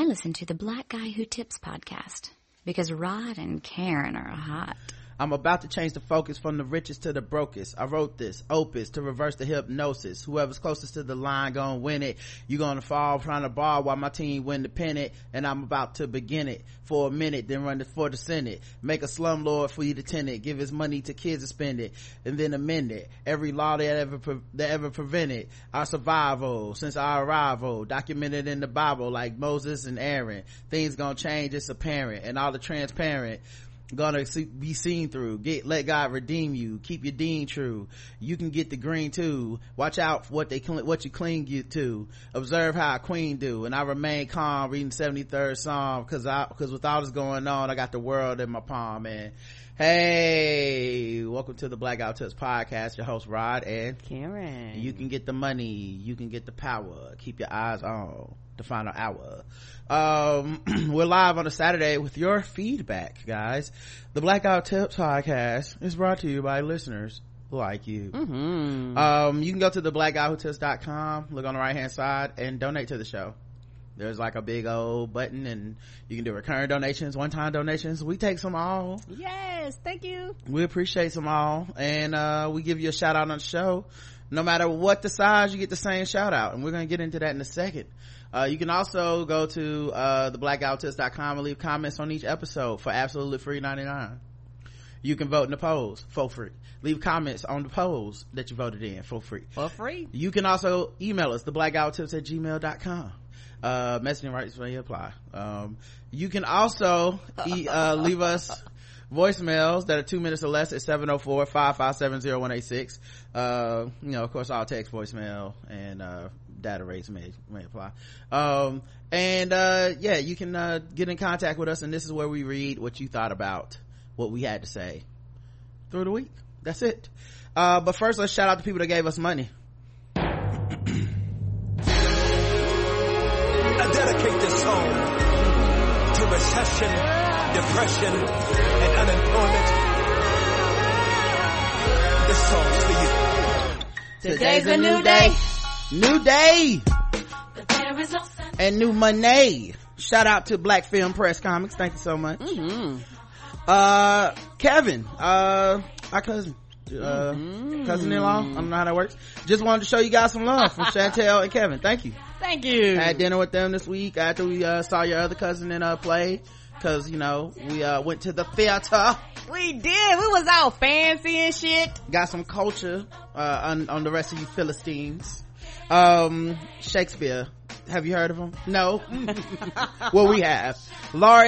I listen to the Black Guy Who Tips podcast because Rod and Karen are hot. I'm about to change the focus from the richest to the brokest. I wrote this opus to reverse the hypnosis. Whoever's closest to the line gonna win it. You gonna fall trying to bar while my team win the pennant, and I'm about to begin it for a minute, then run for the Senate. Make a slumlord for you to tenant. Give his money to kids to spend it, and then amend it. Every law that ever prevented our survival since our arrival, documented in the Bible like Moses and Aaron. Things gonna change, it's apparent, and all the transparent gonna be seen through. Let God redeem you. Keep your dean true. You can get the green too. Watch out for what you cling to. Observe how a queen do. And I remain calm reading 73rd Psalm because with all this going on, I got the world in my palm, man. Hey, welcome to the Black Guy Who Tips podcast. Your host Rod and Karen. You can get the money, you can get the power. Keep your eyes on the final hour. We're live on a Saturday with your feedback, guys. The Black Guy Who Tips podcast is brought to you by listeners like you. You can go to the blackguywhotips.com, look on the right hand side, and donate to the show. There's like a big old button, and you can do recurring donations, one-time donations. We take some all. Yes, thank you. We appreciate some all, and we give you a shout out on the show. No matter what the size, you get the same shout out, and we're going to get into that in a second. You can also go to theblackguywhotips.com and leave comments on each episode for absolutely free 99. You can vote in the polls for free. Leave comments on the polls that you voted in for free. You can also email us, theblackguywhotips@gmail.com. Messaging rights may apply. You can also leave us voicemails that are 2 minutes or less at 704-557-0186. Of course, all text voicemail and data rates may apply. You can get in contact with us, and this is where we read what you thought about what we had to say through the week. That's it. But first, let's shout out the people that gave us money. I dedicate this song to recession, depression, and unemployment. This song's for you. Today's a new day. New day. And new money. Shout out to Black Film Press Comics. Thank you so much. Kevin, our cousin. Cousin-in-law, I don't know how that works. Just wanted to show you guys some love from Chantel and Kevin. Thank you. I had dinner with them this week after we saw your other cousin in play, because we went to the theater. We did. We was all fancy and shit. Got some culture on the rest of you Philistines. Shakespeare, have you heard of him? No. Well, we have. Laura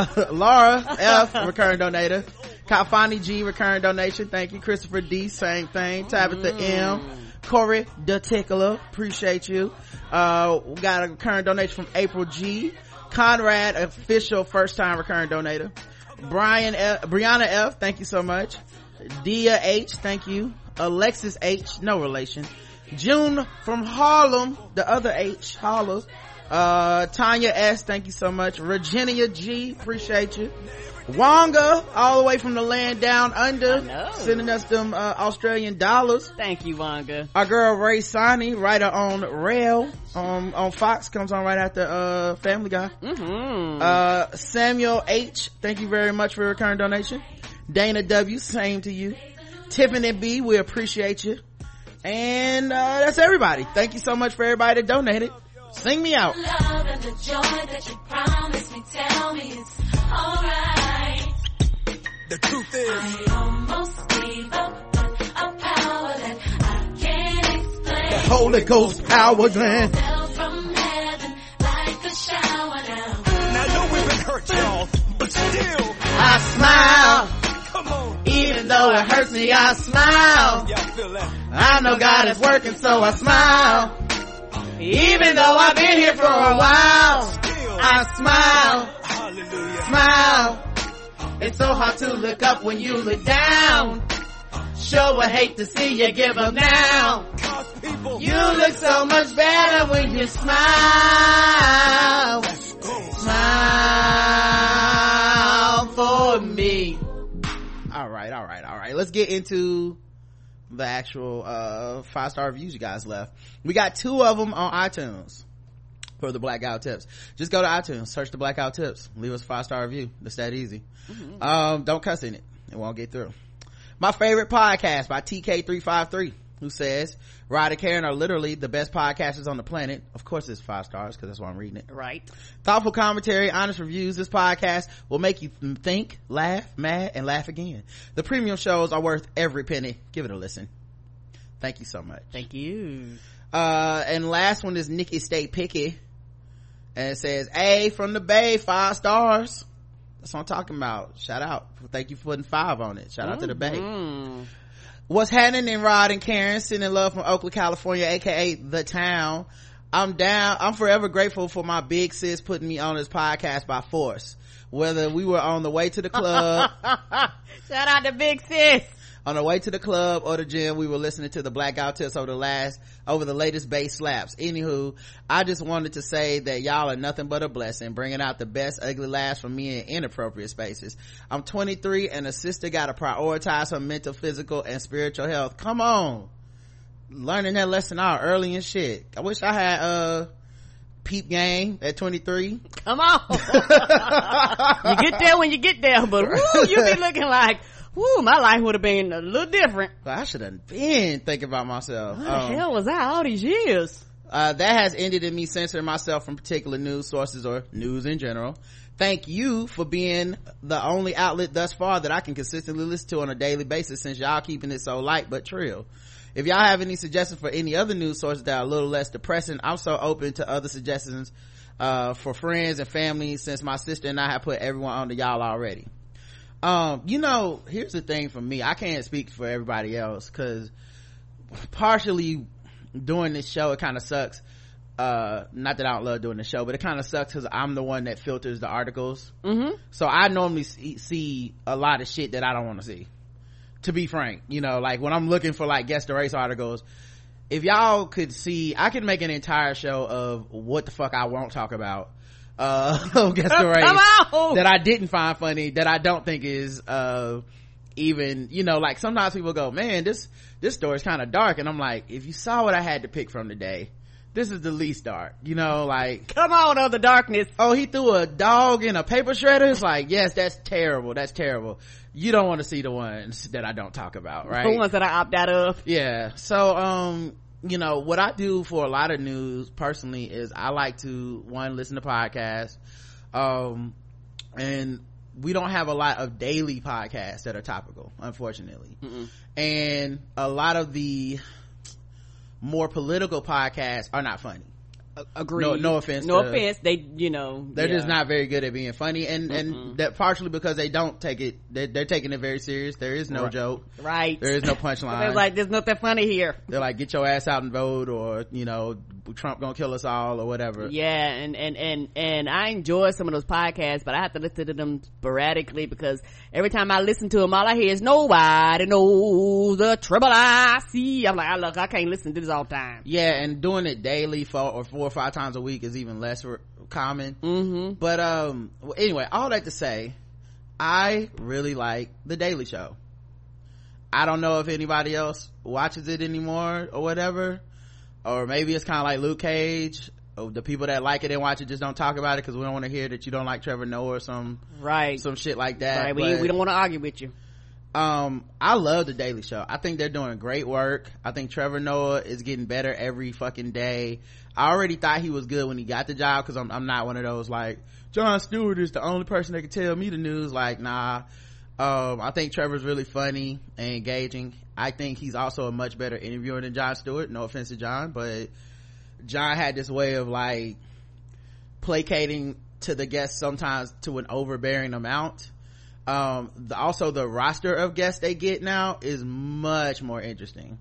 F, recurring donator. Kalfani G, recurring donation, thank you. Christopher D, same thing. Tabitha M, Corey the Tickler, appreciate you. We got a recurring donation from April G. Conrad, official first time recurring donator. Brianna F, thank you so much. Dia H, thank you. Alexis H, no relation. June from Harlem, the other H, Harlem. Tanya S, thank you so much. Virginia G, appreciate you. Wonga, all the way from the land down under, sending us them Australian dollars. Thank you, Wonga. Our girl Ray Sani, writer on Rail on Fox, comes on right after Family Guy. Samuel H, thank you very much for your recurring donation. Dana W, same to you. Tiffany B, we appreciate you. And that's everybody. Thank you so much for everybody that donated. Sing me out. Love and the joy that you promised me, tell me it's alright. The truth is, I almost gave up, but a power that I can't explain. The Holy Ghost power, man. Fell from heaven like a shower now. now I know we've been hurt, y'all, but still, I smile. come on. Even though it hurts me, I smile. Y'all feel that? I know God is working, so I smile. Even though I've been here for a while, Still, I smile, hallelujah. smile. It's so hard to look up when you look down. Sure would hate to see you give up now. God's people, You look so much better when you smile. let's go. Smile for me. All right. Let's get into the actual 5-star reviews you guys left. We got 2 of them on iTunes. for the Blackout Tips. Just go to iTunes, search the Blackout Tips, leave us a 5-star review. It's that easy. Don't cuss in it won't get through. My favorite podcast by TK353, who says Rod and Karen are literally the best podcasters on the planet. Of course it's 5 stars because that's why I'm reading it. Right. Thoughtful commentary, honest reviews. This podcast will make you think, laugh, mad, and laugh again. The premium shows are worth every penny. Give it a listen. Thank you so much. Thank you. And last one is Nikki Stay Picky, and it says A from the Bay, 5 stars. That's what I'm talking about. Shout out. Thank you for putting 5 on it. Shout out to the Bay. What's happening in Rod and Karen? Sending love from Oakland, California, aka the town. I'm down. I'm forever grateful for my big sis putting me on this podcast by force. Whether we were on the way to the club, shout out to Big Sis. On the way to the club or the gym, we were listening to the Blackout Tips over the latest bass slaps. Anywho, I just wanted to say that y'all are nothing but a blessing, bringing out the best ugly laughs from me in inappropriate spaces. I'm 23 and a sister gotta prioritize her mental, physical, and spiritual health. Come on. Learning that lesson out early and shit. I wish I had peep game at 23. Come on. You get there when you get there, but woo, you be looking like, woo, my life would have been a little different. Well, I should have been thinking about myself. What the hell was I all these years? That has ended in me censoring myself from particular news sources or news in general. Thank you for being the only outlet thus far that I can consistently listen to on a daily basis, since y'all keeping it so light but trill. If y'all have any suggestions for any other news sources that are a little less depressing, I'm so open to other suggestions for friends and family, since my sister and I have put everyone on to y'all already. Here's the thing for me. I can't speak for everybody else, because partially doing this show, it kind of sucks. Not that I don't love doing the show, but it kind of sucks because I'm the one that filters the articles. So I normally see a lot of shit that I don't want to see, to be frank. Like when I'm looking for like guest the race articles, if y'all could see, I could make an entire show of what the fuck I won't talk about guess the race that I didn't find funny, that I don't think is even, like sometimes people go, man, this story's kind of dark, and I'm like, if you saw what I had to pick from today, this is the least dark. Like, come on, the darkness. Oh, he threw a dog in a paper shredder. It's like, yes, that's terrible. You don't want to see the ones that I don't talk about, right? The ones that I opt out of. Yeah. So what I do for a lot of news personally is I like to, one, listen to podcasts, and we don't have a lot of daily podcasts that are topical, unfortunately. And a lot of the more political podcasts are not funny. Agreed. No offense. They, they're just not very good at being funny, and that partially because they don't take it. They're taking it very serious. There is no joke. Right. There is no punchline. They're like, there's nothing funny here. They're like, get your ass out and vote, or Trump gonna kill us all, or whatever. Yeah, and I enjoy some of those podcasts, but I have to listen to them sporadically, because every time I listen to them, all I hear is nobody knows the trouble I see. I'm like, look, I can't listen to this all the time. Yeah, and doing it daily 4 or 5 times a week is even less common. But anyway, all that to say, I really like The Daily Show. I don't know if anybody else watches it anymore or whatever, or maybe it's kind of like Luke Cage, or the people that like it and watch it just don't talk about it because we don't want to hear that you don't like Trevor Noah or some shit like that. Right. We don't want to argue with you. I love The Daily Show. I think they're doing great work. I think Trevor Noah is getting better every fucking day. I already thought he was good when he got the job, because I'm not one of those like, Jon Stewart is the only person that can tell me the news. Like, nah. I think Trevor's really funny and engaging. I think he's also a much better interviewer than Jon Stewart. No offense to Jon, but Jon had this way of like placating to the guests sometimes to an overbearing amount. Also the roster of guests they get now is much more interesting.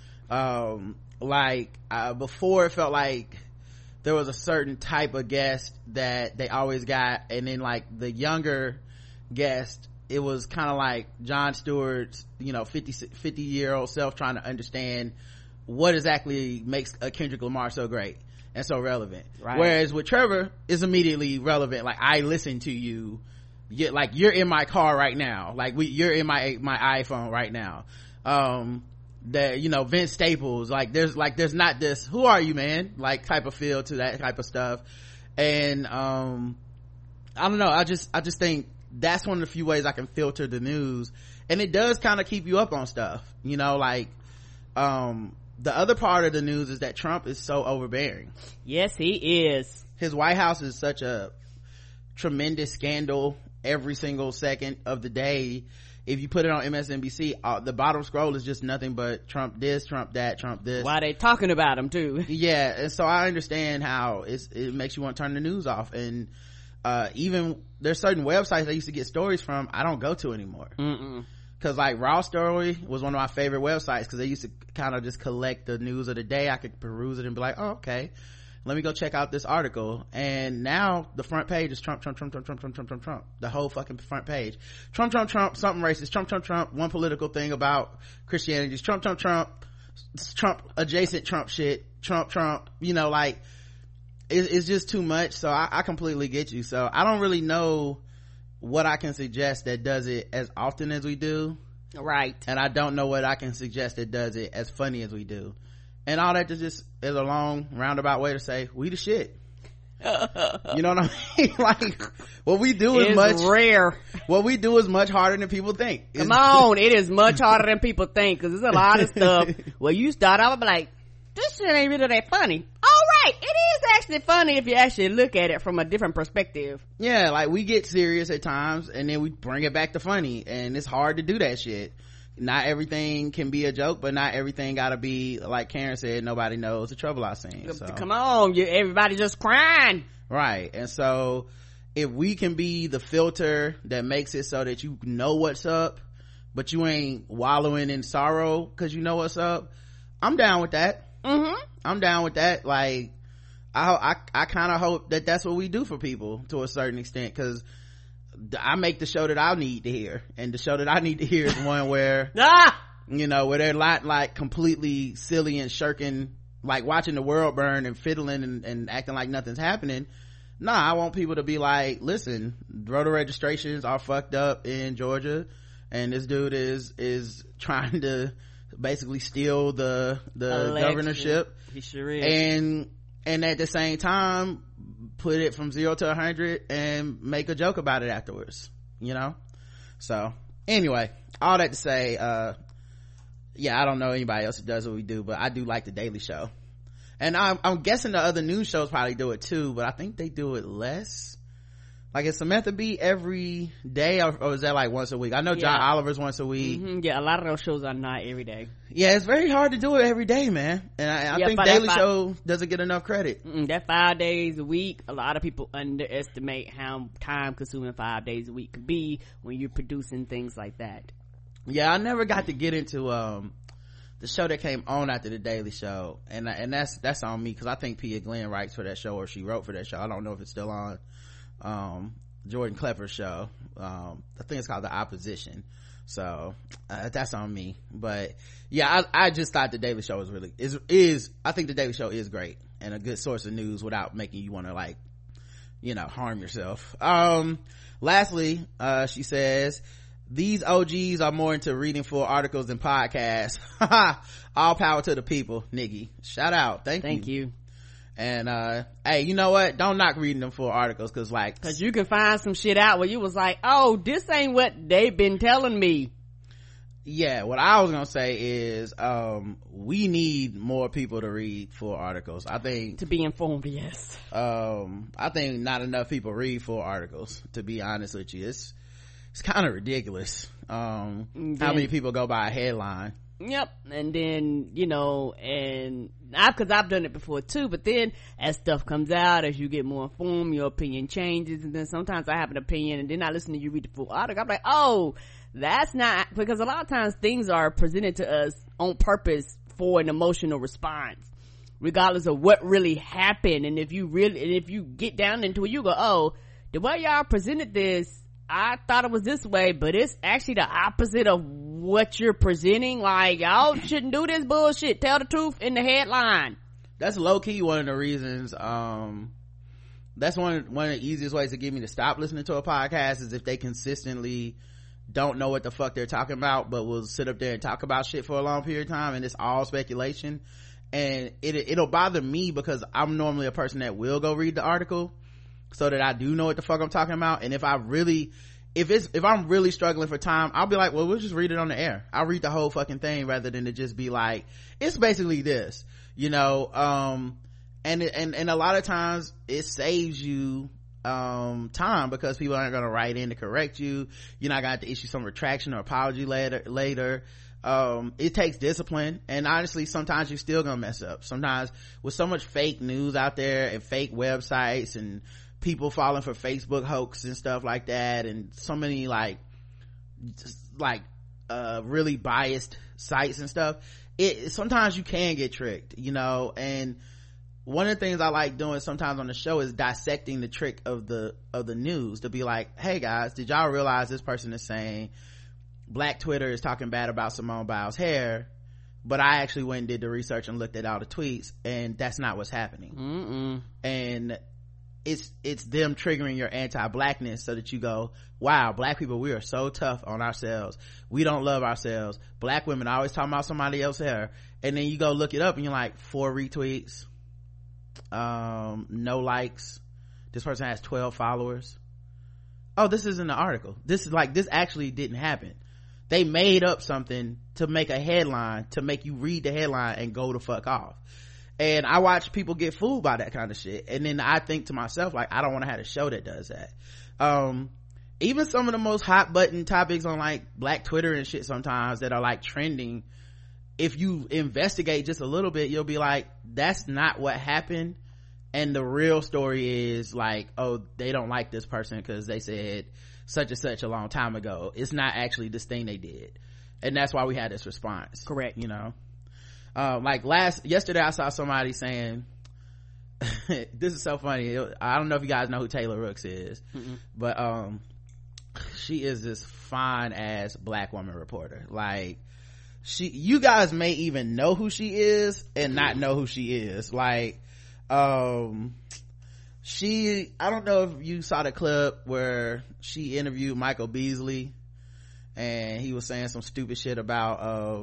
Before it felt like there was a certain type of guest that they always got, and then like the younger guest, it was kind of like Jon Stewart's 50-year-old self trying to understand what exactly makes a Kendrick Lamar so great and so relevant. Right. Whereas with Trevor, it's immediately relevant. Like, I listen to you. You're in my car right now. Like, you're in my iPhone right now. that, you know, Vince Staples, like there's not this who are you, man, like type of feel to that type of stuff. And I don't know, I just think that's one of the few ways I can filter the news, and it does kind of keep you up on stuff, you know. Like the other part of the news is that Trump is so overbearing. Yes, he is. His White House is such a tremendous scandal every single second of the day. If you put it on MSNBC, the bottom scroll is just nothing but Trump this, Trump that, Trump this. Why they talking about him too? Yeah, and so I understand how it makes you want to turn the news off. And even there's certain websites I used to get stories from I don't go to anymore. Because like Raw Story was one of my favorite websites, because they used to kind of just collect the news of the day. I could peruse it and be like, oh, okay, let me go check out this article. And now the front page is Trump, Trump, Trump, Trump, Trump, Trump, Trump, Trump, Trump. The whole fucking front page. Trump, Trump, Trump, something racist. Trump, Trump, Trump, one political thing about Christianity. Trump, Trump, Trump, Trump adjacent Trump shit. Trump, Trump, you know, like it's just too much. So I completely get you. So I don't really know what I can suggest that does it as often as we do. Right. And I don't know what I can suggest that does it as funny as we do. And all that just is a long roundabout way to say we the shit. You know what I mean? Like what we do is much rare. What we do is much harder than people think. Come on, it is much harder than people think, because there's a lot of stuff where you start out and be like, this shit ain't really that funny. All right, it is actually funny if you actually look at it from a different perspective. Yeah, like we get serious at times and then we bring it back to funny, and it's hard to do that shit. Not everything can be a joke, but not everything gotta be, like Karen said, nobody knows the trouble I seen. So come on, everybody just crying, right? And so if we can be the filter that makes it so that you know what's up but you ain't wallowing in sorrow because you know what's up, I'm down with that. I'm down with that. Like I kind of hope that that's what we do for people to a certain extent, because I make the show that I need to hear, and the show that I need to hear is one where you know, where they're not like completely silly and shirking, like watching the world burn and fiddling and acting like nothing's happening. I want people to be like, listen, voter registrations are fucked up in Georgia, and this dude is trying to basically steal the governorship. He sure is. And at the same time put it from 0 to 100 and make a joke about it afterwards, you know. So anyway, all that to say, yeah, I don't know anybody else who does what we do, but I do like the Daily Show, and I'm guessing the other news shows probably do it too, but I think they do it less. Like, is Samantha Bee every day, or is that like once a week? I know John Oliver's once a week. Yeah, a lot of those shows are not every day. Yeah, it's very hard to do it every day, man. And I think Daily Show doesn't get enough credit. That 5 days a week, a lot of people underestimate how time consuming 5 days a week could be when you're producing things like that. Yeah, I never got to get into the show that came on after the Daily Show, and that's on me, because I think Pia Glenn writes for that show, or she wrote for that show. I don't know if it's still on. Jordan Klepper's show, I think it's called The Opposition, so that's on me. But yeah, I just thought the Daily Show is I think the Daily Show is great and a good source of news without making you want to, like, you know, harm yourself. Lastly, she says, these OGs are more into reading full articles than podcasts. All power to the people, Nikki. Shout out. Thank you. And hey, you know what, don't knock reading them full articles, because you can find some shit out where you was like, oh, this ain't what they've been telling me. Yeah, what I was gonna say is we need more people to read full articles. I think, to be informed, yes. I think not enough people read full articles, to be honest with you. It's kind of ridiculous how many people go by a headline. Yep. And then, you know, and because I've done it before too, but then as stuff comes out, as you get more informed, your opinion changes, and then sometimes I have an opinion and then I listen to you read the full article, I'm like, oh, that's not, because a lot of times things are presented to us on purpose for an emotional response, regardless of what really happened. And if you get down into it, you go, oh, the way y'all presented this, I thought it was this way, but it's actually the opposite of what you're presenting. Like, y'all shouldn't do this bullshit. Tell the truth in the headline. That's low-key one of the reasons, that's one of the easiest ways to get me to stop listening to a podcast, is if they consistently don't know what the fuck they're talking about, but will sit up there and talk about shit for a long period of time, and it's all speculation. And it'll bother me because I'm normally a person that will go read the article so that I do know what the fuck I'm talking about. And if I'm really struggling for time, I'll be like, well, we'll just read it on the air. I'll read the whole fucking thing rather than to just be like, it's basically this, and a lot of times it saves you time because people aren't going to write in to correct you. You're not going to have to issue some retraction or apology later. It takes discipline, and honestly sometimes you're still gonna mess up. Sometimes with so much fake news out there and fake websites and people falling for Facebook hoax and stuff like that, and so many really biased sites and stuff, sometimes you can get tricked, and one of the things I like doing sometimes on the show is dissecting the trick of the news, to be like, hey guys, did y'all realize this person is saying Black Twitter is talking bad about Simone Biles' hair, but I actually went and did the research and looked at all the tweets, and that's not what's happening. Mm-mm. And it's them triggering your anti-blackness so that you go, wow, black people, we are so tough on ourselves, we don't love ourselves, black women always talking about somebody else's hair. And then you go look it up and you're like, 4 retweets, no likes, this person has 12 followers. Oh, this isn't an article. This actually didn't happen. They made up something to make a headline, to make you read the headline and go the fuck off. And I watch people get fooled by that kind of shit, and then I think to myself, like, I don't want to have a show that does that. Even some of the most hot button topics on like Black Twitter and shit sometimes that are like trending, if you investigate just a little bit, you'll be like, that's not what happened. And the real story is like, oh, they don't like this person because they said such and such a long time ago. It's not actually this thing they did, and that's why we had this response. Correct. Yesterday I saw somebody saying this is so funny, I don't know if you guys know who Taylor Rooks is. Mm-mm. But she is this fine ass black woman reporter. Like, you guys may even know who she is and not know who she is. Like, I don't know if you saw the clip where she interviewed Michael Beasley and he was saying some stupid shit about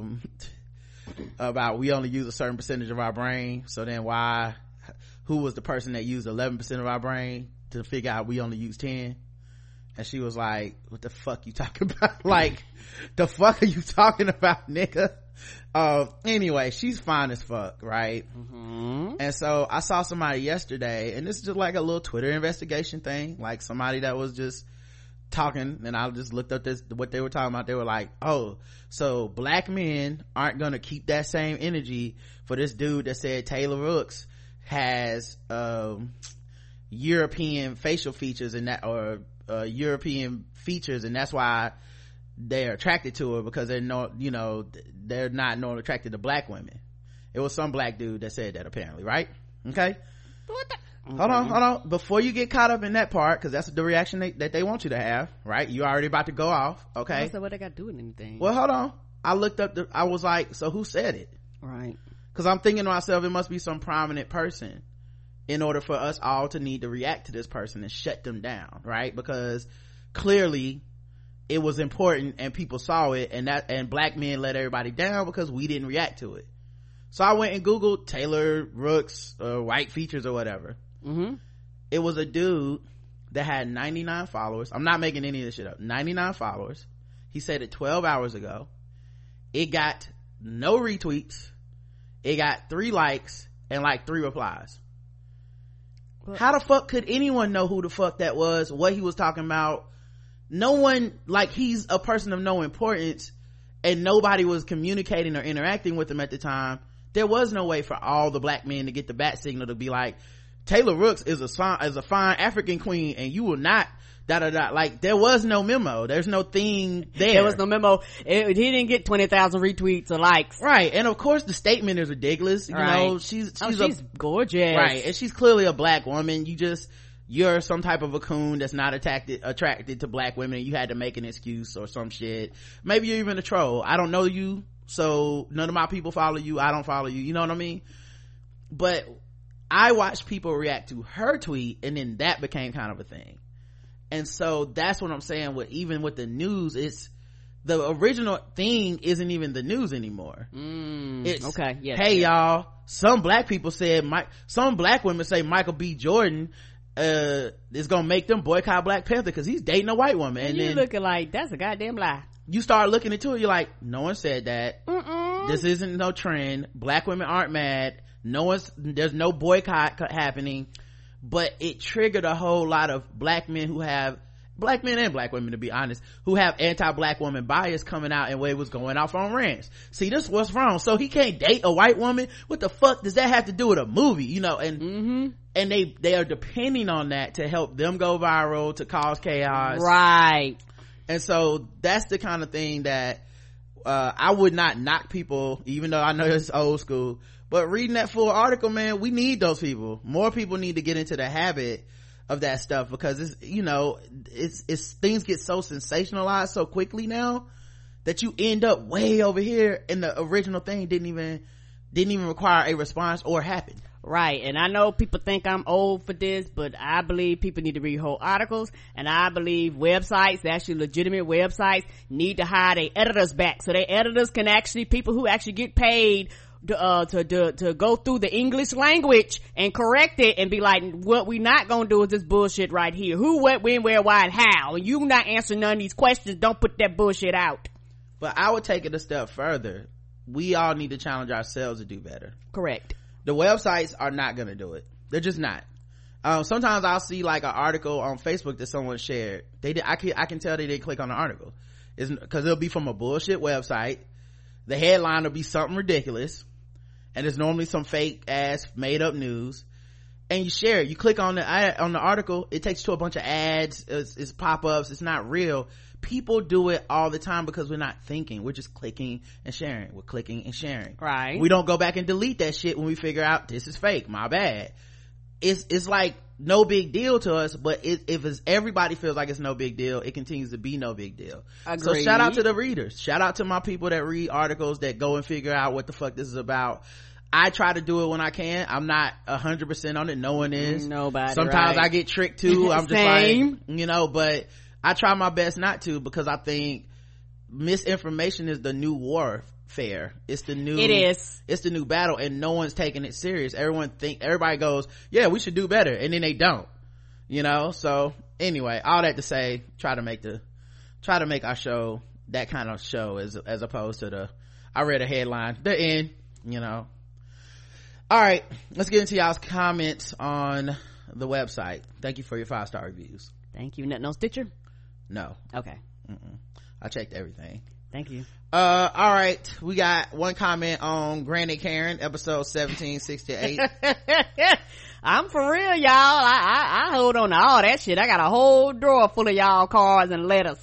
we only use a certain percentage of our brain, so then who was the person that used 11% of our brain to figure out we only use 10? And she was like, what the fuck you talking about? Like, the fuck are you talking about, nigga? Anyway, she's fine as fuck, right? Mm-hmm. And so I saw somebody yesterday, and this is just like a little Twitter investigation thing, like somebody that was just talking, and I just looked up what they were talking about. They were like, oh, so black men aren't gonna keep that same energy for this dude that said Taylor Rooks has European facial features and that, or European features, and that's why they're attracted to her, because they're not normally attracted to black women. It was some black dude that said that, apparently, right? Okay, what the? Hold on, before you get caught up in that part, because that's the reaction that they want you to have, right? You already about to go off, okay? So what they got to do with anything? Well, hold on, I looked up I was like, so who said it? Right. Because I'm thinking to myself, it must be some prominent person in order for us all to need to react to this person and shut them down, right? Because clearly it was important and people saw it, and black men let everybody down because we didn't react to it. So I went and Googled Taylor Rooks white features or whatever. Mm-hmm. It was a dude that had 99 followers. I'm not making any of this shit up. 99 followers. He said it 12 hours ago. It got no retweets. It got 3 likes and like 3 replies. What? How the fuck could anyone know who the fuck that was, what he was talking about? No one, like, he's a person of no importance, and nobody was communicating or interacting with him at the time. There was no way for all the black men to get the bat signal to be like, Taylor Rooks is a fine African queen, and you will not like, there was no memo. There's no thing there. There was no memo. He didn't get 20,000 retweets or likes. Right. And of course the statement is ridiculous. You know, she's gorgeous. Right. And she's clearly a black woman. You're some type of a coon that's not attracted to black women, and you had to make an excuse or some shit. Maybe you're even a troll. I don't know you, so none of my people follow you. I don't follow you. You know what I mean? But I watched people react to her tweet, and then that became kind of a thing. And so that's what I'm saying, even with the news, the original thing isn't even the news anymore. It's okay, yes, hey yes. y'all, some black people said some black women say Michael B. Jordan is gonna make them boycott Black Panther because he's dating a white woman. And you then looking like that's a goddamn lie. you start looking into it, you're like, no one said that. This isn't no trend. Black women aren't mad. There's no boycott happening. But it triggered a whole lot of black men and black women, to be honest, who have anti-black woman bias coming out, and Wade was going off on rants. See, this what's wrong. So he can't date a white woman? What the fuck does that have to do with a movie? You know, and they are depending on that to help them go viral, to cause chaos. Right. And so that's the kind of thing that I would not knock people, even though I know it's old school, but reading that full article, man, we need those people. More people need to get into the habit of that stuff, because it's, you know, it's things get so sensationalized so quickly now that you end up way over here, and the original thing didn't even require a response or happen. Right. And I know people think I'm old for this, but I believe people need to read whole articles, and I believe websites, actually legitimate websites, need to hire their editors back, so their editors can actually, people who actually get paid to go through the English language and correct it and be like, what we not gonna do is this bullshit right here. Who, what, when, where, why, and how. And you not answering none of these questions, don't put that bullshit out. But I would take it a step further. We all need to challenge ourselves to do better. Correct. The websites are not gonna do it. They're just not. Sometimes I'll see like an article on Facebook that someone shared. I can tell they didn't click on the article. It's because it'll be from a bullshit website. The headline will be something ridiculous, and it's normally some fake ass made up news, and you share it. You click on the article, it takes you to a bunch of ads, it's pop-ups, it's not real. People do it all the time because we're not thinking, we're just clicking and sharing. We're clicking and sharing. Right. We don't go back and delete that shit when we figure out this is fake, my bad. It's like no big deal to us, but if everybody feels like it's no big deal, it continues to be no big deal. Agreed. So shout out to the readers, shout out to my people that read articles, that go and figure out what the fuck this is about. I try to do it when I can. I'm not 100% on it. No one is. Nobody. Sometimes right. I get tricked too. I'm just Same. like, you know, but I try my best not to, because I think misinformation is the new warfare. It's the new battle, and no one's taking it serious. Everybody goes, yeah, we should do better, and then they don't, you know. So anyway, all that to say, try to make our show that kind of show, as opposed to I read a headline, the end, you know. All right, let's get into y'all's comments on the website. Thank you for your 5-star reviews. Thank you. Nothing on Stitcher? No. Okay. I checked everything. Thank you. All right, we got one comment on Granny Karen, episode 1768. I'm for real, y'all. I hold on to all that shit. I got a whole drawer full of y'all cards and letters.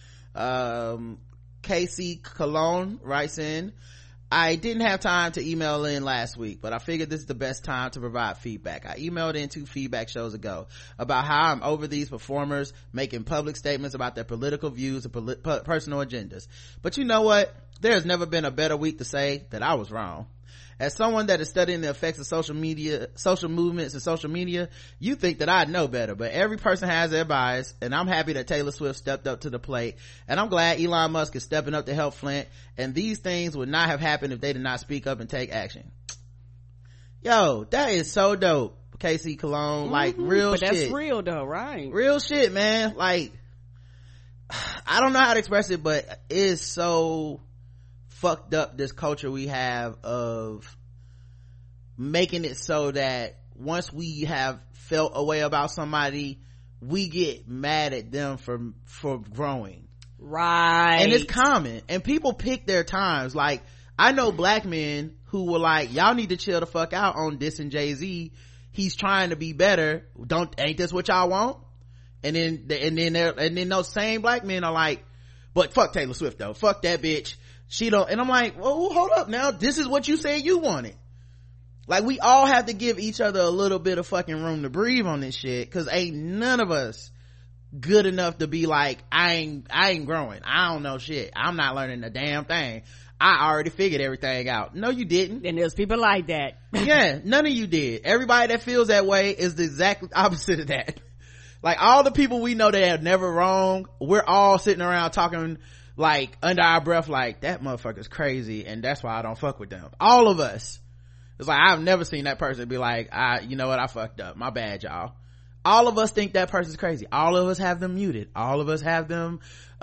Casey Cologne writes in, I didn't have time to email in last week, but I figured this is the best time to provide feedback. I emailed in 2 feedback shows ago about how I'm over these performers making public statements about their political views and personal agendas. But you know what? There's never been a better week to say that I was wrong. As someone that is studying the effects of social movements and social media, you think that I know better, but every person has their bias, and I'm happy that Taylor Swift stepped up to the plate, and I'm glad Elon Musk is stepping up to help Flint, and these things would not have happened if they did not speak up and take action. Yo, that is so dope, Casey Cologne. Like, real shit. But that's real though, right? Real shit, man. Like, I don't know how to express it, but it is so fucked up, this culture we have of making it so that once we have felt a way about somebody, we get mad at them for growing. Right. And it's common, and people pick their times. Like, I know black men who were like, y'all need to chill the fuck out on dissing Jay-Z. He's trying to be better. Ain't this what y'all want? And then those same black men are like, but fuck Taylor Swift though. Fuck that bitch. She don't. And I'm like, well, hold up now. This is what you said you wanted. Like, we all have to give each other a little bit of fucking room to breathe on this shit, because ain't none of us good enough to be like, I ain't growing. I don't know shit. I'm not learning a damn thing. I already figured everything out. No, you didn't. And there's people like that. Yeah, none of you did. Everybody that feels that way is the exact opposite of that. Like, all the people we know that are never wrong, we're all sitting around talking like under our breath, like that motherfucker's crazy and that's why I don't fuck with them. All of us. It's like I've never seen that person be like, you know what, I fucked up, my bad, y'all. All of us think that person's crazy. All of us have them muted. All of us have them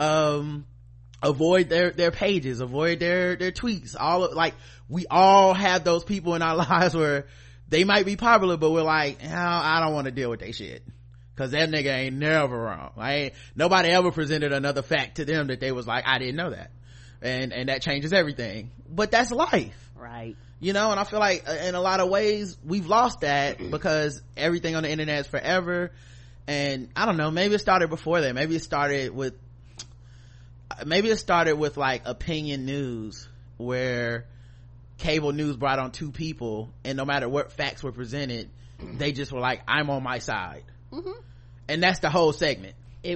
avoid their pages, avoid their tweets. We all have those people in our lives where they might be popular, but we're like, I don't want to deal with their shit. Cause that nigga ain't never wrong. Nobody ever presented another fact to them that they was like, I didn't know that. And that changes everything. But that's life. Right. And I feel like in a lot of ways we've lost that because everything on the internet is forever. And I don't know, maybe it started before that. Maybe it started with like opinion news where cable news brought on two people and no matter what facts were presented, they just were like, I'm on my side. Mm-hmm. And that's the whole segment.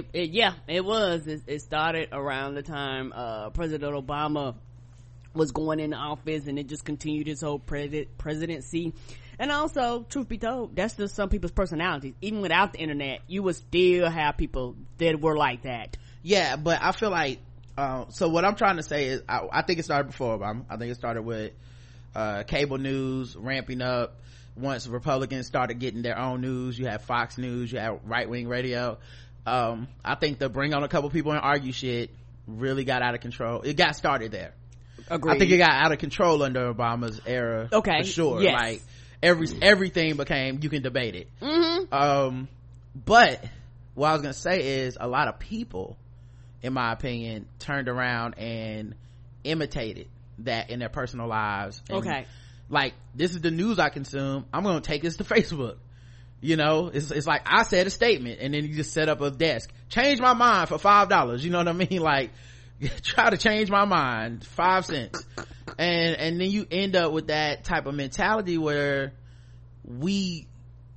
It started around the time President Obama was going into office, and it just continued his whole presidency. And also, truth be told, that's just some people's personalities. Even without the internet, you would still have people that were like that. Yeah, but I feel like so what I'm trying to say is I think it started before Obama. I think it started with cable news ramping up. Once Republicans started getting their own news, you have Fox News, you have right-wing radio. I think the bring on a couple people and argue shit really got out of control. It got started there. Agreed. I think it got out of control under Obama's era. Okay. For sure. Yes. Like everything became, you can debate it. Mm-hmm. But what I was gonna say is a lot of people, in my opinion, turned around and imitated that in their personal lives. And okay. Like, this is the news I consume, I'm gonna take this to Facebook. It's like I said a statement and then you just set up a desk, change my mind for $5. You know what I mean? Like, try to change my mind 5 cents. And then you end up with that type of mentality where we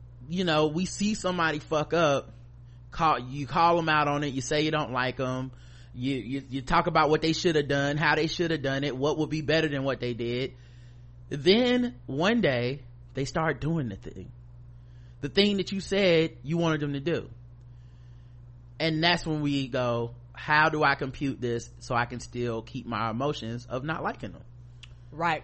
see somebody fuck up, you call them out on it, you say you don't like them, you talk about what they should have done, how they should have done it, what would be better than what they did. Then one day they start doing the thing that you said you wanted them to do. And that's when we go, how do I compute this so I can still keep my emotions of not liking them? Right.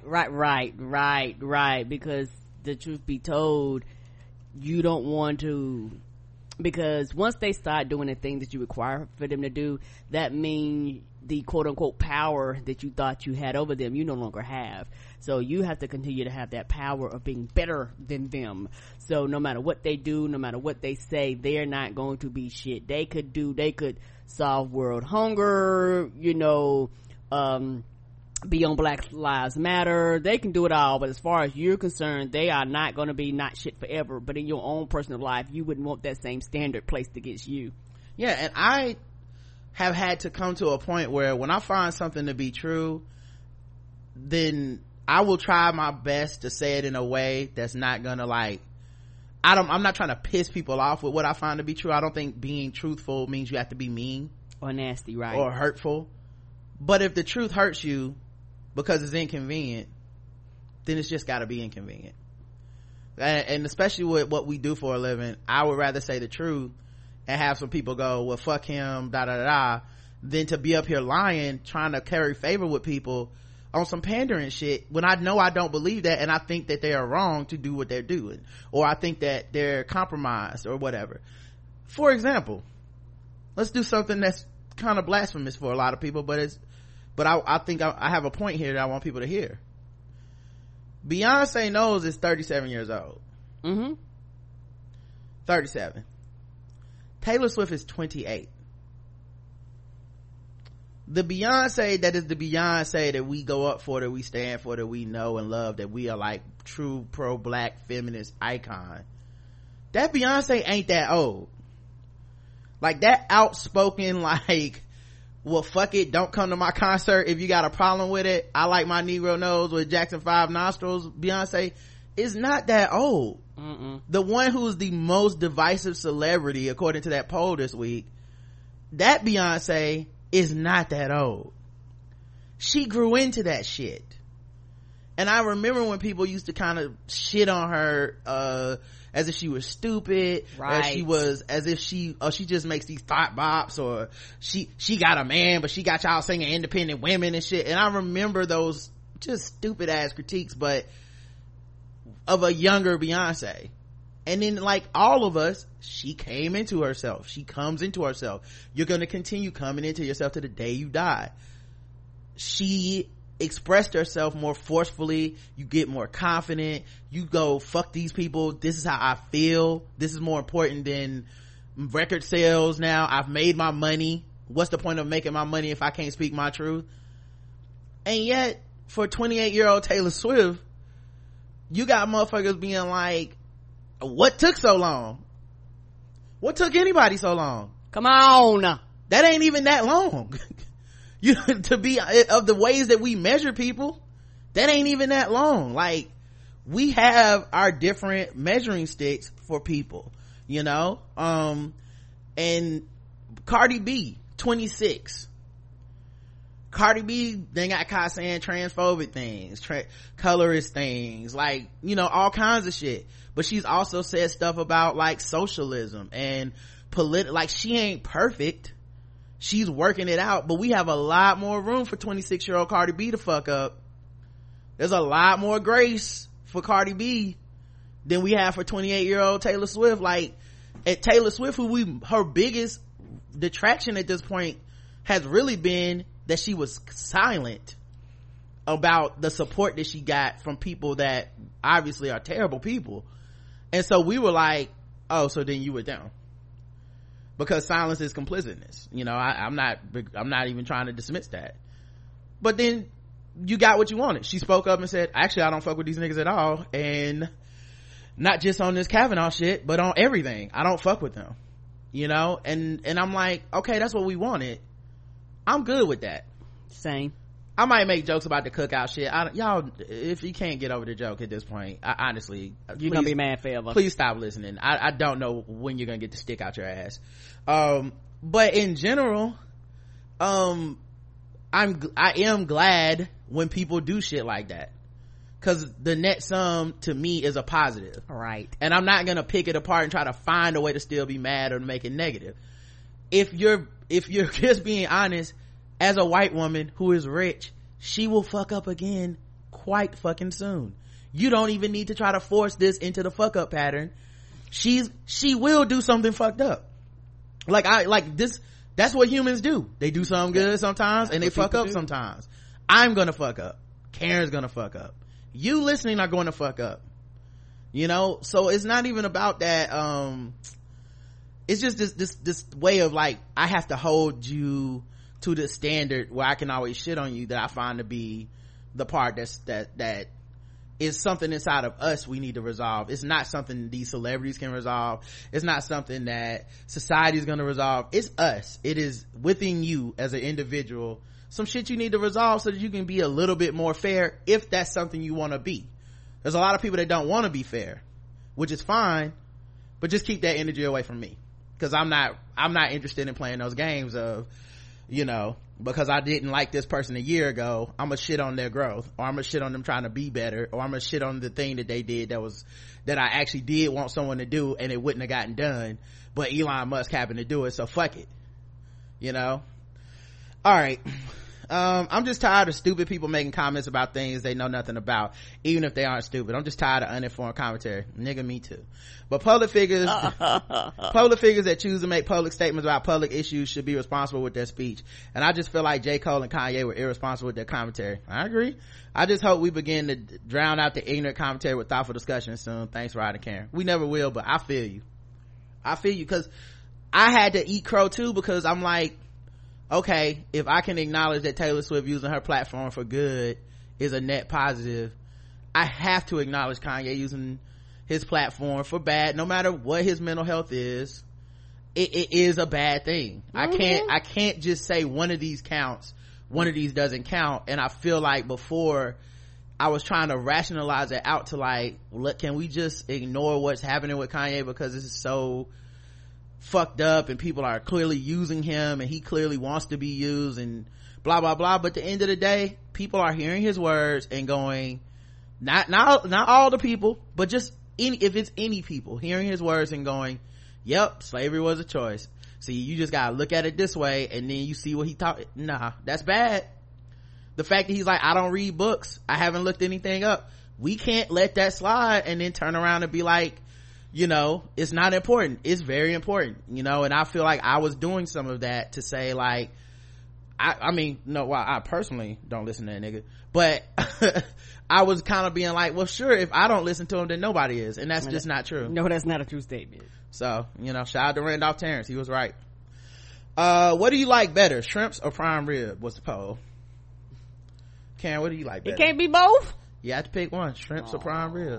Because the truth be told, you don't want to, because once they start doing the thing that you require for them to do, that means the quote unquote power that you thought you had over them, you no longer have. So you have to continue to have that power of being better than them. So no matter what they do, no matter what they say, they're not going to be shit. They could solve world hunger, be on Black Lives Matter. They can do it all, but as far as you're concerned, they are not going to be not shit forever. But in your own personal life, you wouldn't want that same standard placed against you. Yeah, and I have had to come to a point where when I find something to be true, then I will try my best to say it in a way that's not gonna I'm not trying to piss people off with what I find to be true. I don't think being truthful means you have to be mean or nasty, right? Or hurtful. But if the truth hurts you because it's inconvenient, then it's just gotta be inconvenient. And especially with what we do for a living, I would rather say the truth and have some people go, well, fuck him, than to be up here lying, trying to curry favor with people on some pandering shit when I know I don't believe that, and I think that they are wrong to do what they're doing, or I think that they're compromised or whatever. For example, let's do something that's kind of blasphemous for a lot of people, but I think I have a point here that I want people to hear. Beyonce Knowles is 37 years old. 37. Taylor Swift is 28. The Beyonce that is the Beyonce that we go up for, that we stand for, that we know and love, that we are like true pro-black feminist icon, that Beyonce ain't that old. Like that outspoken, like, well, fuck it, don't come to my concert if you got a problem with it, I like my Negro nose with Jackson 5 nostrils. Beyonce is not that old. The one who is the most divisive celebrity according to that poll this week, that Beyonce is not that old. She grew into that shit. And I remember when people used to kind of shit on her, as if she was stupid, right? As if she just makes these thought bops, or she got a man, but she got y'all singing independent women and shit. And I remember those just stupid ass critiques, but of a younger Beyonce. And then, like all of us, she came into herself. She comes into herself. You're going to continue coming into yourself to the day you die. She expressed herself more forcefully. You get more confident. You go, fuck these people. This is how I feel. This is more important than record sales now. I've made my money. What's the point of making my money if I can't speak my truth? And yet, for 28-year-old Taylor Swift, you got motherfuckers being like, what took so long? What took anybody so long? Come on, that ain't even that long. To be of the ways that we measure people, that ain't even that long. Like, we have our different measuring sticks for people, you know. And Cardi B, 26. Cardi B then got caught saying transphobic things, colorist things, like, you know, all kinds of shit. But she's also said stuff about like socialism and like, she ain't perfect. She's working it out, but we have a lot more room for 26-year-old Cardi B to fuck up. There's a lot more grace for Cardi B than we have for 28-year-old Taylor Swift. Like, at Taylor Swift, her biggest detraction at this point has really been that she was silent about the support that she got from people that obviously are terrible people. And so we were like, oh, so then you were down, because silence is complicitness. You know, I'm not even trying to dismiss that. But then you got what you wanted. She spoke up and said, actually, I don't fuck with these niggas at all, and not just on this Kavanaugh shit, but on everything. I don't fuck with them, you know. And I'm like, okay, that's what we wanted. I'm good with that. Same. I might make jokes about the cookout shit. Y'all, if you can't get over the joke at this point, honestly, you're gonna be mad forever. Please stop listening. I don't know when you're gonna get the stick out your ass. But in general, I am glad when people do shit like that, because the net sum to me is a positive. Right. And I'm not gonna pick it apart and try to find a way to still be mad or make it negative. If you're just being honest, as a white woman who is rich, she will fuck up again quite fucking soon. You don't even need to try to force this into the fuck up pattern. She will do something fucked up. Like this, that's what humans do. They do something good sometimes and they fuck up sometimes. I'm gonna fuck up. Karen's gonna fuck up. You listening are going to fuck up. You know? So it's not even about that. It's just this way of like, I have to hold you to the standard where I can always shit on you, that I find to be the part that is something inside of us we need to resolve. It's not something these celebrities can resolve. It's not something that society is going to resolve. It's us. It is within you as an individual, some shit you need to resolve so that you can be a little bit more fair, if that's something you want to be. There's a lot of people that don't want to be fair, which is fine, but just keep that energy away from me, because I'm not interested in playing those games of, you know, because I didn't like this person a year ago, I'm gonna shit on their growth, or I'm gonna shit on them trying to be better, or I'm gonna shit on the thing that they did that I actually did want someone to do and it wouldn't have gotten done, but Elon Musk happened to do it, so fuck it, you know. All right. I'm just tired of stupid people making comments about things they know nothing about, even if they aren't stupid. I'm just tired of uninformed commentary. Nigga, me too. But public figures that choose to make public statements about public issues should be responsible with their speech. And I just feel like J. Cole and Kanye were irresponsible with their commentary. I agree. I just hope we begin to drown out the ignorant commentary with thoughtful discussion soon. Thanks, Rod and Karen. We never will, but I feel you, because I had to eat crow too, because I'm like, okay, if I can acknowledge that Taylor Swift using her platform for good is a net positive, I have to acknowledge Kanye using his platform for bad. No matter what his mental health is, it is a bad thing. I can't just say one of these counts, one of these doesn't count. And I feel like before I was trying to rationalize it out to like, look, can we just ignore what's happening with Kanye because this is so fucked up and people are clearly using him and he clearly wants to be used and blah blah blah. But at the end of the day, people are hearing his words and going, not all the people, but just if it's any people hearing his words and going, yep, slavery was a choice. See, you just gotta look at it this way, and then you see what he taught. Nah, that's bad. The fact that he's like, I don't read books, I haven't looked anything up, we can't let that slide and then turn around and be like, you know, it's not important. It's very important, you know. And I feel like I was doing some of that to say, like, I mean, no, well, I personally don't listen to that nigga, but I was kind of being like, well, sure, if I don't listen to him, then nobody is, and that's just not true. No, that's not a true statement. So, you know, shout out to Randolph Terrence, he was right. What do you like better, shrimps or prime rib? What's the poll? Karen, what do you like better? It can't be both. You have to pick one, shrimps or prime rib.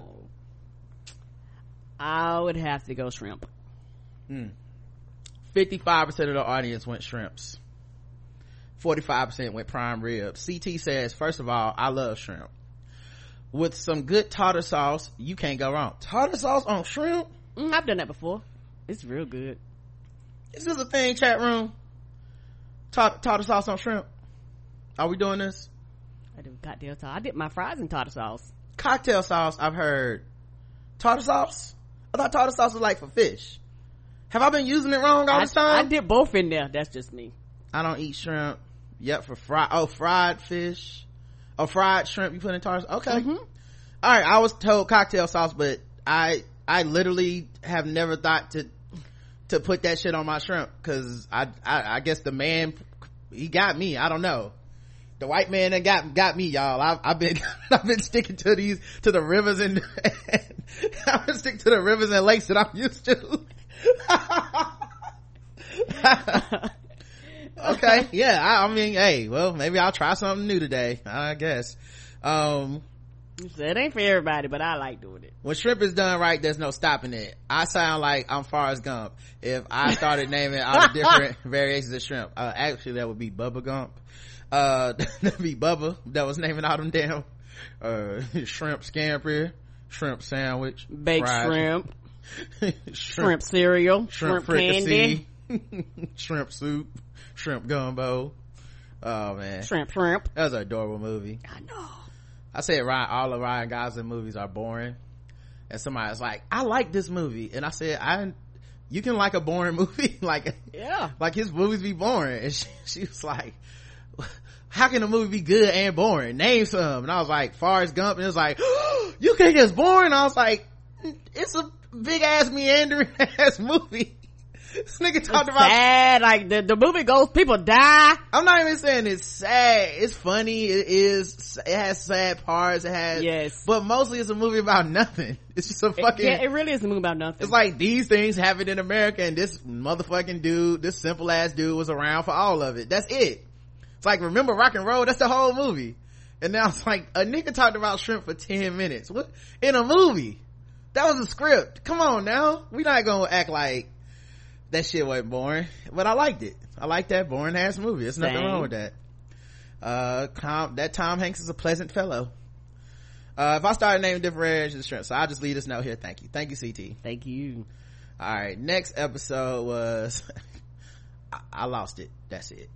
I would have to go shrimp. 55% of the audience went shrimps. 45% went prime rib. CT says, first of all, I love shrimp. With some good tartar sauce, you can't go wrong. Tartar sauce on shrimp? I've done that before. It's real good. Is this a thing, chat room? Tartar sauce on shrimp? Are we doing this? I do cocktail sauce. I dip my fries in tartar sauce. Cocktail sauce, I've heard. Tartar sauce? I thought tartar sauce was like for fish. Have I been using it wrong all this time? I dip both in there. That's just me. I don't eat shrimp. Yep, for fried fish. Fried shrimp you put in tartar sauce. Okay. All right, I was told cocktail sauce, but I literally have never thought to put that shit on my shrimp, because I guess the man, he got me. I don't know. The white man that got me, y'all. I've been sticking to the rivers and I've been sticking to the rivers and lakes that I'm used to. Okay, yeah, I mean, hey, well, maybe I'll try something new today, I guess. It ain't for everybody, but I like doing it. When shrimp is done right, there's no stopping it. I sound like I'm Forrest Gump if I started naming all the different variations of shrimp. Actually, that would be Bubba Gump. That'd be Bubba that was naming all them damn shrimp scampi, shrimp sandwich, baked shrimp, shrimp cereal, shrimp candy, shrimp soup, shrimp gumbo. Oh man, shrimp. That was an adorable movie. I know. I said all of Ryan Gosling movies are boring, and somebody's like, I like this movie, and I said, you can like a boring movie, like, yeah, like his movies be boring. And she was like, how can a movie be good and boring? Name some. And I was like, Forrest Gump. And it was like, you think it's boring? I was like, it's a big ass meandering ass movie. This nigga talked about sad, like the movie goes, people die. I'm not even saying it's sad, it's funny, it has sad parts, yes, but mostly it's a movie about nothing. It's just a fucking, it really is a movie about nothing. It's like, these things happen in America, and this motherfucking dude, this simple ass dude was around for all of it. That's it. It's like, remember rock and roll? That's the whole movie. And now it's like, a nigga talked about shrimp for 10 minutes. What? In a movie. That was a script. Come on now. We not gonna act like that shit wasn't boring. But I liked it. I like that boring ass movie. There's nothing wrong with that. That Tom Hanks is a pleasant fellow. If I started naming different variations of shrimp, so I'll just leave this note here. Thank you, CT. Thank you. All right, next episode was I lost it. That's it.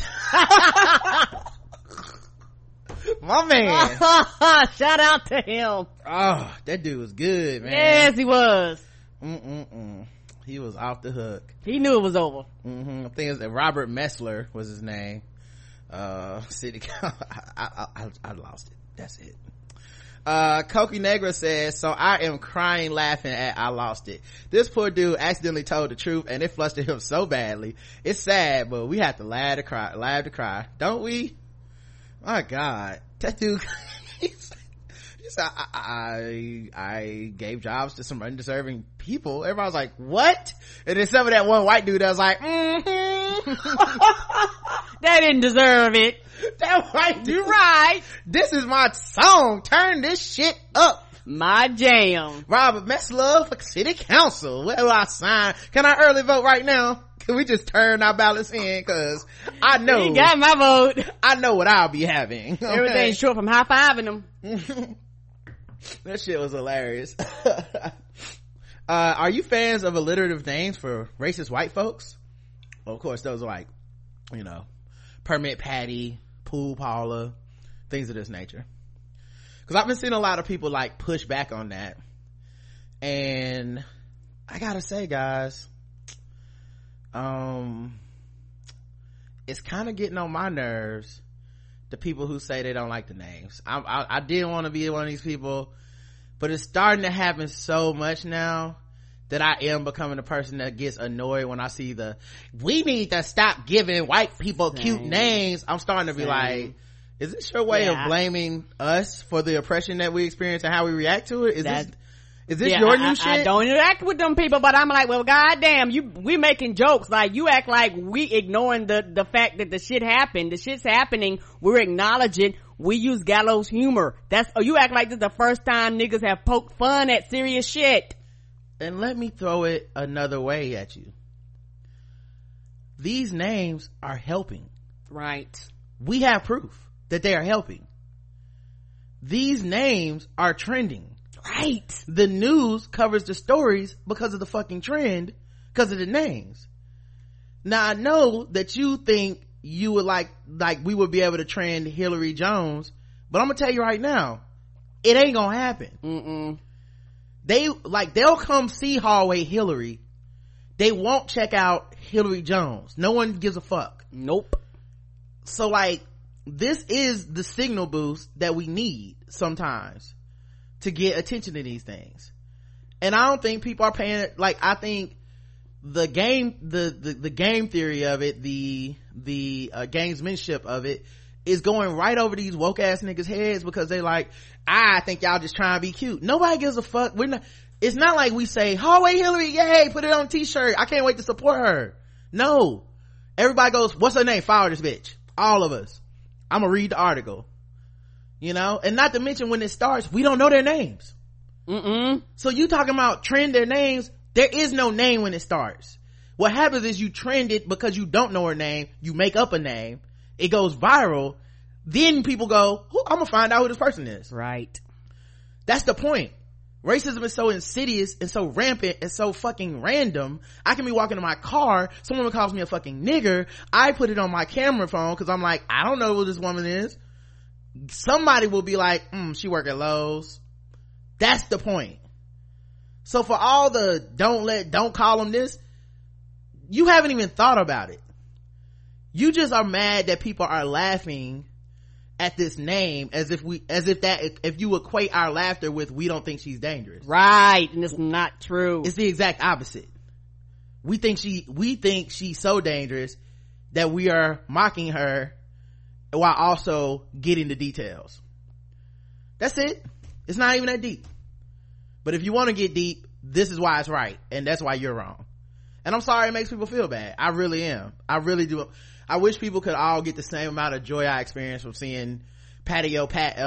My man. Shout out to him. Oh, that dude was good, man. Yes, he was. He was off the hook. He knew it was over. I think it's Robert Messler was his name. City I lost it. That's it. Cokie Negra says, so I am crying laughing at I lost it. This poor dude accidentally told the truth and it flustered him so badly. It's sad, but we have to laugh to cry. Don't we? My God. That dude, he said, I gave jobs to some undeserving people. Everybody was like, what? And then some of that one white dude that was like, They didn't deserve it. That white dude. You're right. This is my song. Turn this shit up. My jam. Robert Messler for city council. Where do I sign? Can I early vote right now? Can we just turn our ballots in? Cause I know. You got my vote. I know what I'll be having. Okay? Everything's short from high-fiving them. That shit was hilarious. Are you fans of alliterative names for racist white folks? Well, of course, those are like, you know, Permit Patty, Pool Paula, things of this nature. because I've been seeing a lot of people like push back on that, and I gotta say, guys, it's kind of getting on my nerves, the people who say they don't like the names. I didn't want to be one of these people, but it's starting to happen so much now that I am becoming the person that gets annoyed when I see we need to stop giving white people cute names. I'm starting to be like, is this your way of blaming us for the oppression that we experience and how we react to it? Is this your new shit? I don't interact with them people, but I'm like, well, goddamn, we making jokes. Like, you act like we ignoring the fact that the shit happened. The shit's happening. We're acknowledging. We use gallows humor. You act like this is the first time niggas have poked fun at serious shit. And let me throw it another way at you. These names are helping. Right. We have proof that they are helping. These names are trending. Right. The news covers the stories because of the fucking trend, because of the names. Now I know that you think you would like we would be able to trend Hillary Jones, but I'm gonna tell you right now, it ain't gonna happen. They'll come see Hallway Hillary. They won't check out Hillary Jones. No one gives a fuck. Nope. So like, this is the signal boost that we need sometimes to get attention to these things. And I don't think people are paying, like, I think the game theory of it, the gamesmanship of it is going right over these woke ass niggas heads, because they like, I think y'all just trying to be cute. Nobody gives a fuck. It's not like we say, Hallway Hillary, yay, put it on a t-shirt, I can't wait to support her. No. Everybody goes, what's her name? Fire this bitch. All of us. I'm gonna read the article. You know? And not to mention, when it starts, we don't know their names. So you talking about trend their names, there is no name when it starts. What happens is you trend it because you don't know her name, you make up a name, it goes viral, then people go, I'm gonna find out who this person is. Right. That's the point. Racism is so insidious and so rampant and so fucking random. I can be walking in my car, someone calls me a fucking nigger, I put it on my camera phone because I'm like, I don't know who this woman is. Somebody will be like, she work at Lowe's. That's the point. So for all the don't call them this, you haven't even thought about it. You just are mad that people are laughing at this name as if you equate our laughter with, we don't think she's dangerous. Right. And it's not true. It's the exact opposite. We think she's so dangerous that we are mocking her while also getting the details. That's it. It's not even that deep. But if you want to get deep, this is why it's right, and that's why you're wrong. And I'm sorry it makes people feel bad. I really am. I really do. I wish people could all get the same amount of joy I experience from seeing Patty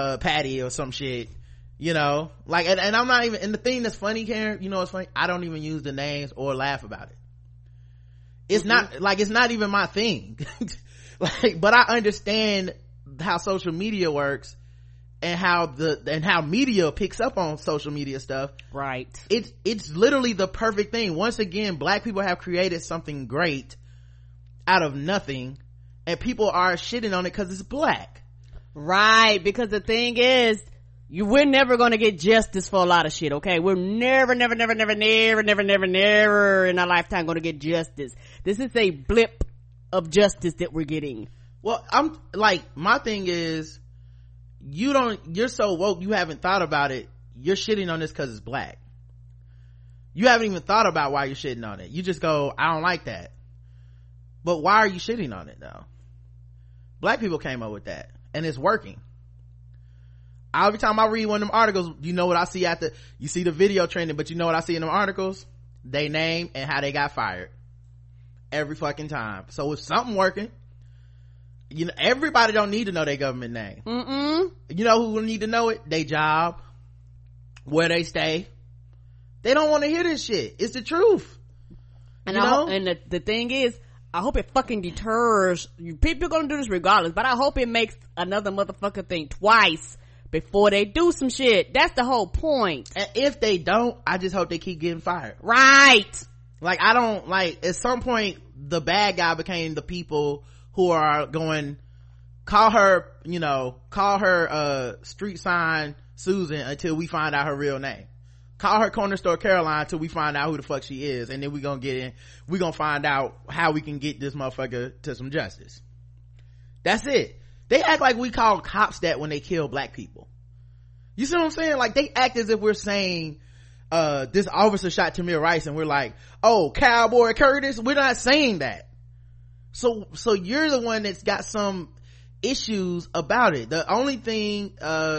or some shit, you know, like, and I'm not even, and the thing that's funny, Karen, you know what's funny, I don't even use the names or laugh about it. It's not like, it's not even my thing. Like, but I understand how social media works and how media picks up on social media stuff. Right. It's literally the perfect thing. Once again, black people have created something great out of nothing, and people are shitting on it because it's black. Right. Because the thing is, we're never gonna get justice for a lot of shit, okay? We're never in our lifetime gonna get justice. This is a blip of justice that we're getting. Well, I'm like, my thing is, you're so woke, you haven't thought about it. You're shitting on this because it's black. You haven't even thought about why you're shitting on it. You just go, I don't like that. But why are you shitting on it though? Black people came up with that, and it's working. Every time I read one of them articles, you know what I see you see the video trending, but you know what I see in them articles? They name and how they got fired. Every fucking time. So if something working, you know, everybody don't need to know their government name. You know who will need to know it? They job, where they stay. They don't want to hear this shit. It's the truth. And the thing is, I hope it fucking deters you. People are gonna do this regardless, but I hope it makes another motherfucker think twice before they do some shit. That's the whole point. And if they don't, I just hope they keep getting fired. Right. Like, I don't, like, at some point the bad guy became the people who are going, call her street sign Susan until we find out her real name. Call her Corner Store Caroline until we find out who the fuck she is, and then we gonna find out how we can get this motherfucker to some justice. That's it. They act like we call cops that when they kill black people. You see what I'm saying? Like, they act as if we're saying this officer shot Tamir Rice, and we're like, oh, Cowboy Curtis. We're not saying that. So you're the one that's got some issues about it. The only thing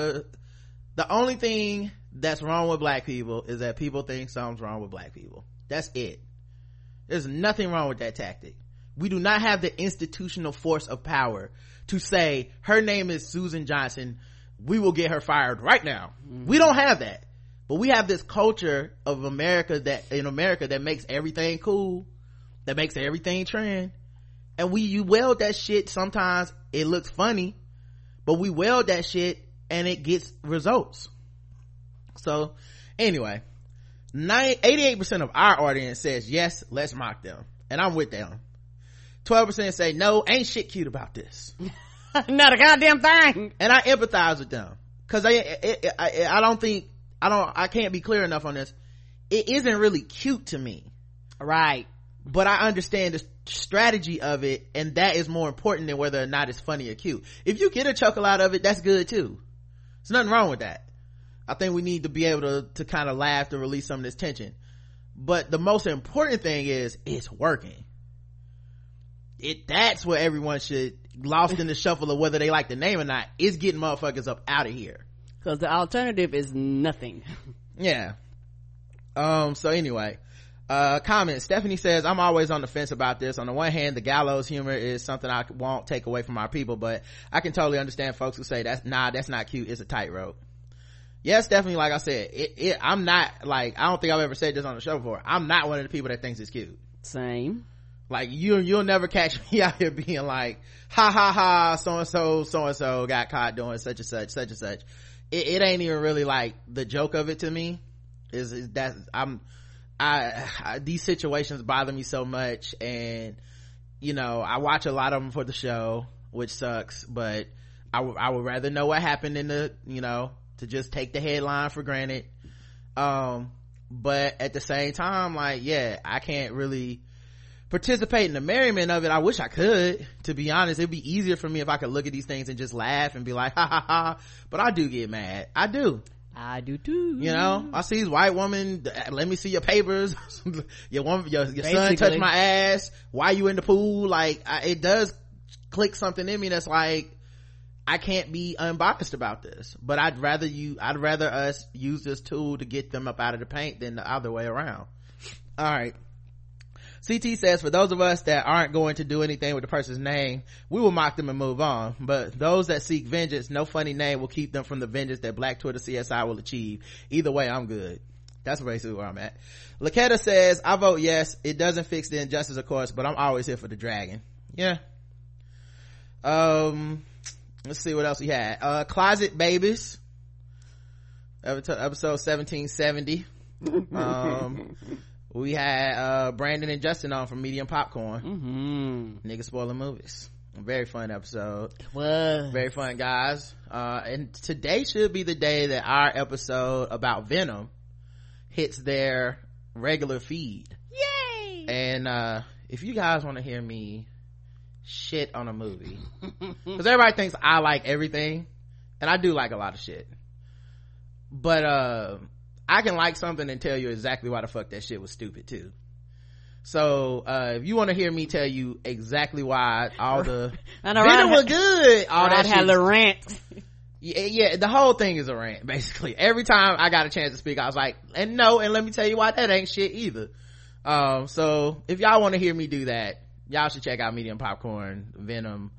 that's wrong with black people is that people think something's wrong with black people. That's it. There's nothing wrong with that tactic. We do not have the institutional force of power to say her name is Susan Johnson, we will get her fired right now. We don't have that. But we have this culture of America that makes everything cool, that makes everything trend, and you weld that shit. Sometimes it looks funny, but we weld that shit and it gets results. So anyway, 88% of our audience says yes, let's mock them, and I'm with them. 12% say no, ain't shit cute about this. Not a goddamn thing. And I empathize with them, because I can't be clear enough on this. It isn't really cute to me, right? But I understand the strategy of it, and that is more important than whether or not it's funny or cute. If you get a chuckle out of it, that's good too. There's nothing wrong with that. I think we need to be able to kind of laugh to release some of this tension. But the most important thing is it's working. That's what everyone should, lost in the shuffle of whether they like the name or not, is getting motherfuckers up out of here. Because the alternative is nothing. Yeah. So anyway, comment. Stephanie says, I'm always on the fence about this. On the one hand, the gallows humor is something I won't take away from our people, but I can totally understand folks who say that's not cute. It's a tightrope. Yes, Stephanie, like I said, I'm not, like, I don't think I've ever said this on the show before. I'm not one of the people that thinks it's cute. Same. Like, you'll never catch me out here being like, ha ha ha, so-and-so got caught doing such and such. It ain't even really like the joke of it to me. Is that these situations bother me so much, and I watch a lot of them for the show, which sucks, but I would rather know what happened to just take the headline for granted. But at the same time, like, yeah, I can't really participate in the merriment of it. I wish I could, to be honest. It'd be easier for me if I could look at these things and just laugh and be like, ha ha ha, but I do get mad. I do too. I see these white woman, let me see your papers. your son touched my ass, why you in the pool? Like, it does click something in me that's like, I can't be unbiased about this, but I'd rather us use this tool to get them up out of the paint than the other way around. All right. CT says, for those of us that aren't going to do anything with the person's name, we will mock them and move on. But those that seek vengeance, no funny name will keep them from the vengeance that Black Twitter CSI will achieve. Either way, I'm good. That's basically where I'm at. Laketta says, I vote yes. It doesn't fix the injustice, of course, but I'm always here for the dragon. Yeah. Let's see what else we had. Closet Babies. Episode 1770. We had Brandon and Justin on from Medium Popcorn. Niggas spoiling movies. A very fun episode. What? Very fun, guys. And today should be the day that our episode about Venom hits their regular feed. Yay! And if you guys want to hear me shit on a movie, because everybody thinks I like everything, and I do like a lot of shit, but I can like something and tell you exactly why the fuck that shit was stupid too. So if you want to hear me tell you exactly why all the Venom was good, all that shit, had a rant. Yeah, the whole thing is a rant basically. Every time I got a chance to speak, I was like, and let me tell you why that ain't shit either. So if y'all want to hear me do that, y'all should check out Medium Popcorn Venom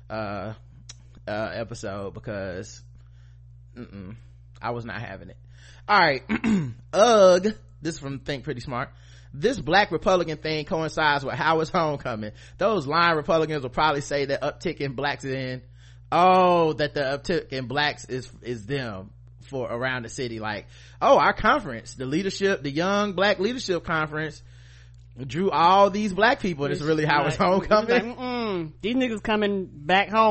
episode, because I was not having it. All right. Ugh, this is from Think Pretty Smart. This black Republican thing coincides with Howard's homecoming. Those lying Republicans will probably say that uptick in blacks that the uptick in blacks is them for around the city. Like, our conference, the young black leadership conference, drew all these black people, and it's really Howard's homecoming. Like, these niggas coming back home.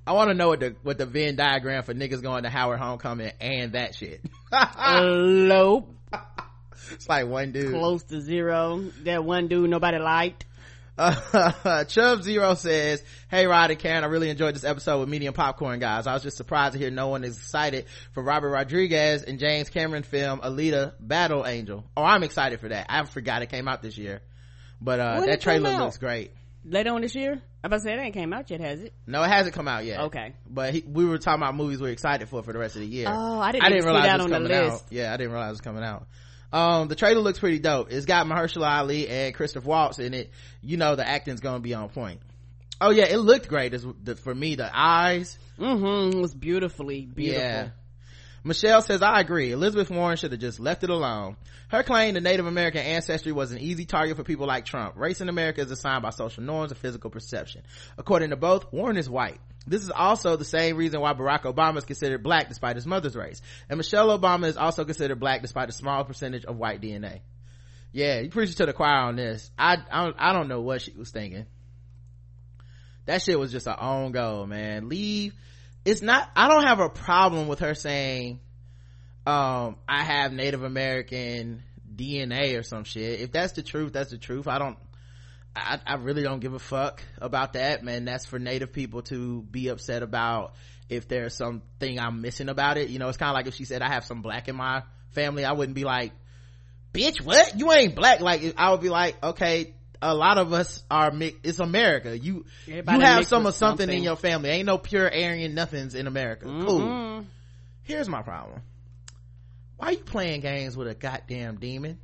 I want to know what the Venn diagram for niggas going to Howard Homecoming and that shit. Low. It's like one dude. Close to zero. That one dude nobody liked. Chubb Zero says, hey Rod and Karen, I really enjoyed this episode with Medium Popcorn guys. I was just surprised to hear no one is excited for Robert Rodriguez and James Cameron film Alita Battle Angel. Oh, I'm excited for that. I forgot it came out this year, but that trailer looks great. Later on this year? I'm about to say it ain't came out yet, has it? No, it hasn't come out yet. Okay. But we were talking about movies we're excited for the rest of the year. Oh, I didn't see realize that it was on the coming list. out. Yeah, I didn't realize it was coming out. The trailer looks pretty dope. It's got Mahershala Ali and Christoph Waltz in it. You know the acting's gonna be on point. Oh yeah, it looked great. For me, the eyes. It was beautiful. Yeah. Michelle says, I agree. Elizabeth Warren should have just left it alone. Her claim to Native American ancestry was an easy target for people like Trump. Race in America is assigned by social norms and physical perception. According to both, Warren is white. This is also the same reason why Barack Obama is considered black despite his mother's race. And Michelle Obama is also considered black despite a small percentage of white DNA. Yeah, you preaching to the choir on this. I don't know what she was thinking. That shit was just her own goal, man. Leave. I don't have a problem with her saying, I have Native American DNA or some shit. If that's the truth, that's the truth. I really don't give a fuck about that, man. That's for Native people to be upset about if there's something I'm missing about it. You know, it's kind of like if she said I have some black in my family, I wouldn't be like, bitch, what? You ain't black. Like, I would be like, okay, a lot of us are it's America. You have some of something in your family. Ain't no pure Aryan nothings in America. Cool. Here's my problem. Why are you playing games with a goddamn demon?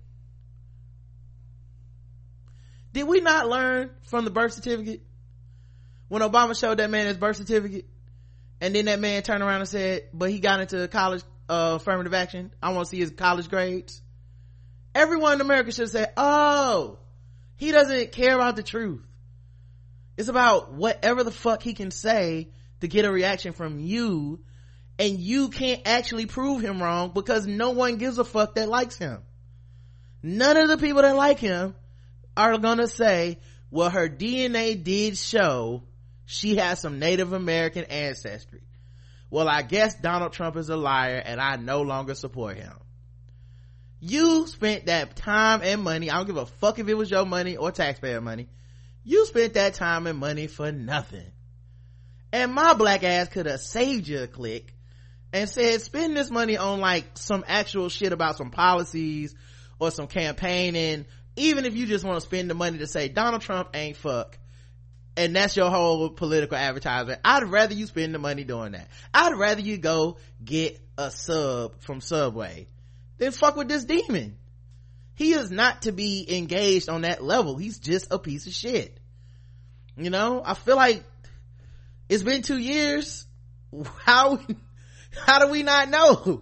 Did we not learn from the birth certificate? When Obama showed that man his birth certificate, and then that man turned around and said, but he got into college affirmative action. I want to see his college grades. Everyone in America should say, oh, he doesn't care about the truth. It's about whatever the fuck he can say to get a reaction from you, and you can't actually prove him wrong because no one gives a fuck that likes him. None of the people that like him are gonna say, well, her DNA did show she has some Native American ancestry. Well, I guess Donald Trump is a liar and I no longer support him. You spent that time and money. I don't give a fuck if it was your money or taxpayer money. You spent that time and money for nothing. And my black ass could have saved you a click and said, spend this money on like some actual shit about some policies or some campaigning. Even if you just want to spend the money to say Donald Trump ain't fuck, and that's your whole political advertisement, I'd rather you spend the money doing that. I'd rather you go get a sub from Subway than fuck with this demon. He is not to be engaged on that level. He's just a piece of shit. You know, I feel like it's been 2 years. How do we not know?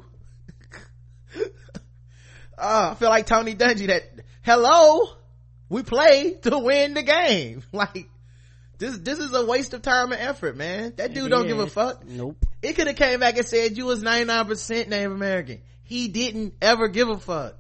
I feel like Tony Dungy that, hello, we play to win the game. Like, this is a waste of time and effort, man. That dude don't give a fuck. Nope. It could have came back and said you was 99% Native American. He didn't ever give a fuck.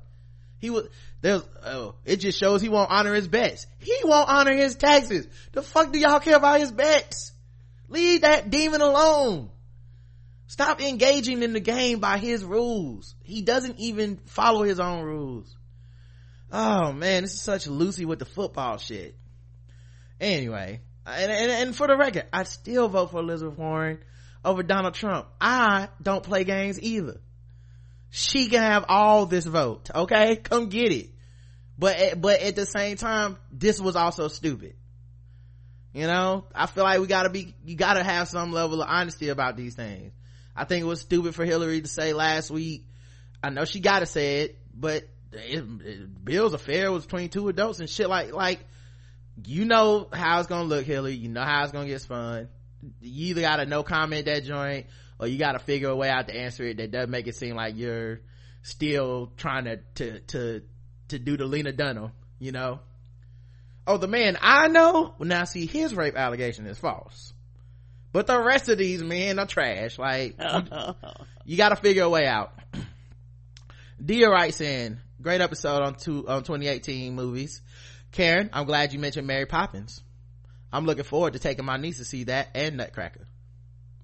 It just shows he won't honor his bets. He won't honor his taxes. The fuck do y'all care about his bets? Leave that demon alone. Stop engaging in the game by his rules. He doesn't even follow his own rules. Oh man, this is such Lucy with the football shit. Anyway, and for the record, I still vote for Elizabeth Warren over Donald Trump. I don't play games either. She can have all this vote, okay? Come get it. But at the same time, this was also stupid. You know, I feel like you gotta have some level of honesty about these things. I think it was stupid for Hillary to say last week, I know she gotta say it, but Bill's affair was between two adults and shit, like you know how it's gonna look, Hillary. You know how it's gonna get spun. You either gotta no comment that joint, or you gotta figure a way out to answer it that doesn't make it seem like you're still trying to do the Lena Dunham, you know. Oh, the man I know, well now see, his rape allegation is false, but the rest of these men are trash. Like, you gotta figure a way out. Dia writes in, great episode on 2018 movies. Karen, I'm glad you mentioned Mary Poppins. I'm looking forward to taking my niece to see that and Nutcracker.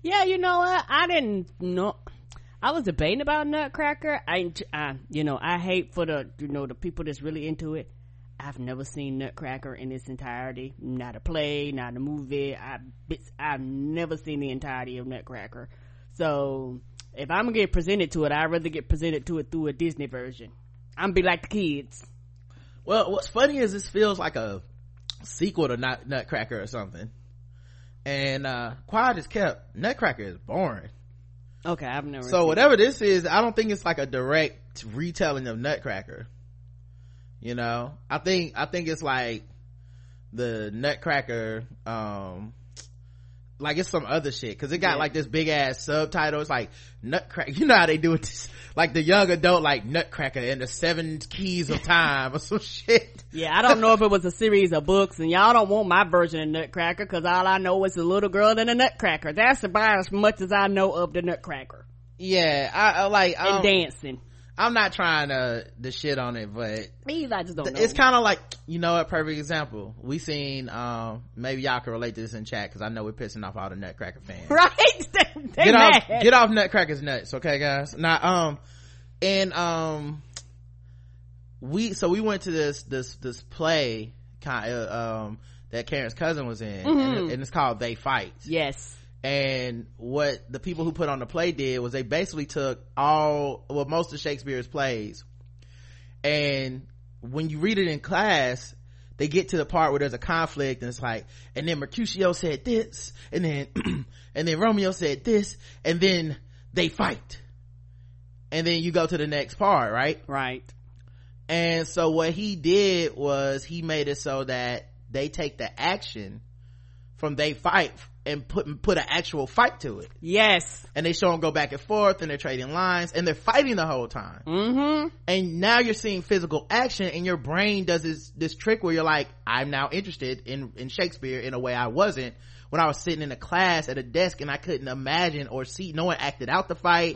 Yeah, you know what? I didn't know. I was debating about Nutcracker. I hate for the people that's really into it. I've never seen Nutcracker in its entirety. Not a play, not a movie. I've never seen the entirety of Nutcracker. So if I'm gonna get presented to it, I'd rather get presented to it through a Disney version. I'm gonna be like the kids. Well, what's funny is this feels like a sequel to Nutcracker or something. And quiet as kept, Nutcracker is boring. Okay, I've never so seen whatever this is, I don't think it's like a direct retelling of Nutcracker. I think it's like the Nutcracker, like it's some other shit, because it got like this big ass subtitle. It's like Nutcracker. You know how they do it, like the young adult, like Nutcracker and the 7 Keys of Time or some shit. Yeah, I don't know if it was a series of books, and y'all don't want my version of Nutcracker, because all I know is a little girl and a Nutcracker. That's about as much as I know of the Nutcracker. Yeah, I like and dancing. I'm not trying to shit on it, but I just don't know. It's kind of like, a perfect example. We seen, maybe y'all can relate to this in chat, because I know we're pissing off all the Nutcracker fans. Right? Get off Nutcracker's nuts, okay, guys? Now, we went to this play that Karen's cousin was in, and it's called They Fight. Yes. And what the people who put on the play did was they basically took most of Shakespeare's plays, and when you read it in class, they get to the part where there's a conflict, and it's like, and then Mercutio said this, and then and then Romeo said this, and then they fight, and then you go to the next part, right? And so what he did was he made it so that they take the action from they fight and put an actual fight to it. Yes. And they show them go back and forth, and they're trading lines, and they're fighting the whole time. And now you're seeing physical action, and your brain does this trick where you're like, I'm now interested in Shakespeare in a way I wasn't when I was sitting in a class at a desk and I couldn't imagine or see, no one acted out the fight.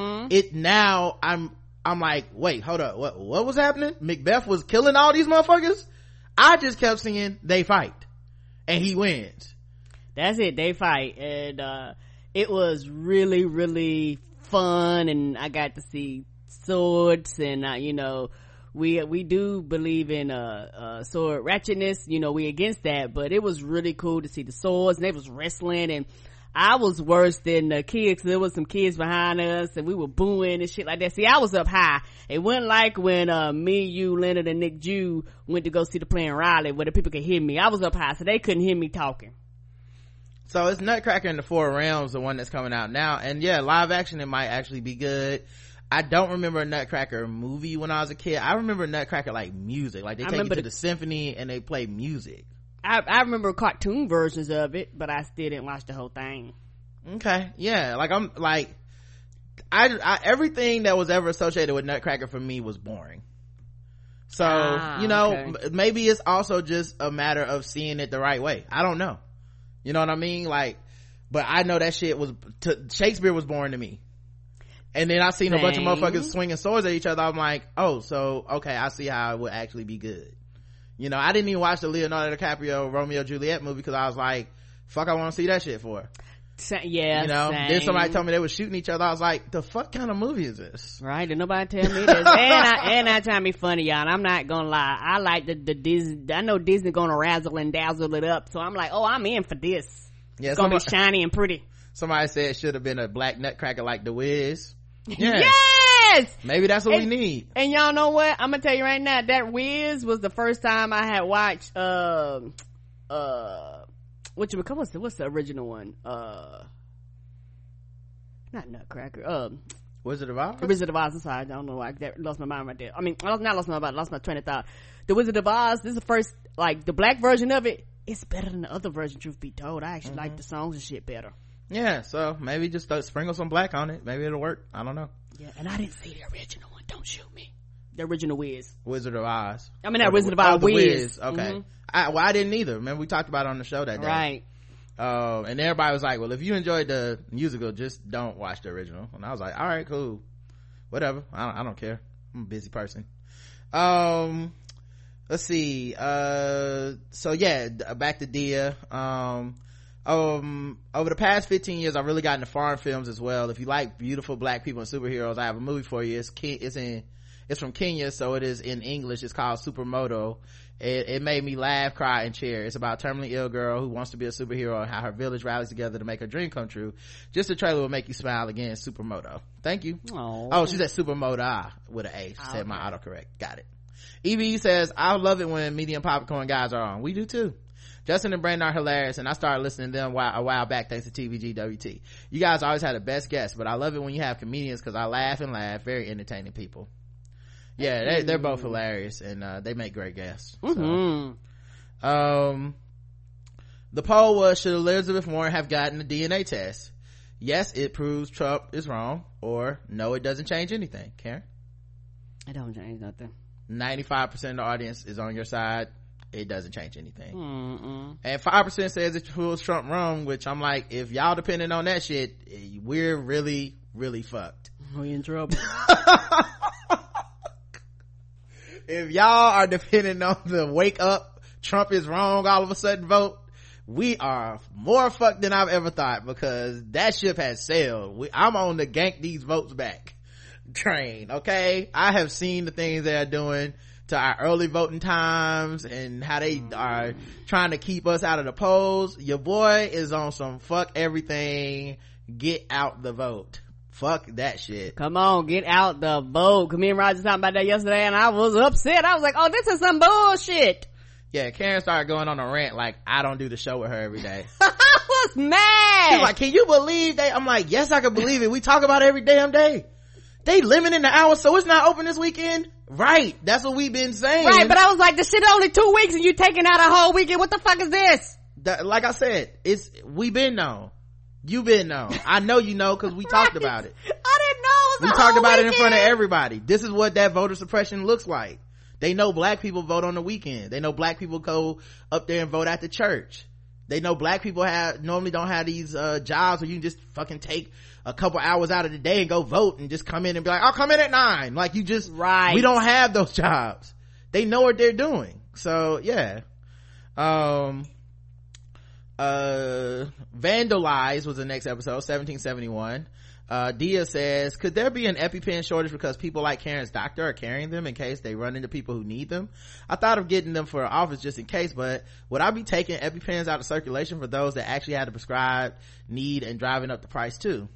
Now I'm like, wait, hold up, what was happening? Macbeth was killing all these motherfuckers? I just kept singing they fight, and he wins. That's it, they fight. And it was really, really fun, and I got to see swords, and we do believe in sword ratchetness. We against that, but it was really cool to see the swords, and they was wrestling, and I was worse than the kids. There was some kids behind us, and we were booing and shit like that. See, I was up high. It wasn't like when me, you, Leonard, and Nick Jew went to go see the play in Raleigh where the people could hear me. I was up high, so they couldn't hear me talking. So it's Nutcracker in the Four Realms, the one that's coming out now, and yeah, live action, it might actually be good. I don't remember a Nutcracker movie when I was a kid. I remember Nutcracker like music, like they take you to the symphony and they play music. I remember cartoon versions of it, but I still didn't watch the whole thing. Okay, yeah, like I'm like, I everything that was ever associated with Nutcracker for me was boring. So okay. Maybe it's also just a matter of seeing it the right way. I don't know. You know what I mean? Like, but I know that shit Shakespeare was boring to me. And then I seen a bunch of motherfuckers swinging swords at each other. I'm like, oh, so okay, I see how it would actually be good. I didn't even watch the Leonardo DiCaprio Romeo and Juliet movie because I was like, fuck, I want to see that shit for. Yeah, then somebody told me they were shooting each other. I was like, the fuck kind of movie is this? Right, and nobody tell me this. and I try to be funny, y'all, and I'm not gonna lie, I like the Disney. I know Disney gonna razzle and dazzle it up, so I'm like, oh, I'm in for this. Yeah, it's gonna be shiny and pretty. Somebody said it should have been a black Nutcracker like The Wiz. Yeah. Yes, maybe that's what we need. And y'all know what, I'm gonna tell you right now, that Wiz was the first time I had watched what's the original one? Not Nutcracker. Wizard of Oz? Wizard of Oz. I'm sorry, I don't know why I lost my mind right there. I mean, I lost my train of thought. The Wizard of Oz, this is the first, like, the black version of it. It's better than the other version, truth be told. I actually like the songs and shit better. Yeah, so maybe just sprinkle some black on it. Maybe it'll work. I don't know. Yeah, and I didn't see the original one. Don't shoot me. The original Wiz. Wizard of Oz. I mean, that Wizard of Oz. Wiz. Okay. I didn't either. Remember, we talked about it on the show that day. Right. And everybody was like, well, if you enjoyed the musical, just don't watch the original. And I was like, all right, cool. Whatever. I don't care. I'm a busy person. Let's see. So yeah, back to Dia. Over the past 15 years, I've really gotten into foreign films as well. If you like beautiful black people and superheroes, I have a movie for you. It's from Kenya, so it is in English. It's called Supermoto. It made me laugh, cry, and cheer. It's about a terminally ill girl who wants to be a superhero and how her village rallies together to make her dream come true. Just the trailer will make you smile again. Supermoto. Thank you. Oh, she said Supermoto with an A. She said my autocorrect. Got it. EB says, I love it when Medium Popcorn guys are on. We do too. Justin and Brandon are hilarious, and I started listening to them a while back thanks to TVGWT. You guys always had the best guests, but I love it when you have comedians because I laugh and laugh. Very entertaining people. Yeah, they're both hilarious, and they make great guests. Mm-hmm. So. The poll was, should Elizabeth Warren have gotten a DNA test? Yes, it proves Trump is wrong, or no, it doesn't change anything. Karen? It don't change nothing. 95% of the audience is on your side. It doesn't change anything. Mm-mm. And 5% says it proves Trump wrong, which I'm like, if y'all depending on that shit, we're really, really fucked. We in trouble. If y'all are depending on the wake up, Trump is wrong all of a sudden vote, we are more fucked than I've ever thought, because that ship has sailed. I'm on the gank these votes back train. Okay, I have seen the things they are doing to our early voting times and how they are trying to keep us out of the polls. Your boy is on some fuck everything, get out the vote. Fuck that shit. Come on, get out the vote. Me and Roger talking about that yesterday, and I was upset. I was like, oh, this is some bullshit. Yeah, Karen started going on a rant like I don't do the show with her every day. I was mad. She's like, can you believe they? I'm like, yes, I can believe it. We talk about it every damn day. They limiting the hours, so it's not open this weekend. Right, that's what we've been saying. Right, but I was like, this shit only 2 weeks and you taking out a whole weekend. What the fuck is this? Like I said, we been known. You been known. I know you know, because we talked about it. I didn't know. We talked about it in front of everybody. This is what that voter suppression looks like. They know black people vote on the weekend. They know black people go up there and vote at the church. They know black people normally don't have these jobs where you can just fucking take a couple hours out of the day and go vote and just come in and be like, I'll come in at 9. Like, you just, right. We don't have those jobs. They know what they're doing. So yeah. Vandalize was the next episode, 1771. Dia says, could there be an EpiPen shortage because people like Karen's doctor are carrying them in case they run into people who need them? I thought of getting them for office just in case, but would I be taking EpiPens out of circulation for those that actually had a prescribed need and driving up the price too?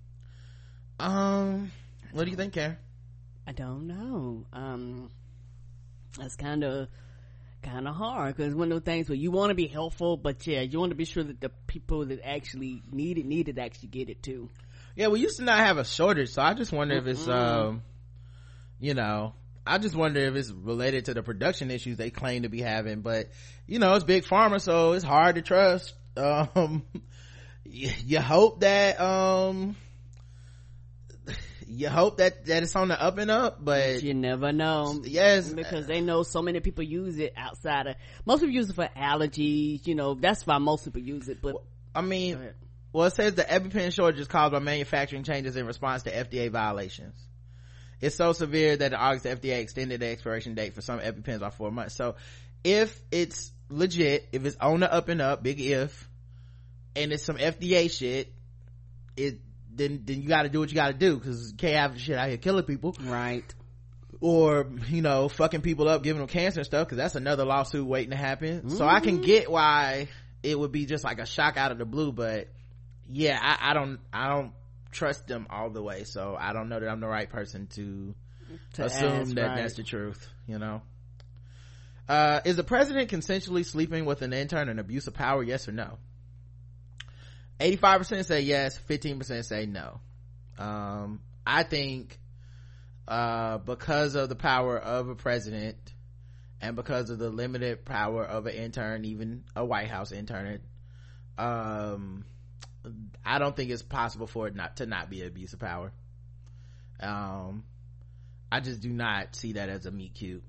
What do you think, Karen? I don't know. That's kind of hard, because one of those things where you want to be helpful, but yeah, you want to be sure that the people that actually need it actually get it too. Yeah, we used to not have a shortage, so I just wonder if it's I just wonder if it's related to the production issues they claim to be having. But it's big pharma, so it's hard to trust. You hope that it's on the up and up, but you never know. Yes, because they know so many people use it outside of, most people use it for allergies, that's why most people use it. But I mean, it says the EpiPen shortage is caused by manufacturing changes in response to FDA violations. It's so severe that in August the FDA extended the expiration date for some EpiPens by 4 months. So if it's legit, if it's on the up and up, big if, and it's some FDA shit, then you got to do what you got to do, because you can't have shit out here killing people, right? Or fucking people up, giving them cancer and stuff, because that's another lawsuit waiting to happen. Mm-hmm. So I can get why it would be just like a shock out of the blue, but yeah, I don't trust them all the way, so I don't know that I'm the right person to assume that that's the truth. Is the president consensually sleeping with an intern an abuse of power, yes or no? 85% say yes, 15% say no. I think because of the power of a president and because of the limited power of an intern, even a White House intern, I don't think it's possible for it not be abuse of power. I just do not see that as a meet cute.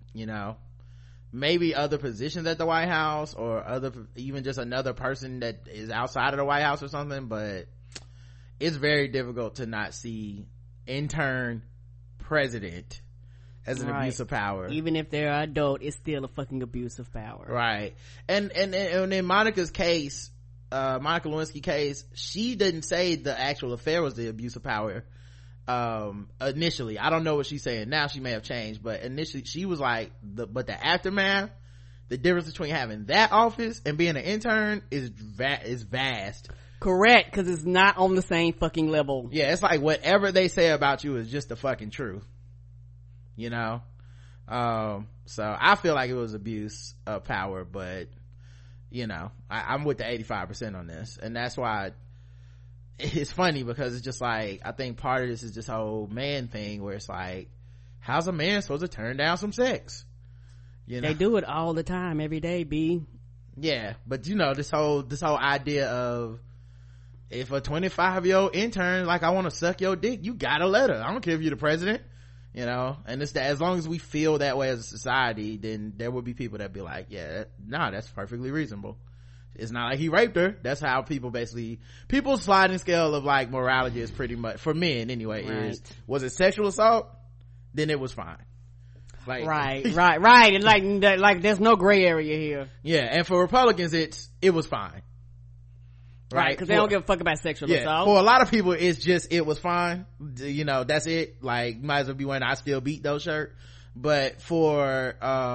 Maybe other positions at the White House, or even just another person that is outside of the White House or something, but it's very difficult to not see intern president as an abuse of power. Even if they're adult, it's still a fucking abuse of power. Right. And in Monica's case, Monica Lewinsky case, she didn't say the actual affair was the abuse of power initially. I don't know what she's saying now. She may have changed, but initially she was like but the aftermath, the difference between having that office and being an intern is vast. Correct, because it's not on the same fucking level. Yeah, it's like whatever they say about you is just the fucking truth, you know. So I feel like it was abuse of power, but you know, I'm with the 85% on this, and that's why it's funny, because it's just like, I think part of this is this whole man thing where it's like, how's a man supposed to turn down some sex? You know, they do it all the time, every day, B. Yeah, but you know, this whole idea of, if a 25-year-old intern like, I want to suck your dick, you gotta let her. I don't care if you're the president, you know. And it's that, as long as we feel that way as a society, then there will be people that be like, yeah, nah, that's perfectly reasonable. It's not like he raped her. That's how people's sliding scale of like morality is pretty much, for men anyway, right. Was it sexual assault? Then it was fine. Like, right. And like there's no gray area here. Yeah, and for Republicans, it was fine. Right, because they don't give a fuck about sexual assault. For a lot of people, it's just, it was fine, you know, that's it. Like, might as well be wearing I Still Beat Those shirt. But for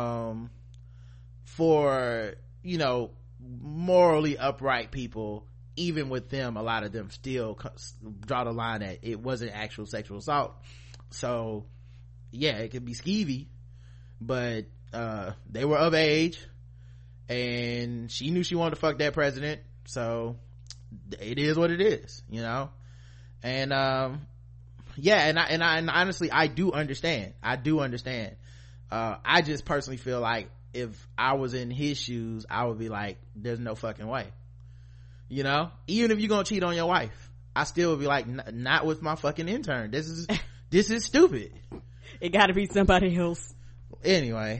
you know, morally upright people, even with them, a lot of them still draw the line that it wasn't actual sexual assault. So yeah, it could be skeevy, but they were of age and she knew she wanted to fuck that president, so it is what it is, you know. And yeah, and I honestly, I do understand. I just personally feel like if I was in his shoes, I would be like, there's no fucking way, you know. Even if you're gonna cheat on your wife, I still would be like, not with my fucking intern. This is stupid. It gotta be somebody else. Anyway,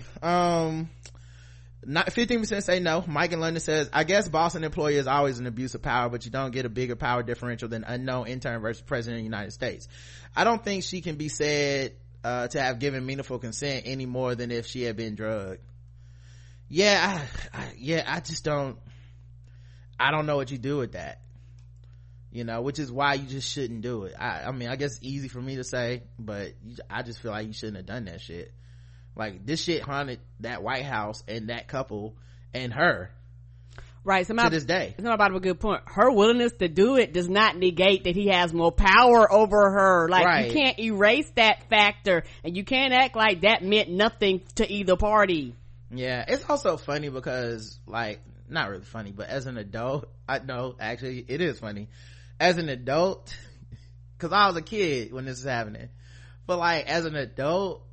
not 15% say no. Mike in London says, I guess boss and employee is always an abuse of power, but you don't get a bigger power differential than unknown intern versus president of the United States. I don't think she can be said to have given meaningful consent any more than if she had been drugged. Yeah, I just don't know what you do with that, you know, which is why you just shouldn't do it. I mean, I guess it's easy for me to say, but I just feel like you shouldn't have done that shit. Like, this shit haunted that White House and that couple and her, right, to this day. It's not about a good point. Her willingness to do it does not negate that he has more power over her. Like, right. You can't erase that factor, and you can't act like that meant nothing to either party. Yeah, it's also funny because, like, not really funny, but as an adult, I know, actually, it is funny. As an adult, because I was a kid when this was happening, but like, as an adult,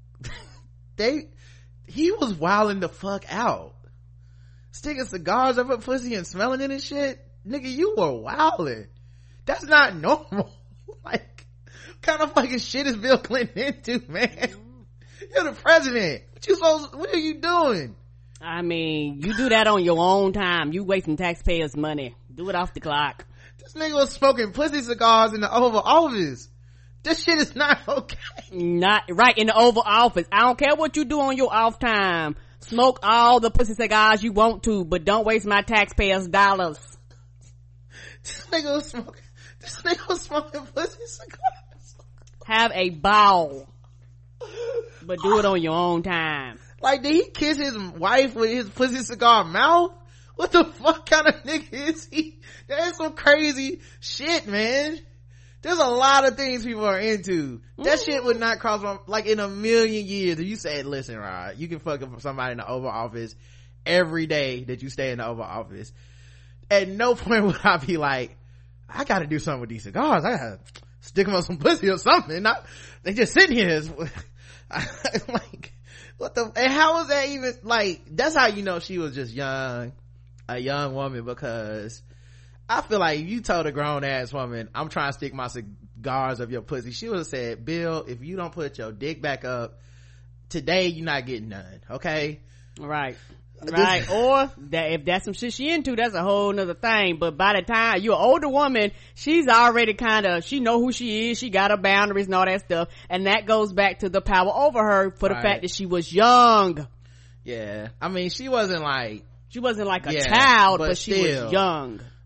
he was wilding the fuck out, sticking cigars up her pussy and smelling it and shit. Nigga, you were wilding. That's not normal. Like, what kind of fucking shit is Bill Clinton into, man? You're the president. What are you doing? I mean, you do that on your own time. You wasting taxpayers' money. Do it off the clock. This nigga was smoking pussy cigars in the Oval Office. This shit is not okay. Not right, in the Oval Office. I don't care what you do on your off time. Smoke all the pussy cigars you want to, but don't waste my taxpayers' dollars. This nigga was smoking pussy cigars. Have a ball, but do it on your own time. Like, did he kiss his wife with his pussy cigar mouth? What the fuck kind of nigga is he? That's some crazy shit, man. There's a lot of things people are into. That shit would not cross my, like, in a million years. If you said, listen, Rod, you can fuck up somebody in the Oval Office every day that you stay in the Oval Office. At no point would I be like, I gotta do something with these cigars. I gotta stick them on some pussy or something. They just sitting here. Like, what the, and how was that even, like, that's how you know she was just a young woman, because I feel like if you told a grown ass woman, I'm trying to stick my cigars up your pussy, she would have said, Bill, if you don't put your dick back up today, you're not getting none. Okay, right. Or that, if that's some shit she into, that's a whole nother thing. But by the time you're an older woman, she's already she know who she is, she got her boundaries and all that stuff, and that goes back to the power over her for the fact that she was young. Yeah, I mean, she wasn't like a child, but she was young.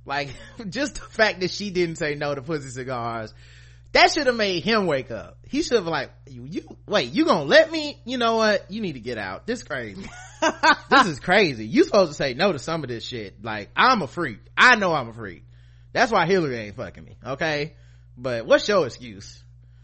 Like, just the fact that she didn't say no to pussy cigars, that should have made him wake up. He should have like, wait, you gonna let me? You know what? You need to get out. This crazy. This is crazy. You supposed to say no to some of this shit. Like, I'm a freak. I know I'm a freak. That's why Hillary ain't fucking me. Okay? But what's your excuse?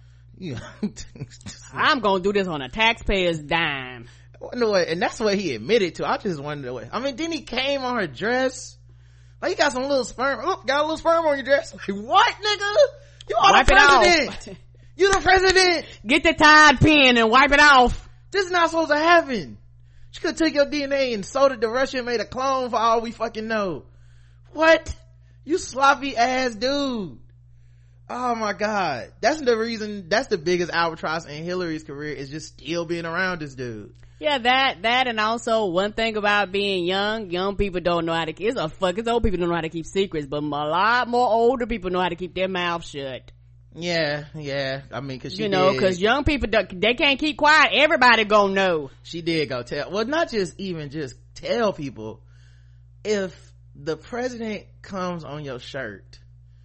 I'm gonna do this on a taxpayer's dime. And that's what he admitted to. I just wondered what, I mean, then he came on her dress. Like, you got some little sperm. Look, got a little sperm on your dress. Like, what, nigga? You are Wipe the it off. president. You the president. Get the Tide pen and wipe it off. This is not supposed to happen. She could have took your DNA and sold it to Russia and made a clone for all we fucking know. What? You sloppy ass dude. Oh my god. That's the reason, that's the biggest albatross in Hillary's career, is just still being around this dude. Yeah, that and also one thing about being young people don't know how to, it's old people don't know how to keep secrets, but a lot more older people know how to keep their mouth shut. Yeah. I mean, cause cause young people, they can't keep quiet. Everybody gonna know. She did go tell, well, not just even just tell people. If the president comes on your shirt,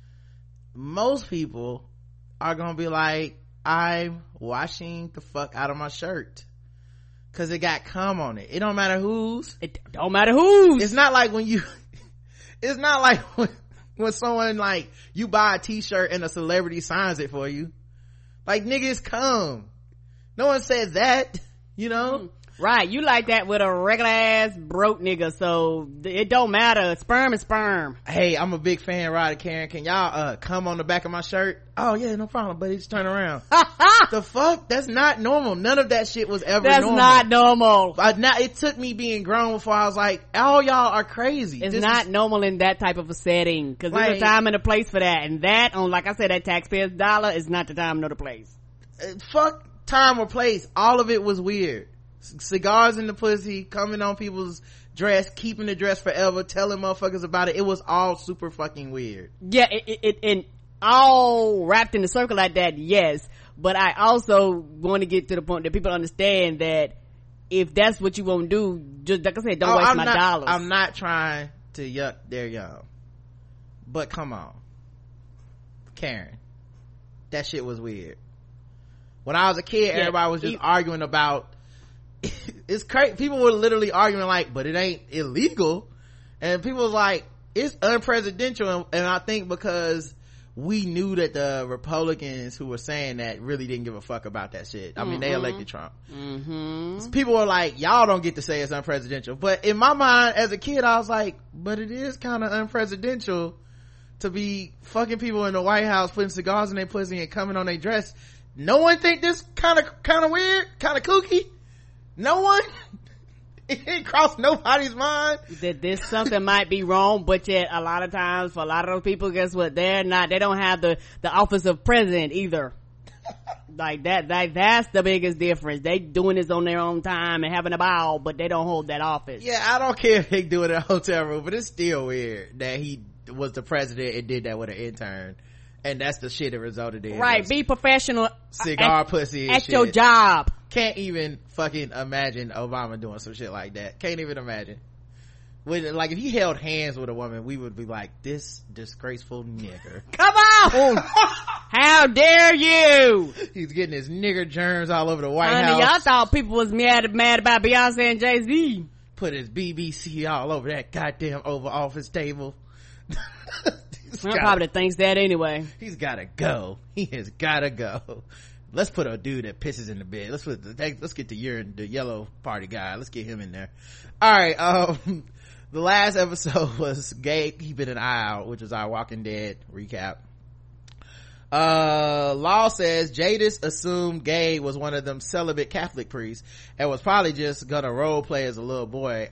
most people are gonna be like, I'm washing the fuck out of my shirt. Cause it got cum on it. It don't matter whose. It's not like when you, it's not like when someone, like, you buy a t-shirt and a celebrity signs it for you. Like, niggas cum. No one says that, you know? Right, you like that with a regular ass broke nigga, so it don't matter. Sperm is sperm. Hey, I'm a big fan, Rod and Karen. Can y'all come on the back of my shirt? Oh yeah, no problem, buddy. Just turn around. The fuck? That's not normal. None of that shit was ever normal. That's not normal. Now it took me being grown before I was like, all y'all are crazy. It's not normal in that type of a setting, because like, there's a time and a place for that, and that, on, like I said, that taxpayer's dollar is not the time nor the place. Fuck time or place. All of it was weird. Cigars in the pussy, coming on people's dress, keeping the dress forever, telling motherfuckers about it. It was all super fucking weird. Yeah, it all wrapped in a circle like that, yes. But I also want to get to the point that people understand that if that's what you want to do, just like I said, don't waste my dollars. I'm not trying to yuck their yum. But come on. Karen. That shit was weird. When I was a kid, everybody was just arguing about, it's crazy. People were literally arguing like, but it ain't illegal. And people was like, it's unpresidential. And I think because we knew that the Republicans who were saying that really didn't give a fuck about that shit. I mean, they elected Trump. So people were like, y'all don't get to say it's unpresidential. But in my mind as a kid, I was like, but it is kind of unpresidential to be fucking people in the White House, putting cigars in their pussy and coming on their dress. No one think this kind of weird, kind of kooky? No one? It didn't cross nobody's mind that this something might be wrong, but yet a lot of times for a lot of those people, guess what, they don't have the office of president either. Like that's the biggest difference. They doing this on their own time and having a ball, but they don't hold that office. Yeah, I don't care if they do it in a hotel room, but it's still weird that he was the president and did that with an intern, and that's the shit it resulted in. Right, be professional. Cigar pussy and at shit. your job. Can't even fucking imagine Obama doing some shit like that. Can't even imagine. Like, if he held hands with a woman, we would be like, this disgraceful nigger. Come on! How dare you! He's getting his nigger germs all over the White House. Honey, y'all thought people was mad about Beyonce and Jay-Z. Put his BBC all over that goddamn Oval Office table. Probably thinks that anyway. He's gotta go. He has gotta go. Let's put a dude that pisses in the bed. Let's get the urine, the yellow party guy. Let's get him in there. All right. The last episode was Gay Keeping an Eye Out, which was our Walking Dead recap. Law says Jadis assumed Gay was one of them celibate Catholic priests and was probably just gonna role play as a little boy.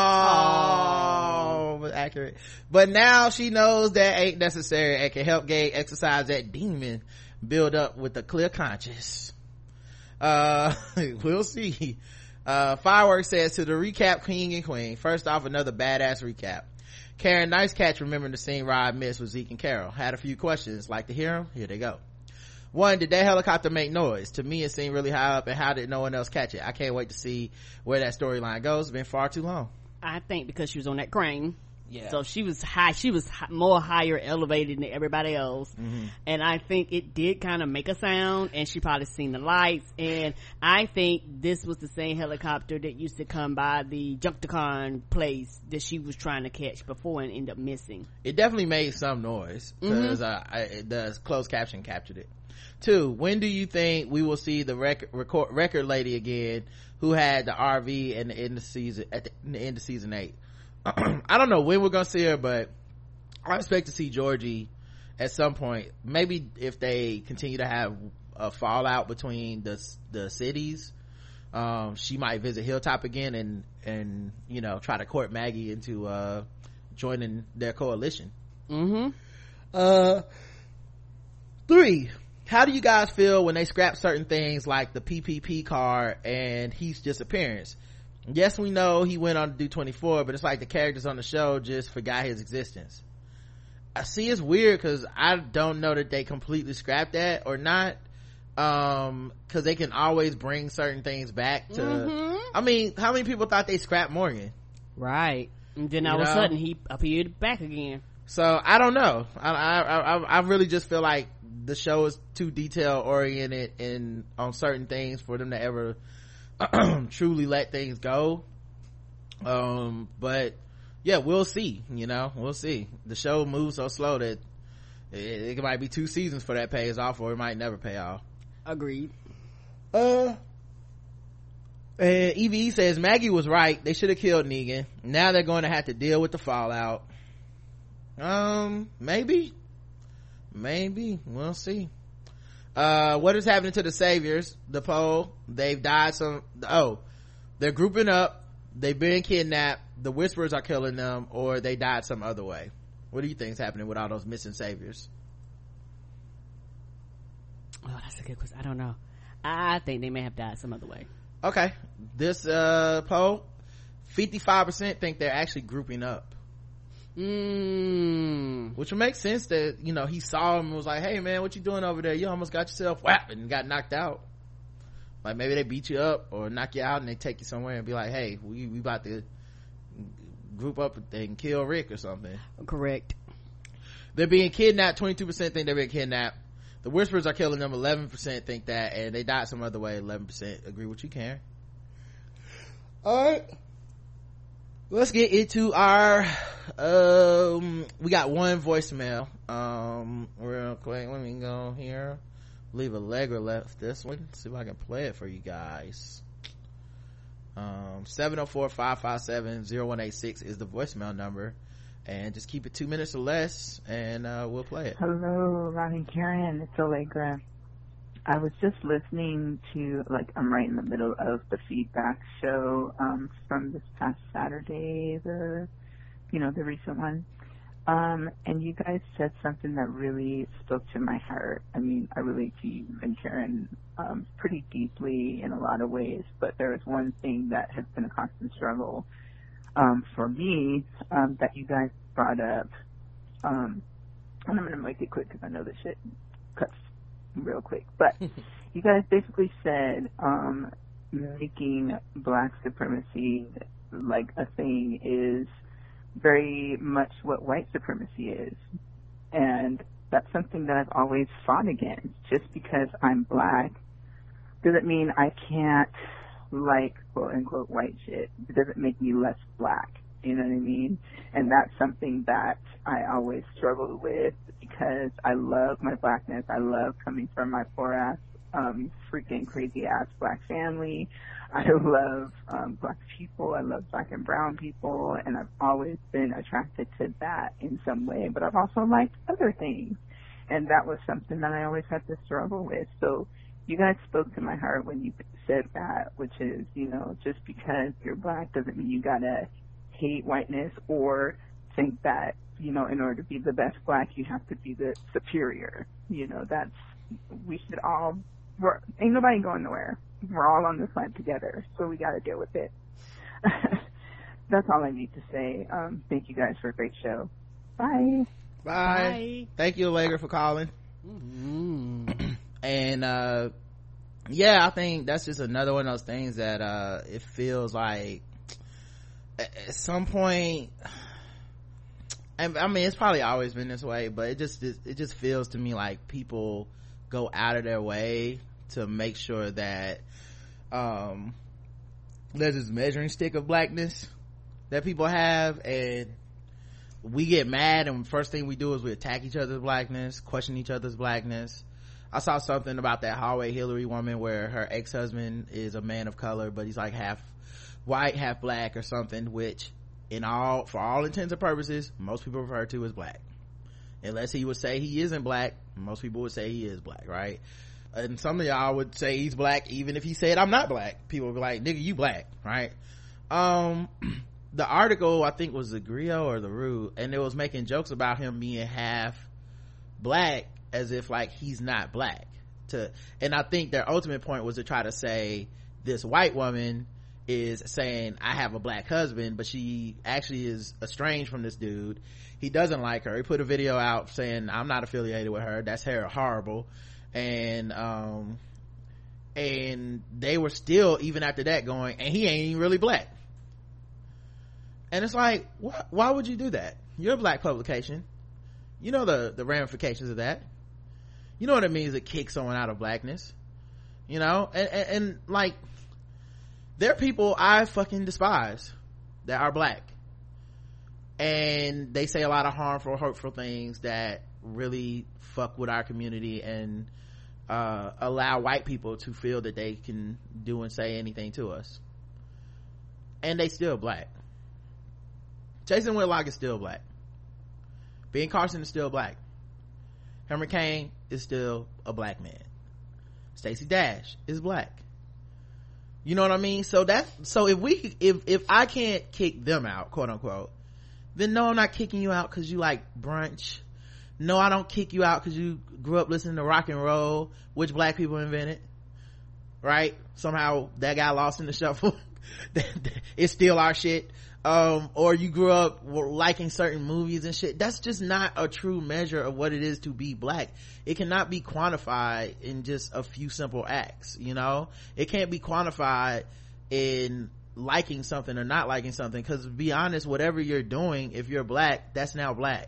Oh, accurate. But now she knows that ain't necessary and can help Gay exercise that demon build up with a clear conscience. We'll see. Fireworks says, to the recap king and queen, first off, another badass recap. Karen Nice Catch remembered the scene Rod missed with Zeke and Carol. Had a few questions. Like to hear them? Here they go. 1, did that helicopter make noise? To me, it seemed really high up, and how did no one else catch it? I can't wait to see where that storyline goes. It's been far too long. I think because she was on that crane. Yeah. So she was more higher elevated than everybody else. And I think it did kind of make a sound, and she probably seen the lights. And I think this was the same helicopter that used to come by the Junkticon place that she was trying to catch before and end up missing. It definitely made some noise because the closed caption captured it. 2, when do you think we will see the record lady again who had the RV at the end of season 8? I don't know when we're gonna see her, but I expect to see Georgie at some point. Maybe if they continue to have a fallout between the cities, she might visit Hilltop again and you know, try to court Maggie into joining their coalition. 3, how do you guys feel when they scrap certain things like the PPP card and Heath's disappearance? Yes, we know he went on to do 24, but it's like the characters on the show just forgot his existence. I see it's weird because I don't know that they completely scrapped that or not, because they can always bring certain things back to I mean, how many people thought they scrapped Morgan? Right. And then all of a sudden he appeared back again. So I don't know. I really just feel like the show is too detail oriented and on certain things for them to ever truly let things go. But yeah, we'll see. We'll see. The show moves so slow that it might be 2 seasons for that pays off, or it might never pay off. Agreed. And EVE says Maggie was right. They should have killed Negan. Now they're going to have to deal with the fallout. Maybe we'll see. What is happening to the saviors? The poll, they've died they're grouping up, they've been kidnapped, the Whisperers are killing them, or they died some other way. What do you think is happening with all those missing saviors? Oh, that's a good question. I don't know. I think they may have died some other way. Okay, this poll, 55% think they're actually grouping up. Which would make sense that he saw him and was like, hey man, what you doing over there? You almost got yourself whacked and got knocked out. Like maybe they beat you up or knock you out and they take you somewhere and be like, hey, we about to group up and kill Rick or something. Correct. They're being kidnapped. 22% think they're being kidnapped. The Whisperers are killing them. 11% think that, and they died some other way. 11% agree with you, Karen. All right, let's get into our we got one voicemail real quick. Let me go here. I believe Allegra left this one. Let's see if I can play it for you guys. 704-557-0186 is the voicemail number, and just keep it 2 minutes or less and we'll play it. Hello, Ron and Karen, it's Allegra. I was just listening to, I'm right in the middle of the feedback show from this past Saturday, the recent one. And you guys said something that really spoke to my heart. I mean, I relate to you and Karen pretty deeply in a lot of ways, but there is one thing that has been a constant struggle for me that you guys brought up. And I'm going to make it quick because I know this shit cuts real quick. But you guys basically said making black supremacy like a thing is very much what white supremacy is. And that's something that I've always fought against. Just because I'm black doesn't mean I can't like quote unquote white shit. It doesn't make me less black. You know what I mean? And that's something that I always struggled with because I love my blackness. I love coming from my poor ass, freaking crazy ass black family. I love black people. I love black and brown people, and I've always been attracted to that in some way. But I've also liked other things, and that was something that I always had to struggle with. So you guys spoke to my heart when you said that, which is, just because you're black doesn't mean you gotta hate whiteness or think that, in order to be the best black, you have to be the superior. We should all, ain't nobody going nowhere. We're all on this line together, so we got to deal with it. That's all I need to say. Thank you guys for a great show. Bye. Bye. Thank you, Allegra, for calling. And I think that's just another one of those things that it feels like at some point and I mean, it's probably always been this way, but it just feels to me like people go out of their way to make sure that there's this measuring stick of blackness that people have, and we get mad, and first thing we do is we attack each other's blackness, question each other's blackness. I saw something about that Hallway Hillary woman where her ex-husband is a man of color, but he's like half white, half black or something, which for all intents and purposes, most people refer to as black. Unless he would say he isn't black, most people would say he is black, right? And some of y'all would say he's black even if he said I'm not black. People would be like, nigga, you black, right? The article, I think, was the Grio or the Rue, and it was making jokes about him being half black as if like he's not black. And I think their ultimate point was to try to say this white woman is saying I have a black husband, but she actually is estranged from this dude. He doesn't like her. He put a video out saying I'm not affiliated with her. That's horrible. And they were still, even after that, going, and he ain't even really black. And it's like, why would you do that? You're a black publication. You know the ramifications of that. You know what it means to kick someone out of blackness, you know? And like, there are people I fucking despise that are black, and they say a lot of harmful, hurtful things that really fuck with our community and allow white people to feel that they can do and say anything to us, and they still black. Jason Whitlock is still black. Ben Carson is still black. Herman Cain is still a black man. Stacey Dash is black. You know what I mean? So if I can't kick them out, quote unquote, then no, I'm not kicking you out because you like brunch. No, I don't kick you out because you grew up listening to rock and roll, which black people invented, right? Somehow that got lost in the shuffle. It's still our shit. Or you grew up liking certain movies and shit. That's just not a true measure of what it is to be black. It cannot be quantified in just a few simple acts, you know? It can't be quantified in liking something or not liking something, because to be honest, whatever you're doing, if you're black, that's now black.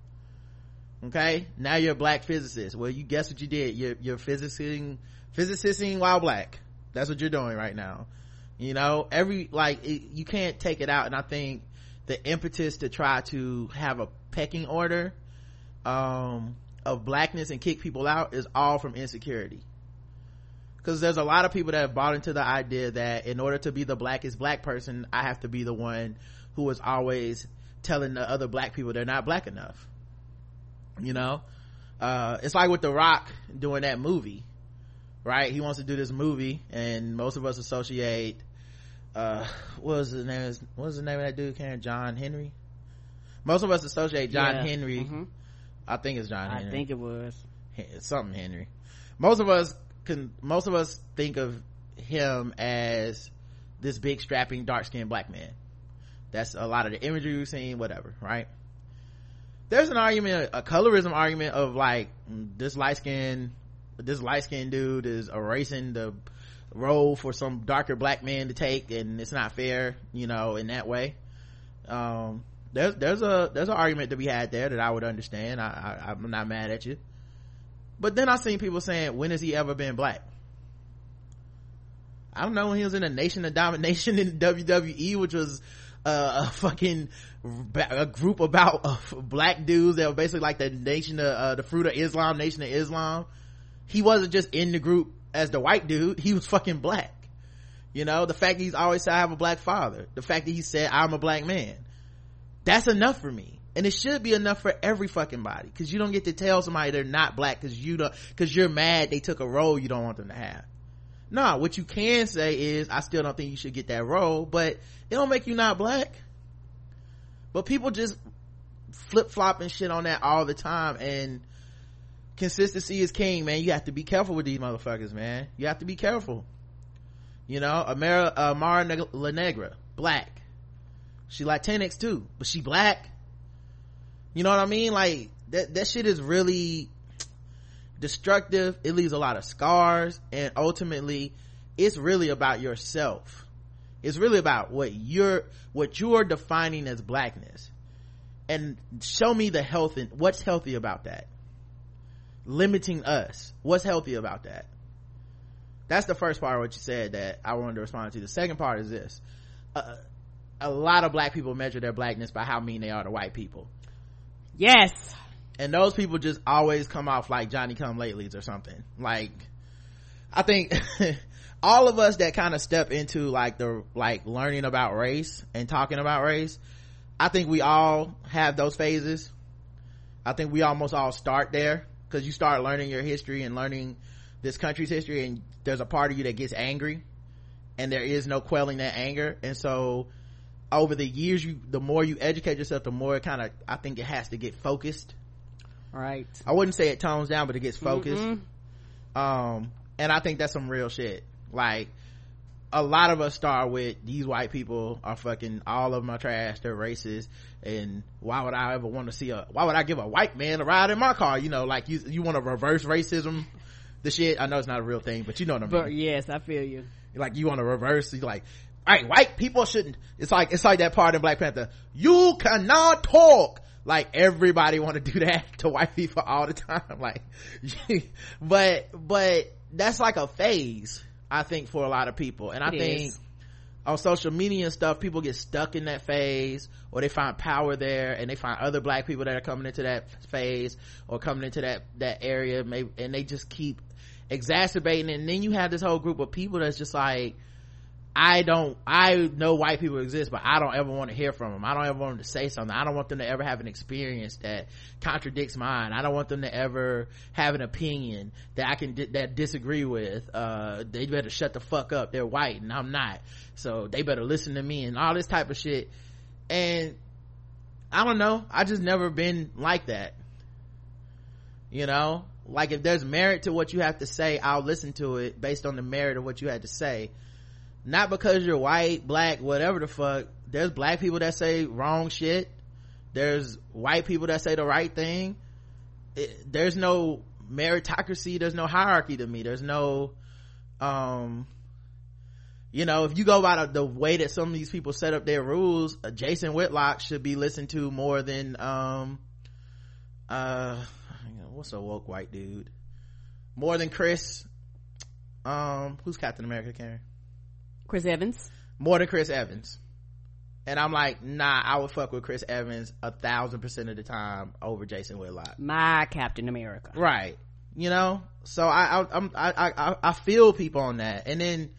Okay? Now you're a black physicist. Well, you guess what you did? You're physicing while black. That's what you're doing right now. You know, you can't take it out. And I think the impetus to try to have a pecking order of blackness and kick people out is all from insecurity, because there's a lot of people that have bought into the idea that in order to be the blackest black person, I have to be the one who is always telling the other black people they're not black enough. You know, it's like with The Rock doing that movie, right? He wants to do this movie, and most of us associate what was the name of that dude, Karen? John Henry. Most of us associate John Henry. Mm-hmm. I think it's John Henry. I think it was something Henry. Most of us think of him as this big strapping dark-skinned black man. That's a lot of the imagery we've seen, whatever, right? There's an argument, a colorism argument of like this light-skinned dude is erasing the role for some darker black man to take, and it's not fair, you know, in that way. There's an argument to be had there that I would understand. I'm not mad at you. But then I've seen people saying, when has he ever been black? I don't know, when he was in a Nation of Domination in WWE, which was a group about black dudes that were basically like the Nation of the Fruit of Islam, Nation of Islam. He wasn't just in the group as the white dude, he was fucking black. You know, the fact that he's always said I have a black father, the fact that he said I'm a black man, that's enough for me. And it should be enough for every fucking body, because you don't get to tell somebody they're not black because you're mad they took a role you don't want them to have. No, what you can say is, I still don't think you should get that role, but it don't make you not black. But people just flip-flop and shit on that all the time, and consistency is king, man. You have to be careful with these motherfuckers, man. You have to be careful. You know, Mara La Negra, black. She Latinx too, but she black. You know what I mean? Like, that shit is really destructive. It leaves a lot of scars, and ultimately it's really about yourself. It's really about what you're defining as blackness. and show me the health and what's healthy about that. Limiting us, what's healthy about that? That's the first part of what you said that I wanted to respond to. The second part is this: a lot of black people measure their blackness by how mean they are to white people. Yes. And those people just always come off like Johnny come latelys or something. Like, I think all of us that kind of step into like learning about race and talking about race, I think we all have those phases. I think we almost all start there, because you start learning your history and learning this country's history, and there's a part of you that gets angry, and there is no quelling that anger. And so over the years, the more you educate yourself, the more it kind of, I think it has to get focused. Right. I wouldn't say it tones down, but it gets focused. Mm-hmm. And I think that's some real shit. Like, a lot of us start with, these white people are fucking, all of them are trash, they're racist, and why would I give a white man a ride in my car? You know, like, you want to reverse racism, the shit. I know it's not a real thing, but you know what I mean. But yes, I feel you. Like, you want to reverse, you're like, right, white people shouldn't, it's like that part in Black Panther, you cannot talk. Like, everybody want to do that to white people all the time. Like, but that's like a phase, I think, for a lot of people. And I think on social media and stuff, people get stuck in that phase, or they find power there, and they find other black people that are coming into that phase or coming into that area, maybe, and they just keep exacerbating it. And then you have this whole group of people that's just like, I know white people exist, but I don't ever want to hear from them. I don't ever want them to say something. I don't want them to ever have an experience that contradicts mine. I don't want them to ever have an opinion that I can that disagree with. They better shut the fuck up. They're white and I'm not, so they better listen to me, and all this type of shit. And I don't know, I just never been like that, you know. Like, if there's merit to what you have to say, I'll listen to it based on the merit of what you had to say, not because you're white, black, whatever the fuck. There's black people that say wrong shit, there's white people that say the right thing. There's no meritocracy, there's no hierarchy to me. There's no you know, if you go by the way that some of these people set up their rules, Jason Whitlock should be listened to more than what's a woke white dude, more than Chris, who's Captain America, Karen? Chris Evans. More than Chris Evans. And I'm like, nah, I would fuck with Chris Evans 1,000% of the time over Jason Whitlock, my Captain America. Right. You know, so I feel people on that. And then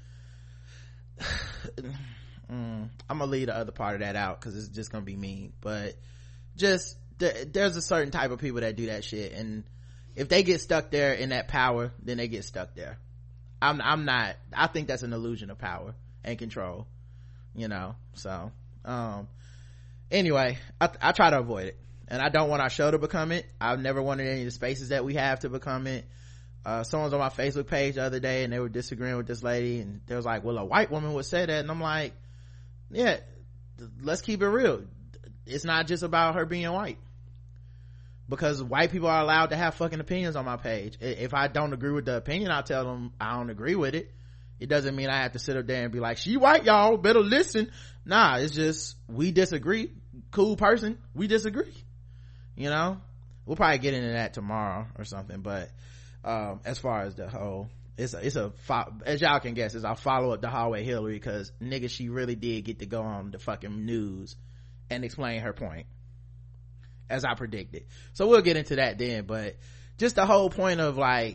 I'm gonna leave the other part of that out because it's just gonna be mean. But just there's a certain type of people that do that shit, and if they get stuck there in that power, then they get stuck there. I'm not, I think that's an illusion of power and control, you know. So anyway, I try to avoid it, and I don't want our show to become it. I've never wanted any of the spaces that we have to become it. Someone's on my Facebook page the other day, and they were disagreeing with this lady, and they was like, well, a white woman would say that, and I'm like, yeah, let's keep it real. It's not just about her being white, because white people are allowed to have fucking opinions on my page. If I don't agree with the opinion, I'll tell them I don't agree with it. It doesn't mean I have to sit up there and be like, she white, y'all better listen. Nah, it's just, we disagree. Cool person, we disagree, you know. We'll probably get into that tomorrow or something. But as far as the whole, it's as y'all can guess, I'll follow up the hallway Hillary, because nigga, she really did get to go on the fucking news and explain her point, as I predicted. So we'll get into that then. But just the whole point of like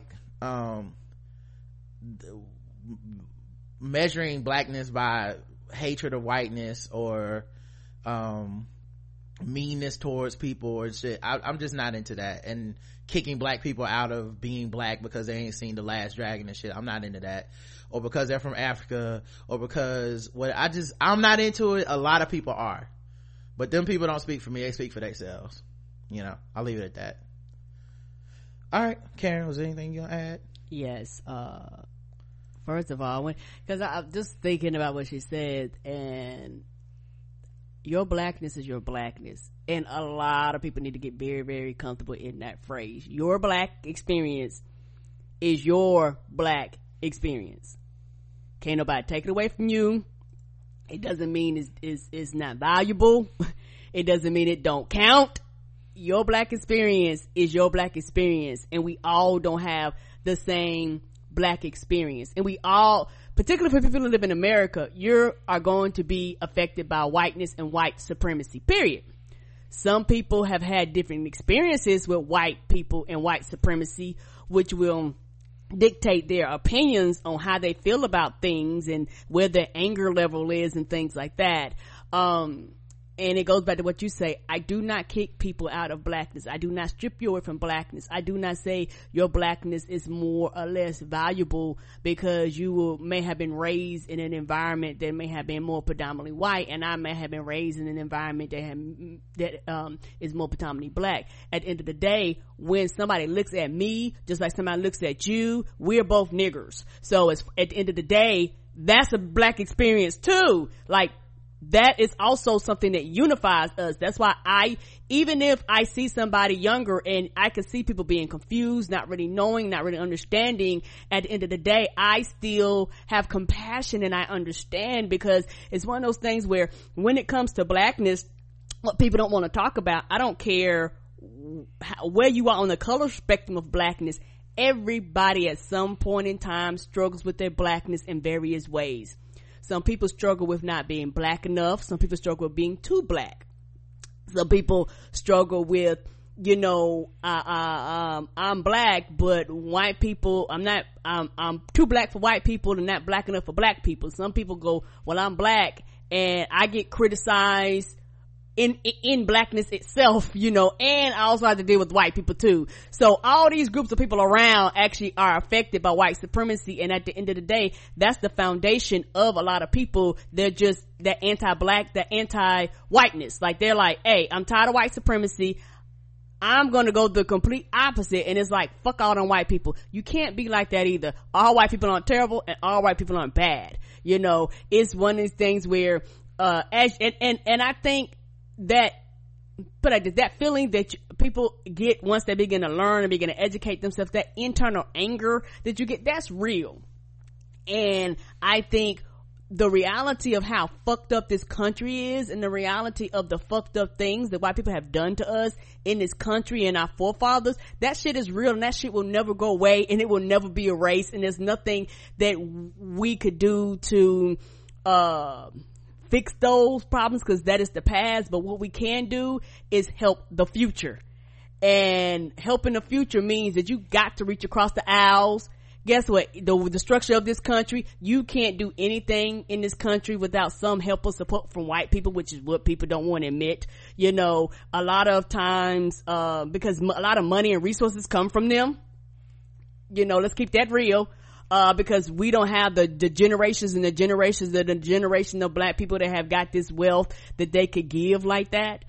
measuring blackness by hatred of whiteness, or meanness towards people or shit, I'm just not into that. And kicking black people out of being black because they ain't seen The Last Dragon and shit, I'm not into that. Or because they're from Africa, or because I'm not into it. A lot of people are, but them people don't speak for me, they speak for themselves, you know. I'll leave it at that. All right, Karen, was there anything you gonna add? Yes. First of all, because I'm just thinking about what she said, and your blackness is your blackness, and a lot of people need to get very, very comfortable in that phrase. Your black experience is your black experience. Can't nobody take it away from you. It doesn't mean it's not valuable. It doesn't mean it don't count. Your black experience is your black experience, and we all don't have the same black experience. And we all, particularly for people who live in America, you are going to be affected by whiteness and white supremacy, period. Some people have had different experiences with white people and white supremacy, which will dictate their opinions on how they feel about things and where their anger level is and things like that. And it goes back to what you say. I do not kick people out of blackness. I do not strip you away from blackness. I do not say your blackness is more or less valuable because you may have been raised in an environment that may have been more predominantly white, and I may have been raised in an environment that is more predominantly black. At the end of the day, when somebody looks at me, just like somebody looks at you, we're both niggers. So at the end of the day, that's a black experience too. Like, that is also something that unifies us. That's why even if I see somebody younger and I can see people being confused, not really knowing, not really understanding, at the end of the day, I still have compassion and I understand, because it's one of those things where when it comes to blackness, what people don't want to talk about, I don't care where you are on the color spectrum of blackness, everybody at some point in time struggles with their blackness in various ways. Some people struggle with not being black enough. Some people struggle with being too black. Some people struggle with, I'm black, but white people, I'm too black for white people and not black enough for black people. Some people go, well, I'm black and I get criticized in blackness itself, and I also have to deal with white people too. So all these groups of people around actually are affected by white supremacy, and at the end of the day, that's the foundation of a lot of people. They're just that anti-black, that anti-whiteness. Like, they're like, hey, I'm tired of white supremacy, I'm gonna go the complete opposite. And it's like, fuck all them white people. You can't be like that either. All white people aren't terrible and all white people aren't bad. It's one of these things where and I think that feeling that people get once they begin to learn and begin to educate themselves, that internal anger that you get, that's real. And I think the reality of how fucked up this country is, and the reality of the fucked up things that white people have done to us in this country and our forefathers, that shit is real, and that shit will never go away, and it will never be erased, and there's nothing that we could do to fix those problems, because that is the past. But what we can do is help the future, and helping the future means that you got to reach across the aisles. Guess what? The structure of this country, you can't do anything in this country without some help or support from white people, which is what people don't want to admit. A lot of times, because a lot of money and resources come from them, let's keep that real. Because we don't have the generations and the generations of the generation of black people that have got this wealth that they could give like that.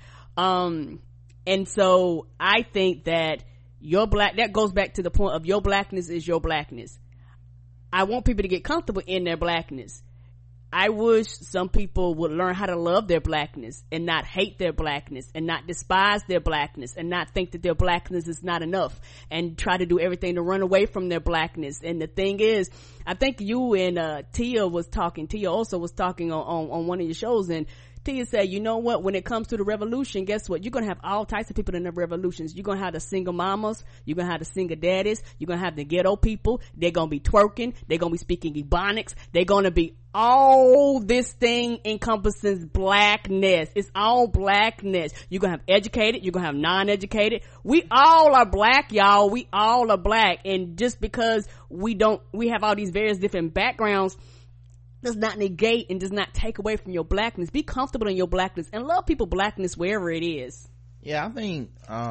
And so I think that that goes back to the point of your blackness is your blackness. I want people to get comfortable in their blackness. I wish some people would learn how to love their blackness and not hate their blackness and not despise their blackness and not think that their blackness is not enough and try to do everything to run away from their blackness. And the thing is, I think you and Tia also was talking on one of your shows, and Tia said, you know what, when it comes to the revolution, guess what, you're gonna have all types of people in the revolutions. You're gonna have the single mamas, you're gonna have the single daddies, you're gonna have the ghetto people, they're gonna be twerking, they're gonna be speaking ebonics, they're gonna be all this thing encompasses blackness. It's all blackness. You're gonna have educated, you're gonna have non-educated. We all are black, y'all. We all are black. And just because we have all these various different backgrounds does not negate and does not take away from your blackness. Be comfortable in your blackness and love people blackness wherever it is. Yeah, I think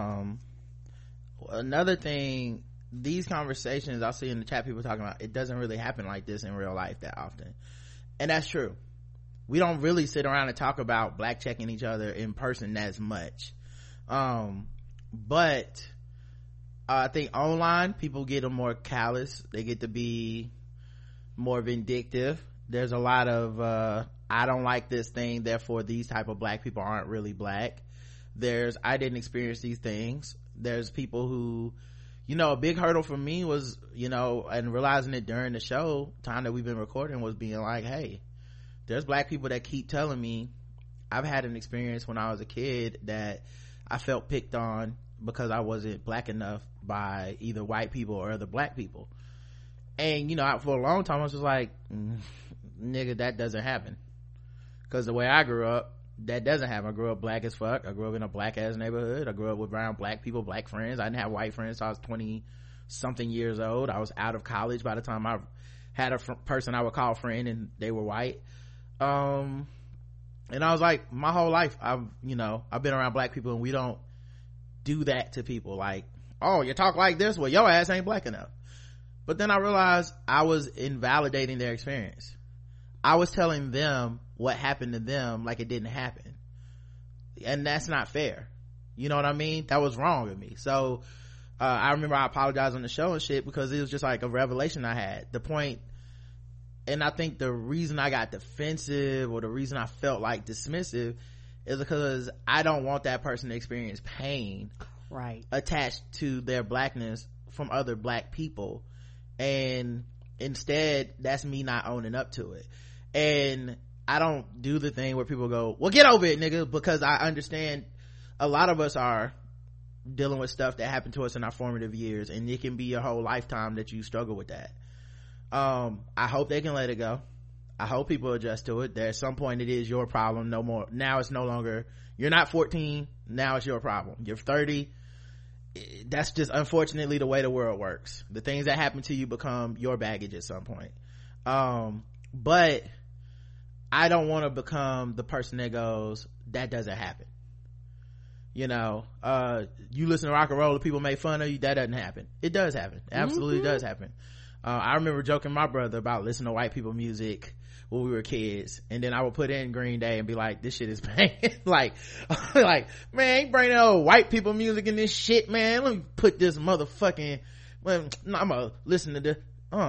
another thing, these conversations I see in the chat, people talking about, it doesn't really happen like this in real life that often, and that's true. We don't really sit around and talk about black checking each other in person as much, but I think online people get more callous, they get to be more vindictive. There's a lot of I don't like this thing, therefore these type of black people aren't really black. There's I didn't experience these things. There's people who, a big hurdle for me was, and realizing it during the show time that we've been recording, was being like, hey, there's black people that keep telling me I've had an experience when I was a kid that I felt picked on because I wasn't black enough by either white people or other black people. And for a long time I was just like, nigga, that doesn't happen. Because the way I grew up, that doesn't happen. I grew up black as fuck. I grew up in a black ass neighborhood. I grew up around black people, black friends. I didn't have white friends till I was 20 something years old. I was out of college by the time I had a person I would call friend, and they were white. And I was like, my whole life I've been around black people, and we don't do that to people. Like, oh, you talk like this, well your ass ain't black enough. But then I realized I was invalidating their experience. I was telling them what happened to them like it didn't happen, and that's not fair. You know what I mean? That was wrong of me. So I remember I apologized on the show and shit, because it was just like a revelation I had. The point, and I think the reason I got defensive, or the reason I felt like dismissive, is because I don't want that person to experience pain right attached to their blackness from other black people. And instead, that's me not owning up to it. And I don't do the thing where people go, well, get over it, nigga, because I understand a lot of us are dealing with stuff that happened to us in our formative years, and it can be your whole lifetime that you struggle with that. I hope they can let it go. I hope people adjust to it. At some point it is your problem no more. Now it's no longer, you're not 14, now it's your problem. You're 30. That's just unfortunately the way the world works. The things that happen to you become your baggage at some point. But I don't want to become the person that goes, that doesn't happen. You listen to rock and roll and people make fun of you, that doesn't happen. It does happen. It absolutely does happen. I remember joking my brother about listening to white people music when we were kids, and then I would put in Green Day and be like, this shit is pain. like man, ain't bring no white people music in this shit, man. Let me put this motherfucking, well, no, I'm gonna listen to this.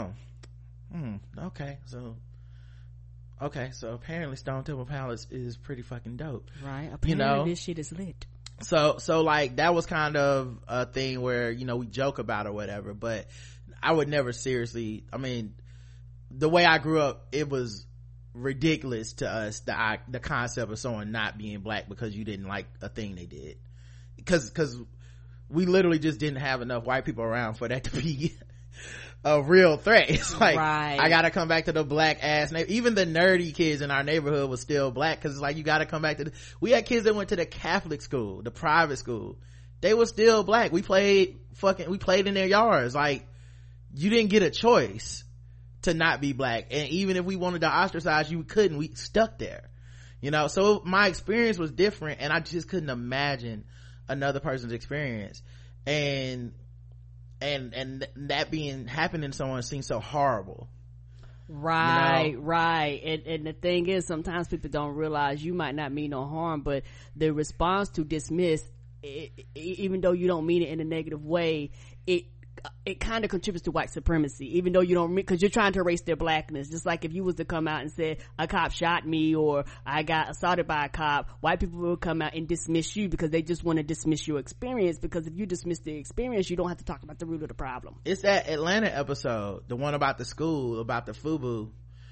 Okay, so apparently Stone Temple Pilots is pretty fucking dope, right? Apparently this shit is lit. So like that was kind of a thing where we joke about or whatever, but I would never seriously, I mean, the way I grew up, it was ridiculous to us, the concept of someone not being black because you didn't like a thing they did, because we literally just didn't have enough white people around for that to be a real threat. It's like, right. I gotta come back to the black ass even the nerdy kids in our neighborhood was still black, because it's like you gotta come back to we had kids that went to the Catholic school, the private school, they were still black. We played in their yards. Like, you didn't get a choice to not be black, and even if we wanted to ostracize you, we couldn't. We stuck there, so my experience was different, and I just couldn't imagine another person's experience, and that happening to someone seems so horrible. Right. And the thing is, sometimes people don't realize you might not mean no harm, but the response to dismiss, even though you don't mean it in a negative way, it kind of contributes to white supremacy, even though you don't, because you're trying to erase their blackness. Just like if you was to come out and say a cop shot me, or I got assaulted by a cop, white people will come out and dismiss you because they just want to dismiss your experience, because if you dismiss the experience, you don't have to talk about the root of the problem. It's that Atlanta episode, the one about the school, about the FUBU,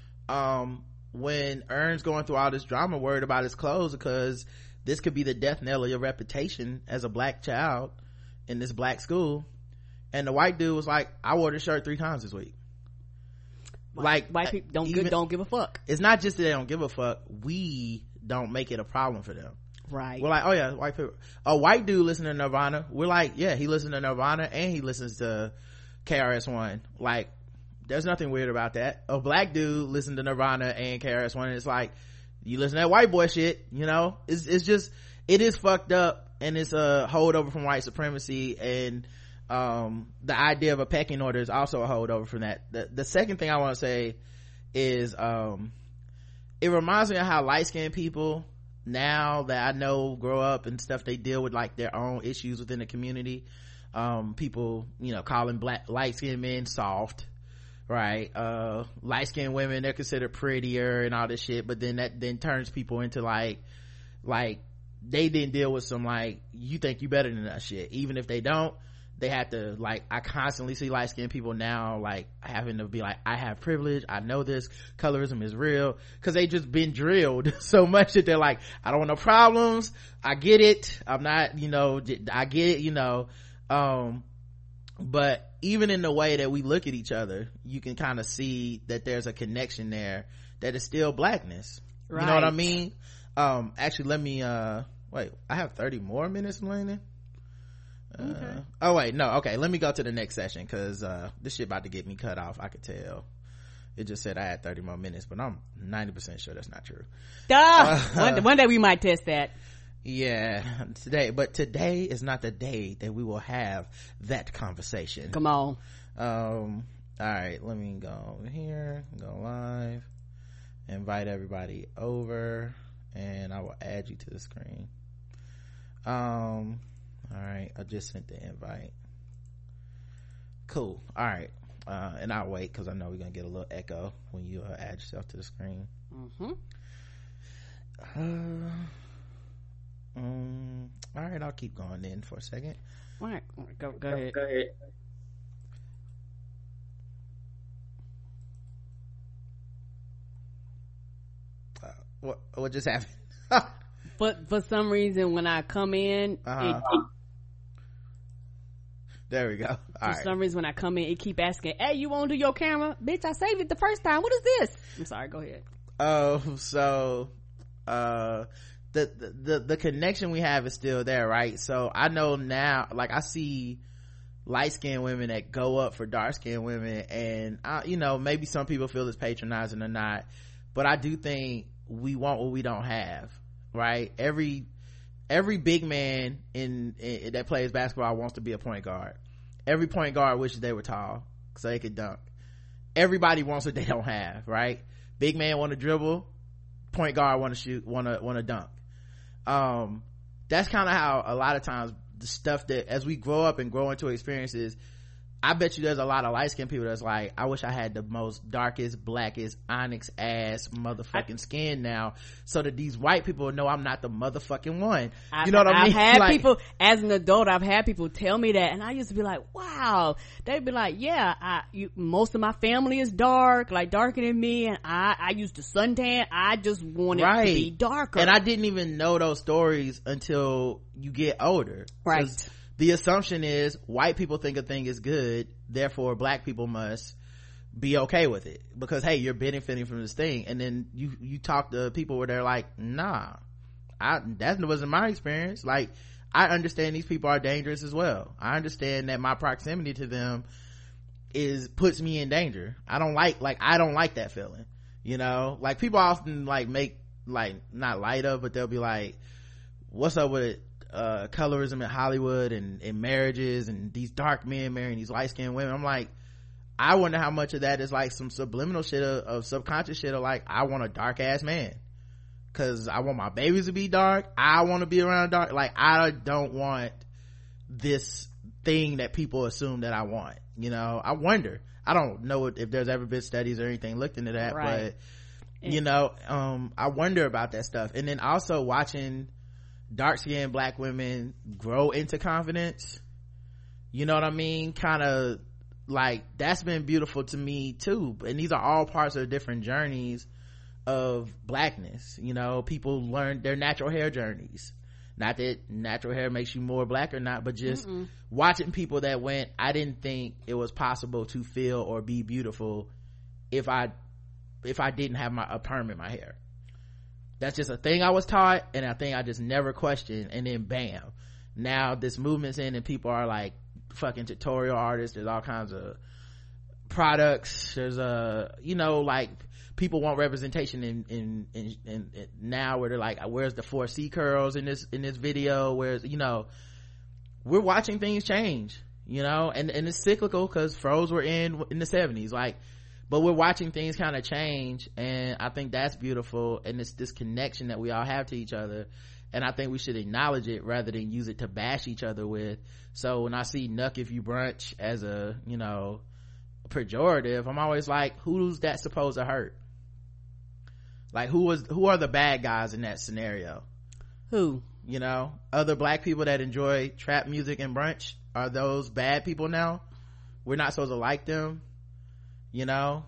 when Ern's going through all this drama, worried about his clothes because this could be the death knell of your reputation as a black child in this black school. And the white dude was like, I wore this shirt 3 times this week. Like, white people don't give a fuck. It's not just that they don't give a fuck, we don't make it a problem for them. Right. We're like, oh yeah, white people. A white dude listens to Nirvana, we're like, yeah, he listens to Nirvana and he listens to KRS-One. Like, there's nothing weird about that. A black dude listens to Nirvana and KRS-One, and it's like, you listen to that white boy shit, it's just, it is fucked up, and it's a holdover from white supremacy, and the idea of a pecking order is also a holdover from that. The second thing I want to say is it reminds me of how light-skinned people now that I know grow up and stuff, they deal with like their own issues within the community. People calling light-skinned men soft, right? Light-skinned women, they're considered prettier and all this shit, but then that then turns people into like they didn't deal with some like, you think you better than us shit. Even if they don't, they had to, like, I constantly see light-skinned people now, like, having to be like, I have privilege, I know this, colorism is real, because they just been drilled so much that they're like, I don't want no problems, I get it, I'm not, you know, I get it, you know. But even in the way that we look at each other, you can kind of see that there's a connection there that is still blackness. Right. You know what I mean? Actually, let me wait, I have 30 more minutes, Melanie. Okay. Oh wait, no, okay, let me go to the next session, because this shit about to get me cut off. I could tell it just said I had 30 more minutes, but I'm 90% sure that's not true. One day we might test that. Yeah, today is not the day that we will have that conversation. Come on. All right, let me go over here, go live, invite everybody over, and I will add you to the screen. All right, I just sent the invite. Cool. All right, and I'll wait, because I know we're gonna get a little echo when you add yourself to the screen. All right, I'll keep going then for a second. All right, go ahead. What just happened? For some reason, when I come in, there we go. Some reason when I come in, it keep asking, hey, you won't do your camera? Bitch, I saved it the first time. What is this? I'm sorry, go ahead. So the connection we have is still there, right? So I know now, like, I see light-skinned women that go up for dark-skinned women, and you know, maybe some people feel it's patronizing or not, but I do think we want what we don't have, right? Every big man in that plays basketball wants to be a point guard. Every point guard wishes they were tall so they could dunk. Everybody wants what they don't have, right? Big man want to dribble, point guard want to shoot, want to dunk. That's kind of how a lot of times the stuff that, as we grow up and grow into experiences, I bet you there's a lot of light-skinned people that's like, I wish I had the most darkest, blackest, onyx ass motherfucking skin now, so that these white people know I'm not the motherfucking one. You know what I mean? I've had like, people, as an adult, I've had people tell me that, and I used to be like, wow. They'd be like, yeah, most of my family is dark, like darker than me, and I used to suntan. I just wanted to be darker. And I didn't even know those stories until you get older. Right. The assumption is white people think a thing is good, therefore black people must be okay with it, because hey, you're benefiting from this thing. And then you talk to people where they're like, nah, that wasn't my experience. Like, I understand these people are dangerous as well. I understand that my proximity to them puts me in danger. I don't like that feeling, you know? Like, people often like make, like, not light of, but they'll be like, what's up with it? Colorism in Hollywood and in marriages, and these dark men marrying these light-skinned women. I'm like, I wonder how much of that is like some subliminal shit of subconscious shit of like, I want a dark ass man because I want my babies to be dark, I want to be around dark, like, I don't want this thing that people assume that I want, you know? I wonder, I don't know if there's ever been studies or anything looked into that, right. But you know, I wonder about that stuff. And then also watching dark-skinned black women grow into confidence, you know what I mean, kind of like, that's been beautiful to me too. And these are all parts of different journeys of blackness, you know. People learn their natural hair journeys, not that natural hair makes you more black or not, but just watching people that went, I didn't think it was possible to feel or be beautiful if I didn't have a perm in my hair. That's just a thing I was taught, and a thing I just never questioned. And then bam, now this movement's in, and people are like fucking tutorial artists. There's all kinds of products. There's you know, like, people want representation in now, where they're like, where's the 4C curls in this video? Where's, you know, we're watching things change, you know, and it's cyclical, because fros were in the 70s, like, but we're watching things kind of change, and I think that's beautiful. And it's this connection that we all have to each other, and I think we should acknowledge it rather than use it to bash each other with. So when I see "nuck if you brunch" as a, you know, pejorative, I'm always like, who's that supposed to hurt? Like, who are the bad guys in that scenario? Who? You know, other black people that enjoy trap music and brunch? are those bad people now? We're not supposed to like them, you know?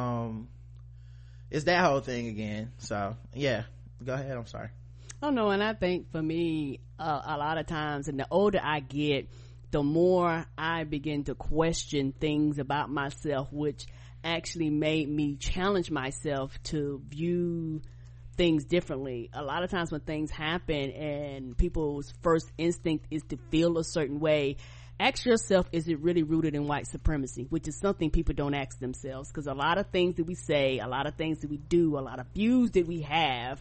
It's that whole thing again. So yeah, go ahead. I'm sorry. Oh no, and I think for me, a lot of times, and the older I get, the more I begin to question things about myself, which actually made me challenge myself to view things differently. A lot of times when things happen and people's first instinct is to feel a certain way, ask yourself, is it really rooted in white supremacy? Which is something people don't ask themselves, because a lot of things that we say, a lot of things that we do, a lot of views that we have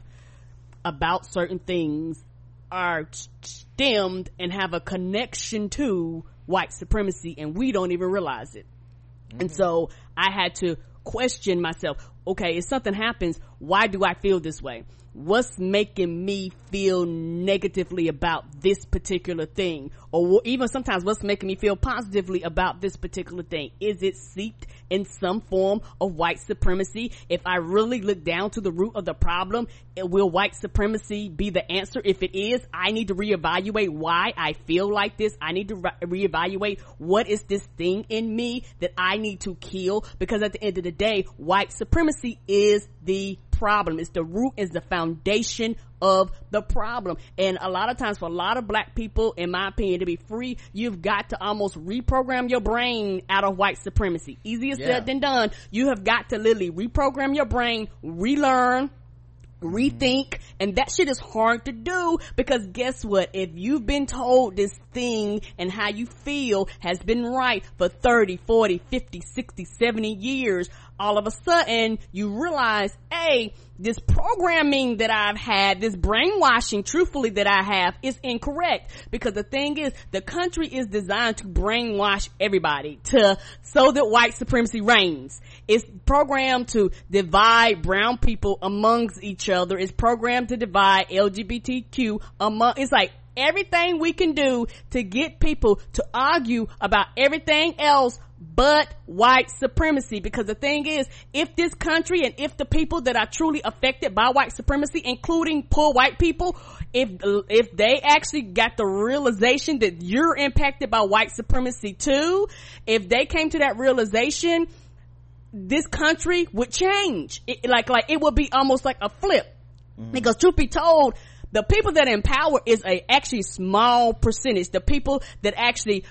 about certain things are stemmed and have a connection to white supremacy, and we don't even realize it. And so I had to question myself. Okay, if something happens, why do I feel this way? What's making me feel negatively about this particular thing? Or even sometimes what's making me feel positively about this particular thing? Is it seeped in some form of white supremacy? If I really look down to the root of the problem, will white supremacy be the answer? If it is, I need to reevaluate why I feel like this. I need to reevaluate what is this thing in me that I need to kill, because at the end of the day, white supremacy is the problem. It's the root, is the foundation of the problem. And a lot of times for a lot of black people, in my opinion, to be free, you've got to almost reprogram your brain out of white supremacy. Easier said than done. You have got to literally reprogram your brain, relearn, rethink, and that shit is hard to do, because guess what? If you've been told this thing and how you feel has been right for 30, 40, 50, 60, 70 years, all of a sudden you realize, hey, this programming that I've had, this brainwashing, truthfully, that I have is incorrect. Because the thing is, the country is designed to brainwash everybody so that white supremacy reigns. It's programmed to divide brown people amongst each other. It's programmed to divide LGBTQ it's like everything we can do to get people to argue about everything else but white supremacy. Because the thing is, if this country and if the people that are truly affected by white supremacy, including poor white people, if they actually got the realization that you're impacted by white supremacy too, if they came to that realization, this country would change. Like it would be almost like a flip. Because truth be told, the people that in power is actually small percentage. The people that actually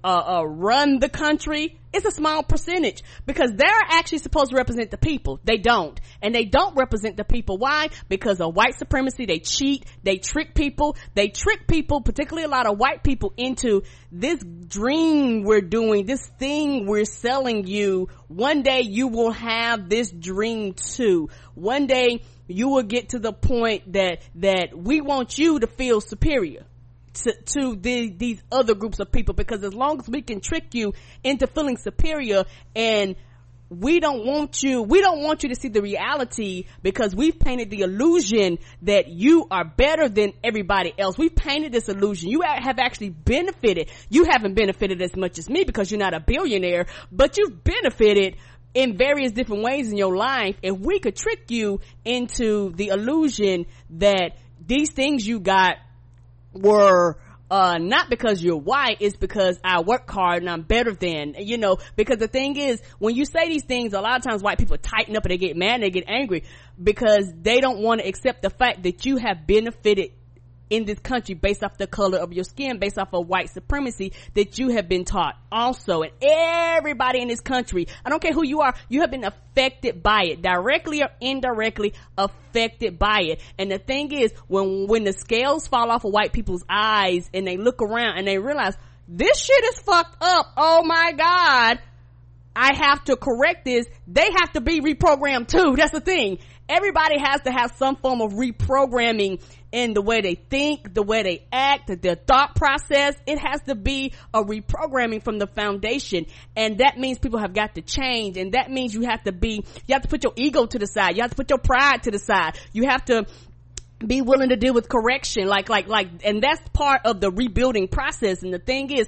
run the country is a small percentage, because they're actually supposed to represent the people. They don't. And they don't represent the people. Why? Because of white supremacy. They cheat. They trick people. They trick people, particularly a lot of white people, into this dream we're doing, this thing we're selling you. One day you will have this dream too. One day you will get to the point that we want you to feel superior to these other groups of people, because as long as we can trick you into feeling superior, and we don't want you to see the reality, because we've painted the illusion that you are better than everybody else. We've painted this illusion. You have actually benefited. You haven't benefited as much as me, because you're not a billionaire, but you've benefited in various different ways in your life. If we could trick you into the illusion that these things you got were not because you're white, it's because I work hard and I'm better than, because the thing is, when you say these things, a lot of times white people tighten up and they get mad and they get angry, because they don't want to accept the fact that you have benefited in this country based off the color of your skin, based off of white supremacy that you have been taught also. And everybody in this country, I don't care who you are, you have been affected by it, directly or indirectly affected by it. And the thing is, when the scales fall off of white people's eyes and they look around and they realize, this shit is fucked up, oh my God, I have to correct this, they have to be reprogrammed too. That's the thing. Everybody has to have some form of reprogramming in the way they think, the way they act, their thought process. It has to be a reprogramming from the foundation. And that means people have got to change. And that means you have to put your ego to the side. You have to put your pride to the side. You have to be willing to deal with correction. And that's part of the rebuilding process. And the thing is,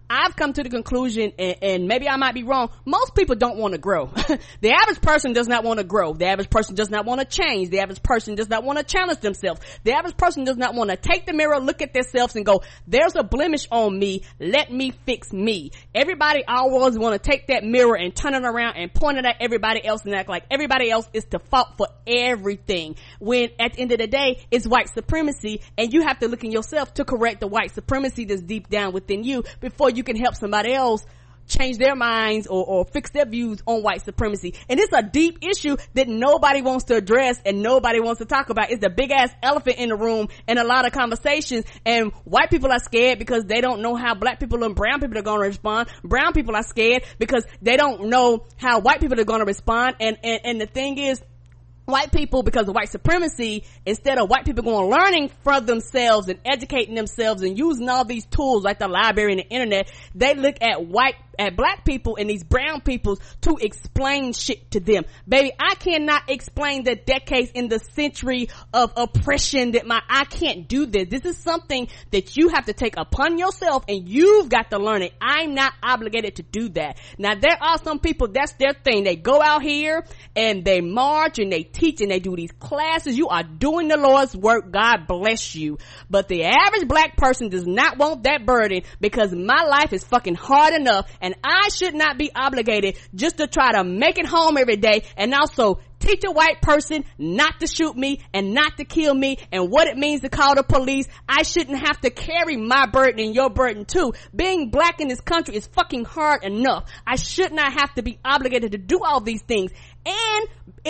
I've come to the conclusion, and maybe I might be wrong, most people don't want to grow. The average person does not want to grow. The average person does not want to change. The average person does not want to challenge themselves. The average person does not want to take the mirror, look at themselves and go, there's a blemish on me, let me fix me. Everybody always want to take that mirror and turn it around and point it at everybody else and act like everybody else is the fault for everything, when at the end of the day it's white supremacy, and you have to look in yourself to correct the white supremacy that's deep down within you before you can help somebody else change their minds or fix their views on white supremacy. And it's a deep issue that nobody wants to address and nobody wants to talk about. It's the big ass elephant in the room in a lot of conversations, and white people are scared because they don't know how black people and brown people are going to respond. Brown people are scared because they don't know how white people are going to respond, and the thing is, white people, because of white supremacy, instead of white people going learning for themselves and educating themselves and using all these tools like the library and the internet, they look at black people and these brown people to explain shit to them. Baby, I cannot explain the decades in the century of oppression I can't do this. This is something that you have to take upon yourself, and you've got to learn it. I'm not obligated to do that. Now, there are some people, that's their thing. They go out here and they march and they teach and they do these classes. You are doing the Lord's work. God bless you. But the average black person does not want that burden, because my life is fucking hard enough, and I should not be obligated just to try to make it home every day and also teach a white person not to shoot me and not to kill me and what it means to call the police. I shouldn't have to carry my burden and your burden too. Being black in this country is fucking hard enough. I should not have to be obligated to do all these things. And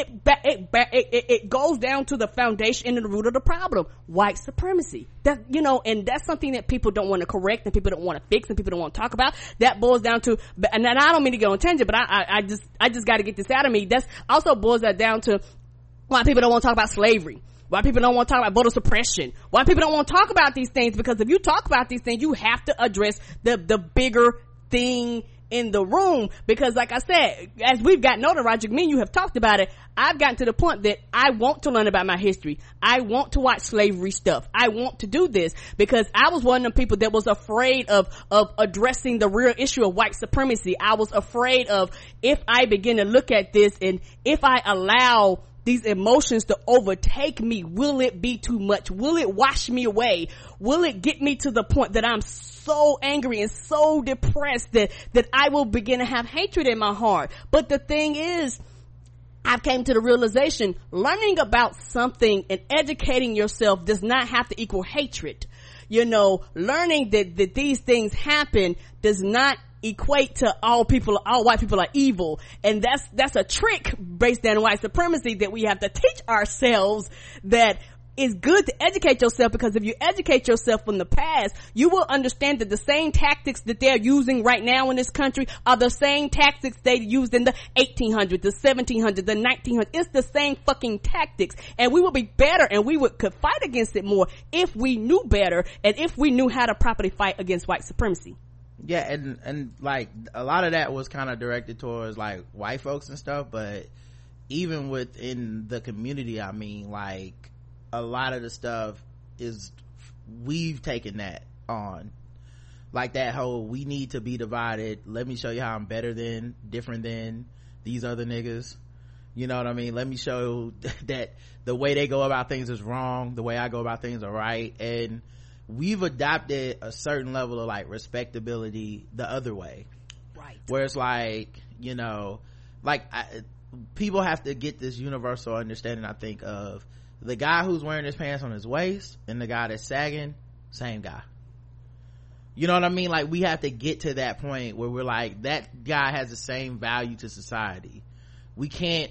it goes down to the foundation and the root of the problem, white supremacy. That, you know, and that's something that people don't want to correct and people don't want to fix and people don't want to talk about. That boils down to, and I don't mean to go on tangent, but I just got to get this out of me. That's also boils that down to why people don't want to talk about slavery. Why people don't want to talk about voter suppression. Why people don't want to talk about these things, because if you talk about these things, you have to address the bigger thing in the room. Because like I said, as we've gotten older, Roger, me and you have talked about it, I've gotten to the point that I want to learn about my history. I want to watch slavery stuff. I want to do this because I was one of the people that was afraid of addressing the real issue of white supremacy. I was afraid of, if I begin to look at this and if I allow these emotions to overtake me, will it be too much? Will it wash me away? Will it get me to the point that I'm so angry and so depressed that I will begin to have hatred in my heart? But the thing is, I've came to the realization, learning about something and educating yourself does not have to equal hatred. You know, learning that these things happen does not equate to all white people are evil. And that's a trick based on white supremacy that we have to teach ourselves, that it's good to educate yourself, because if you educate yourself from the past, you will understand that the same tactics that they're using right now in this country are the same tactics they used in the 1800s, the 1700s, the 1900s. It's the same fucking tactics, and we would be better and we could fight against it more if we knew better and if we knew how to properly fight against white supremacy. Yeah, and like a lot of that was kind of directed towards like white folks and stuff, but even within the community, I mean, like a lot of the stuff is, we've taken that on, like that whole we need to be divided, let me show you how I'm better than, different than these other niggas, you know what I mean, let me show that the way they go about things is wrong, the way I go about things are right. And we've adopted a certain level of like respectability the other way, right, where it's like, you know, like people have to get this universal understanding, I think, of the guy who's wearing his pants on his waist and the guy that's sagging, same guy. You know what I mean? Like we have to get to that point where we're like, that guy has the same value to society. We can't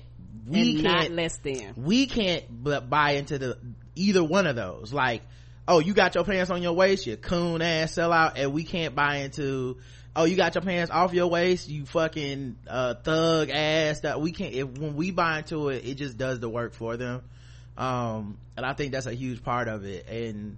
not less than. We can't buy into either one of those. Like, oh, you got your pants on your waist, you coon ass sellout, and we can't buy into, oh, you got your pants off your waist, you fucking thug ass. That we can't, when we buy into it, it just does the work for them. And I think that's a huge part of it. And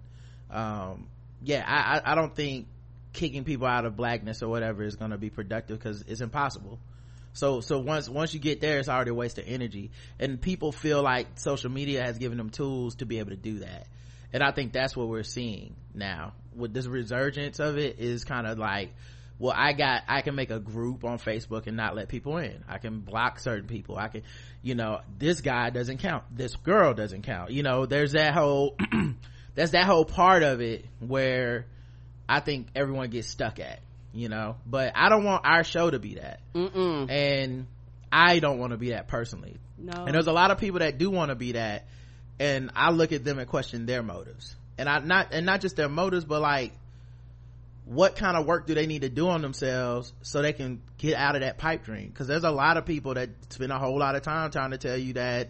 yeah, I don't think kicking people out of blackness or whatever is going to be productive, because it's impossible. So once you get there, it's already a waste of energy, and people feel like social media has given them tools to be able to do that. And I think that's what we're seeing now with this resurgence of it, is kind of like well, I can make a group on Facebook and not let people in. I can block certain people. I can, this guy doesn't count. This girl doesn't count. There's that whole, that's that whole part of it where I think everyone gets stuck at, but I don't want our show to be that. And I don't want to be that personally. No. And there's a lot of people that do want to be that, and I look at them and question their motives. And not just their motives, but like, what kind of work do they need to do on themselves so they can get out of that pipe dream? Because there's a lot of people that spend a whole lot of time trying to tell you that,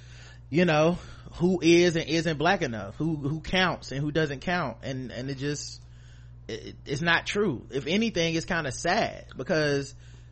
who is and isn't black enough, who counts and who doesn't count, and it just, it's not true. If anything, it's kind of sad, because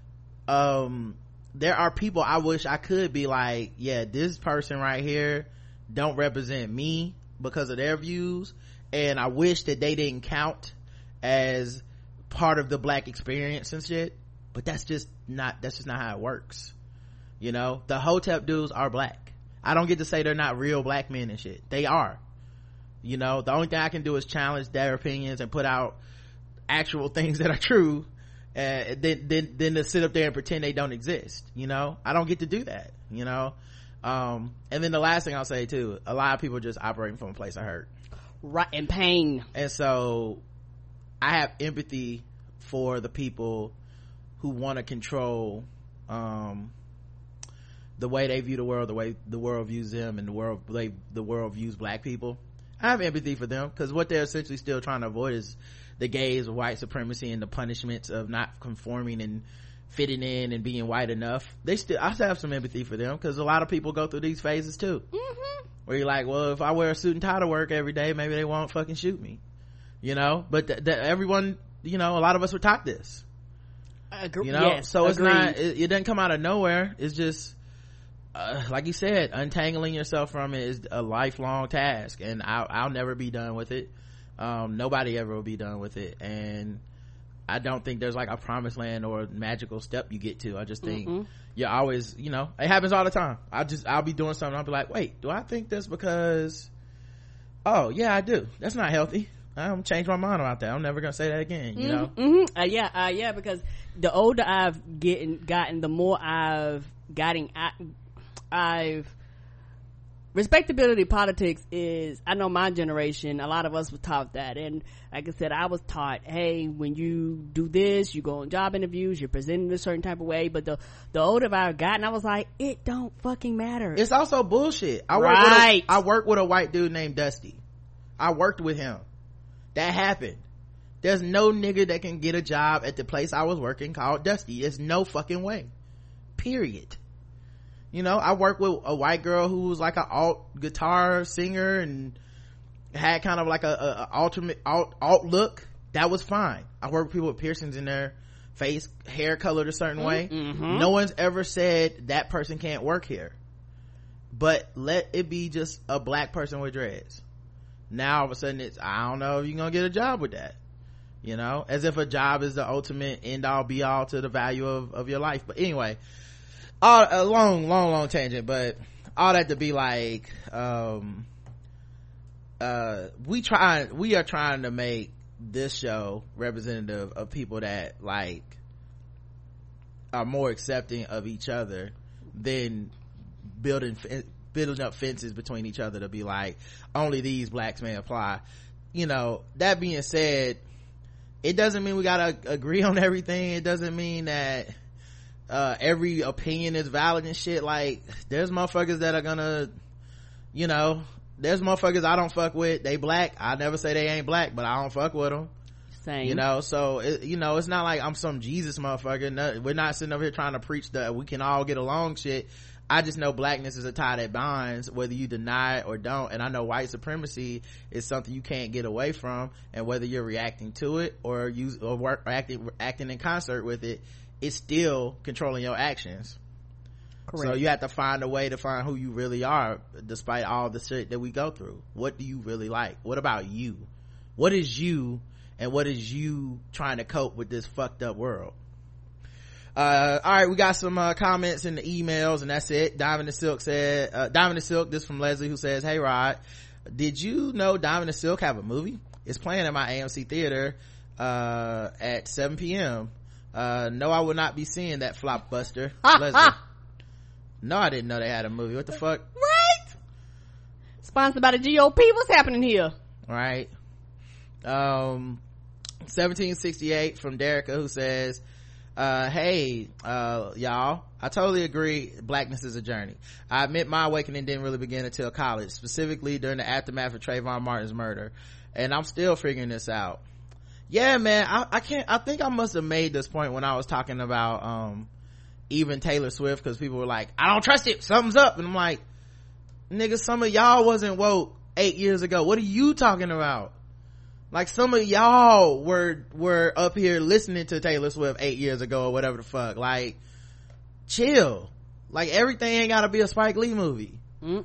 there are people I wish I could be like, yeah, this person right here don't represent me because of their views, and I wish that they didn't count as part of the black experience and shit. But that's just not how it works. The Hotep dudes are black. I don't get to say they're not real black men and shit. They are. The only thing I can do is challenge their opinions and put out actual things that are true, then to sit up there and pretend they don't exist. I don't get to do that. And then the last thing I'll say too, a lot of people are just operating from a place of hurt, right, and pain. And so I have empathy for the people who want to control the way they view the world, the way the world views them, and the world views black people. I have empathy for them, because what they're essentially still trying to avoid is the gaze of white supremacy and the punishments of not conforming and fitting in and being white enough. I still have some empathy for them, because a lot of people go through these phases too, where you're like, well, if I wear a suit and tie to work every day, maybe they won't fucking shoot me, but everyone, a lot of us were taught this, yes, so it's agreed. not, it doesn't come out of nowhere. It's just like you said, untangling yourself from it is a lifelong task, and I'll never be done with it. Nobody ever will be done with it, and I don't think there's like a promised land or a magical step you get to. I just think you're always, it happens all the time. I'll be doing something, I'll be like, wait, do I think this because, oh yeah, I do. That's not healthy. I'm change my mind about that. I'm never gonna say that again, yeah, because the older I've gotten, the more I've respectability politics is, I know my generation, a lot of us were taught that, and like I said, I was taught, hey, when you do this, you go on job interviews, you're presented a certain type of way. But the older I've gotten, I was like, it don't fucking matter. It's also bullshit. I work with a white dude named Dusty. I worked with him. That happened. There's no nigga that can get a job at the place I was working called Dusty. There's no fucking way, period. I worked with a white girl who was like an alt guitar singer and had kind of like a alternate alt look. That was fine. I worked with people with piercings in their face, hair colored a certain way. No one's ever said that person can't work here, but let it be just a black person with dreads. Now all of a sudden I don't know if you're gonna get a job with that, as if a job is the ultimate end all be all to the value of your life. But anyway, a long tangent, but all that to be like, we are trying to make this show representative of people that like are more accepting of each other than building up fences between each other to be like, only these blacks may apply. That being said, it doesn't mean we gotta agree on everything. It doesn't mean that every opinion is valid and shit. Like, there's motherfuckers that are gonna, there's motherfuckers I don't fuck with. They black. I never say they ain't black, but I don't fuck with them. Same. So it's not like I'm some Jesus motherfucker. No, we're not sitting over here trying to preach that we can all get along shit. I just know blackness is a tie that binds, whether you deny it or don't. And I know white supremacy is something you can't get away from, and whether you're reacting to it or acting in concert with it, it's still controlling your actions. Correct. So you have to find a way to find who you really are, despite all the shit that we go through. What do you really like? What about you? What is you, and what is you trying to cope with this fucked up world? All right, we got some comments in the emails, and that's it. Diamond and Silk said, Diamond and Silk, this from Leslie, who says, hey Rod, did you know Diamond and Silk have a movie? It's playing at my AMC theater. at 7 p.m. No, I will not be seeing that Flopbuster. Leslie. No, I didn't know they had a movie. What the fuck? Right? Sponsored by the GOP. What's happening here? Right. 1768 from Derica, who says, hey, y'all, I totally agree. Blackness is a journey. I admit my awakening didn't really begin until college, specifically during the aftermath of Trayvon Martin's murder. And I'm still figuring this out. Yeah, man, I think I must have made this point when I was talking about, even Taylor Swift, because people were like, I don't trust it. Something's up. And I'm like, nigga, some of y'all wasn't woke 8 years ago. What are you talking about? Like, some of y'all were up here listening to Taylor Swift 8 years ago or whatever the fuck. Like, chill. Like, everything ain't gotta be a Spike Lee movie.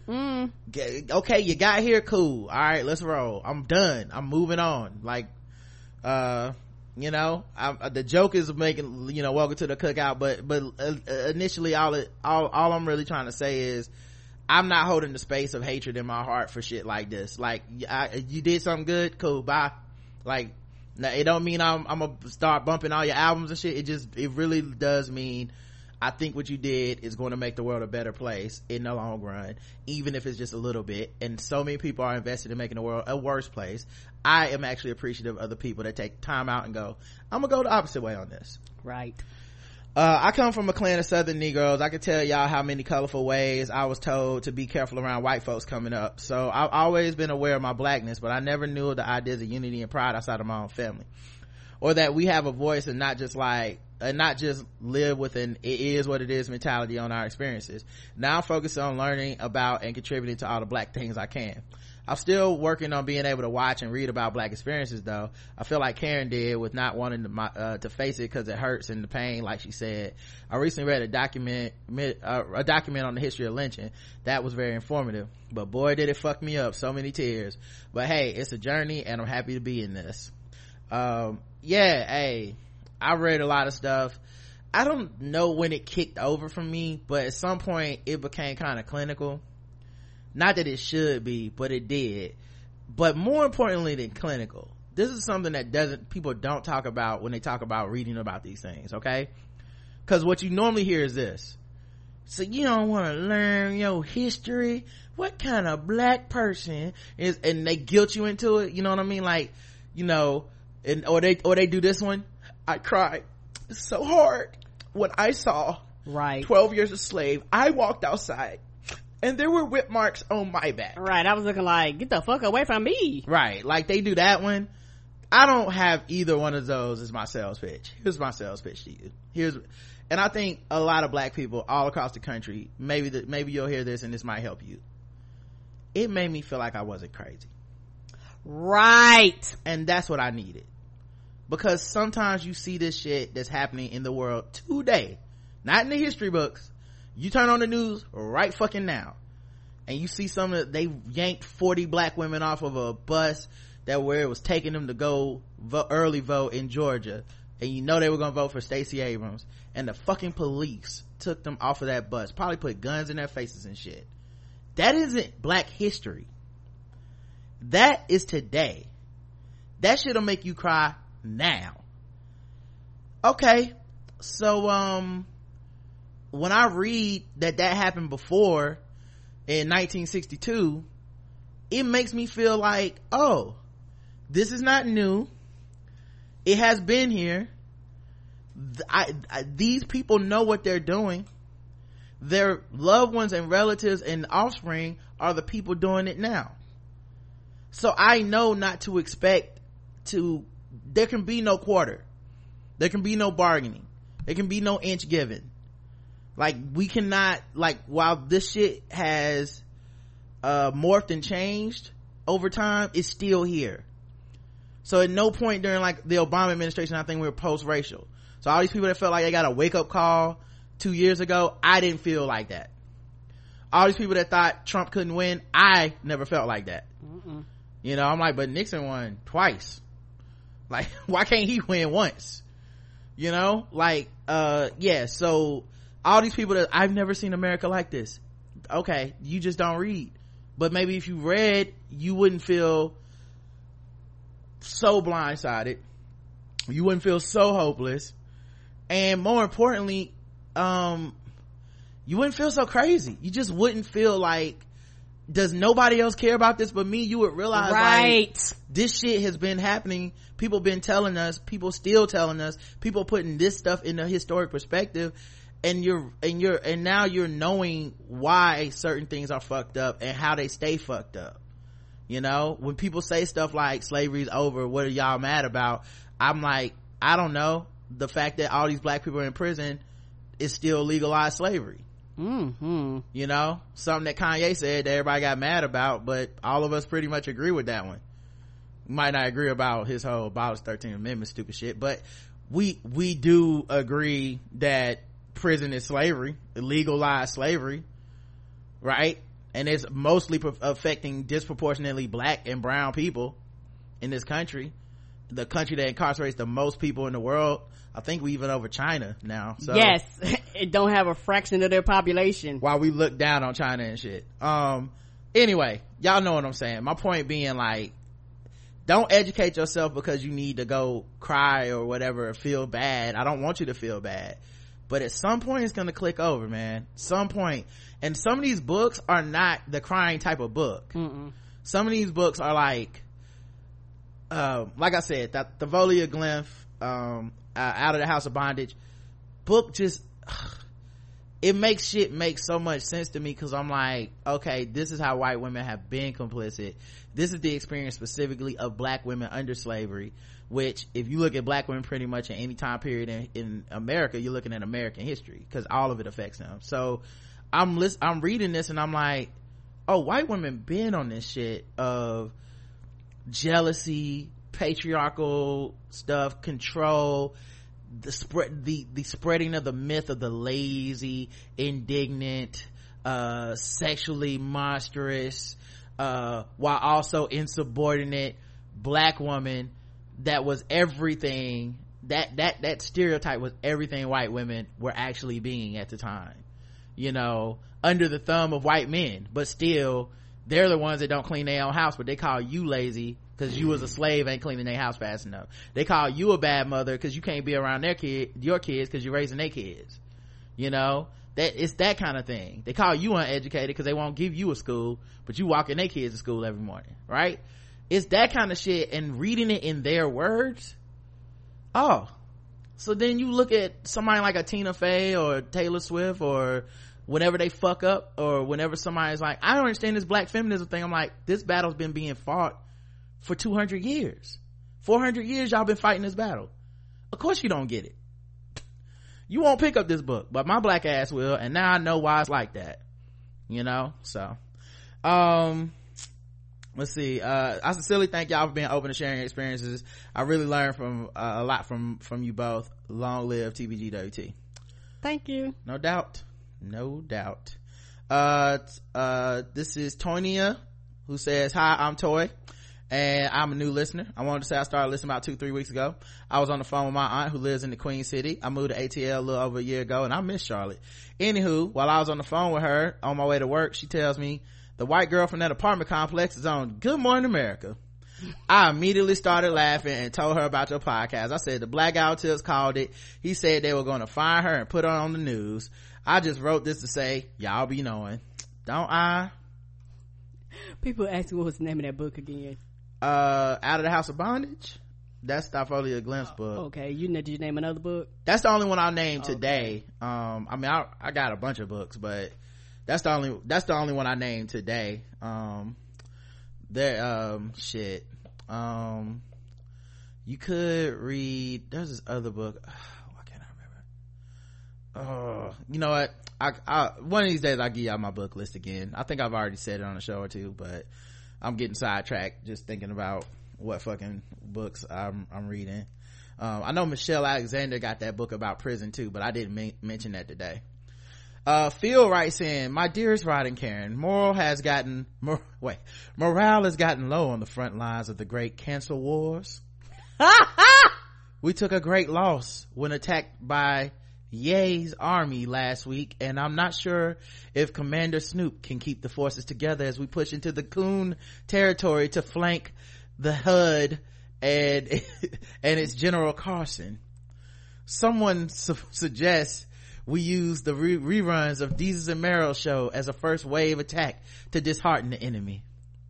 Okay, you got here, cool. All right, let's roll. I'm done. I'm moving on. Like, you know, the joke is making, you know, welcome to the cookout, but initially all I'm really trying to say is I'm not holding the space of hatred in my heart for shit like this. Like, you did something good, cool, bye. Like, it don't mean I'm gonna start bumping all your albums and shit. It really does mean I think what you did is going to make the world a better place in the long run, even if it's just a little bit. And so many people are invested in making the world a worse place. I am actually appreciative of the people that take time out and go, I'm gonna go the opposite way on this. Right. I come from a clan of Southern Negroes. I can tell y'all how many colorful ways I was told to be careful around white folks coming up. So I've always been aware of my blackness, but I never knew of the ideas of unity and pride outside of my own family. Or that we have a voice and not just live with an it is what it is mentality on our experiences. Now I'm focused on learning about and contributing to all the black things I can. I'm still working on being able to watch and read about black experiences, though. I feel like Karen did with not wanting to face it because it hurts and the pain, like she said. I recently read a document on the history of lynching that was very informative, but boy did it fuck me up. So many tears. But hey, it's a journey and I'm happy to be in this. Hey, I read a lot of stuff. I don't know when it kicked over for me, but at some point it became kind of clinical. Not that it should be, but it did. But more importantly than clinical, this is something that people don't talk about when they talk about reading about these things, okay? Because what you normally hear is this. So you don't want to learn your history? What kind of black person is, and they guilt you into it, you know what I mean? Like, you know, or they do this one. I cried so hard when I saw 12 Years a Slave. I walked outside and there were whip marks on my back. Right. I was looking like, get the fuck away from me. Right. Like, they do that one. I don't have either one of those as my sales pitch. Here's my sales pitch to you. And I think a lot of black people all across the country, maybe you'll hear this and this might help you. It made me feel like I wasn't crazy. Right. And that's what I needed. Because sometimes you see this shit that's happening in the world today, not in the history books. You turn on the news right fucking now and you see they yanked 40 black women off of a bus where it was taking them to go early vote in Georgia, and you know they were gonna vote for Stacey Abrams, and the fucking police took them off of that bus, probably put guns in their faces and shit. That isn't black history. That is today. That shit'll make you cry now. Okay, so when I read that happened before in 1962, it makes me feel like, oh, this is not new. It has been here. These people know what they're doing. Their loved ones and relatives and offspring are the people doing it now. So I know not to expect there can be no quarter. There can be no bargaining. There can be no inch given. Like, we cannot, like, while this shit has morphed and changed over time, it's still here. So at no point during like the Obama administration I think we were post-racial. So all these people that felt like they got a wake-up call 2 years ago, I didn't feel like that. All these people that thought Trump couldn't win, I never felt like that. You know, I'm like, but Nixon won twice. Like, why can't he win once? You know, like, yeah, so all these people that I've never seen America like this. Okay, you just don't read. But maybe if you read, you wouldn't feel so blindsided. you wouldn't feel so hopeless, and more importantly, you wouldn't feel so crazy. You just wouldn't feel like, does nobody else care about this but me? You would realize, like, this shit has been happening. People been telling us, people still telling us, people putting this stuff in a historic perspective, and now you're knowing why certain things are fucked up and how they stay fucked up. You know, when people say stuff like slavery's over, what are y'all mad about? I'm like, I don't know. The fact that all these black people are in prison is still legalized slavery. You know, something that Kanye said that everybody got mad about, but all of us pretty much agree with that one. Might not agree about his whole abolish 13th Amendment stupid shit, but we do agree that prison is slavery, legalized slavery, right? And it's mostly affecting disproportionately black and brown people in this country, the country that incarcerates the most people in the world. I think we even over China now. So yes, it don't have a fraction of their population. While we look down on China and shit. Anyway, y'all know what I'm saying. My point being, like, don't educate yourself because you need to go cry or whatever or feel bad. I don't want you to feel bad, but at some point it's gonna click over, man. Some point. And some of these books are not the crying type of book. Some of these books are like I said, that the Volia Glymph, Out of the House of Bondage book, just it makes shit make so much sense to me, because I'm like, okay, this is how white women have been complicit. This is the experience specifically of black women under slavery, which if you look at black women pretty much in any time period in America, you're looking at American history, because all of it affects them. So I'm reading this and I'm like, oh, white women been on this shit of jealousy, patriarchal stuff, control, the spreading of the myth of the lazy, indignant, sexually monstrous, while also insubordinate black woman. That was everything, that stereotype was everything white women were actually being at the time, you know, under the thumb of white men. But still, they're the ones that don't clean their own house, but they call you lazy because you as a slave ain't cleaning their house fast enough. They call you a bad mother because you can't be around your kids because you're raising their kids. You know, that it's that kind of thing. They call you uneducated because they won't give you a school, but you walking their kids to school every morning, right? It's that kind of shit, and reading it in their words. Oh, so then you look at somebody like a Tina Fey or Taylor Swift, or whenever they fuck up, or whenever somebody's like, I don't understand this black feminism thing. I'm like, this battle's been being fought for 200 years. 400 years y'all been fighting this battle. Of course you don't get it. You won't pick up this book, but my black ass will, and now I know why it's like that. You know? So, let's see. I sincerely thank y'all for being open to sharing your experiences. I really learned from a lot from you both. Long live TBGWT. Thank you. No doubt. This is Tonya, who says, hi, I'm Toy, and I'm a new listener. I wanted to say I started listening about 2-3 weeks ago. I was on the phone with my aunt who lives in the Queen City. I moved to ATL a little over a year ago, and I miss Charlotte. Anywho, while I was on the phone with her on my way to work, she tells me the white girl from that apartment complex is on Good Morning America. I immediately started laughing and told her about your podcast. I said the Black Guy Tips called it. He said they were going to find her and put her on the news. I just wrote this to say y'all be knowing. Don't I? People ask me what was the name of that book again. Out of the House of Bondage. That's Volia Glymph book. Okay, did you name another book? That's the only one I'll name today. I mean, I got a bunch of books, but that's the only one I named today. You could read, there's this other book. Why can't I remember? You know what, I one of these days I'll give y'all my book list again. I think I've already said it on a show or two, but I'm getting sidetracked just thinking about what fucking books I'm reading. I know Michelle Alexander got that book about prison too, but I didn't mention that today. Phil writes in, my dearest Rod and Karen, morale has gotten low on the front lines of the great cancer wars. We took a great loss when attacked by Ye's army last week, and I'm not sure if Commander Snoop can keep the forces together as we push into the Coon territory to flank the HUD and it's General Carson. Someone suggests we use the reruns of Deezus and Mero show as a first wave attack to dishearten the enemy.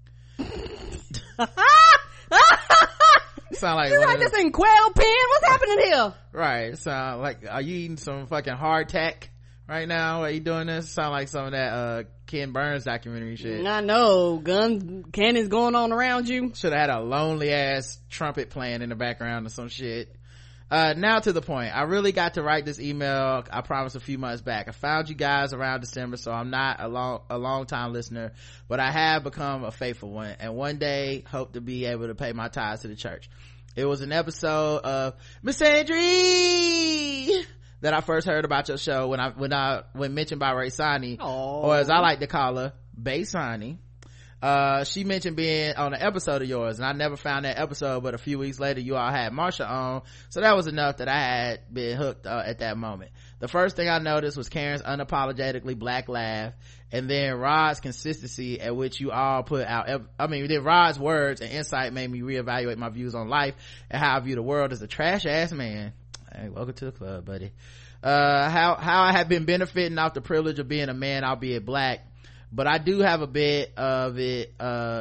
Sound like you like this in Quail Pen? What's happening here? Right. Sound like, are you eating some fucking hardtack right now? Are you doing this? Sound like some of that Ken Burns documentary shit. I know. Cannons going on around you. Should have had a lonely ass trumpet playing in the background or some shit. Now to the point. I really got to write this email, I promised, a few months back. I found you guys around December, so I'm not a long time listener, but I have become a faithful one, and one day hope to be able to pay my tithes to the church. It was an episode of Miss Andrew that I first heard about your show when mentioned by Ray Sani, or as I like to call her, Bay Sani. She mentioned being on an episode of yours, and I never found that episode, but a few weeks later you all had Marsha on, so that was enough that I had been hooked at that moment. The first thing I noticed was Karen's unapologetically black laugh, and then Rod's consistency at which you all put out then Rod's words and insight made me reevaluate my views on life and how I view the world as a trash ass man. Hey, welcome to the club, buddy. How I have been benefiting off the privilege of being a man, albeit black, but I do have a bit of it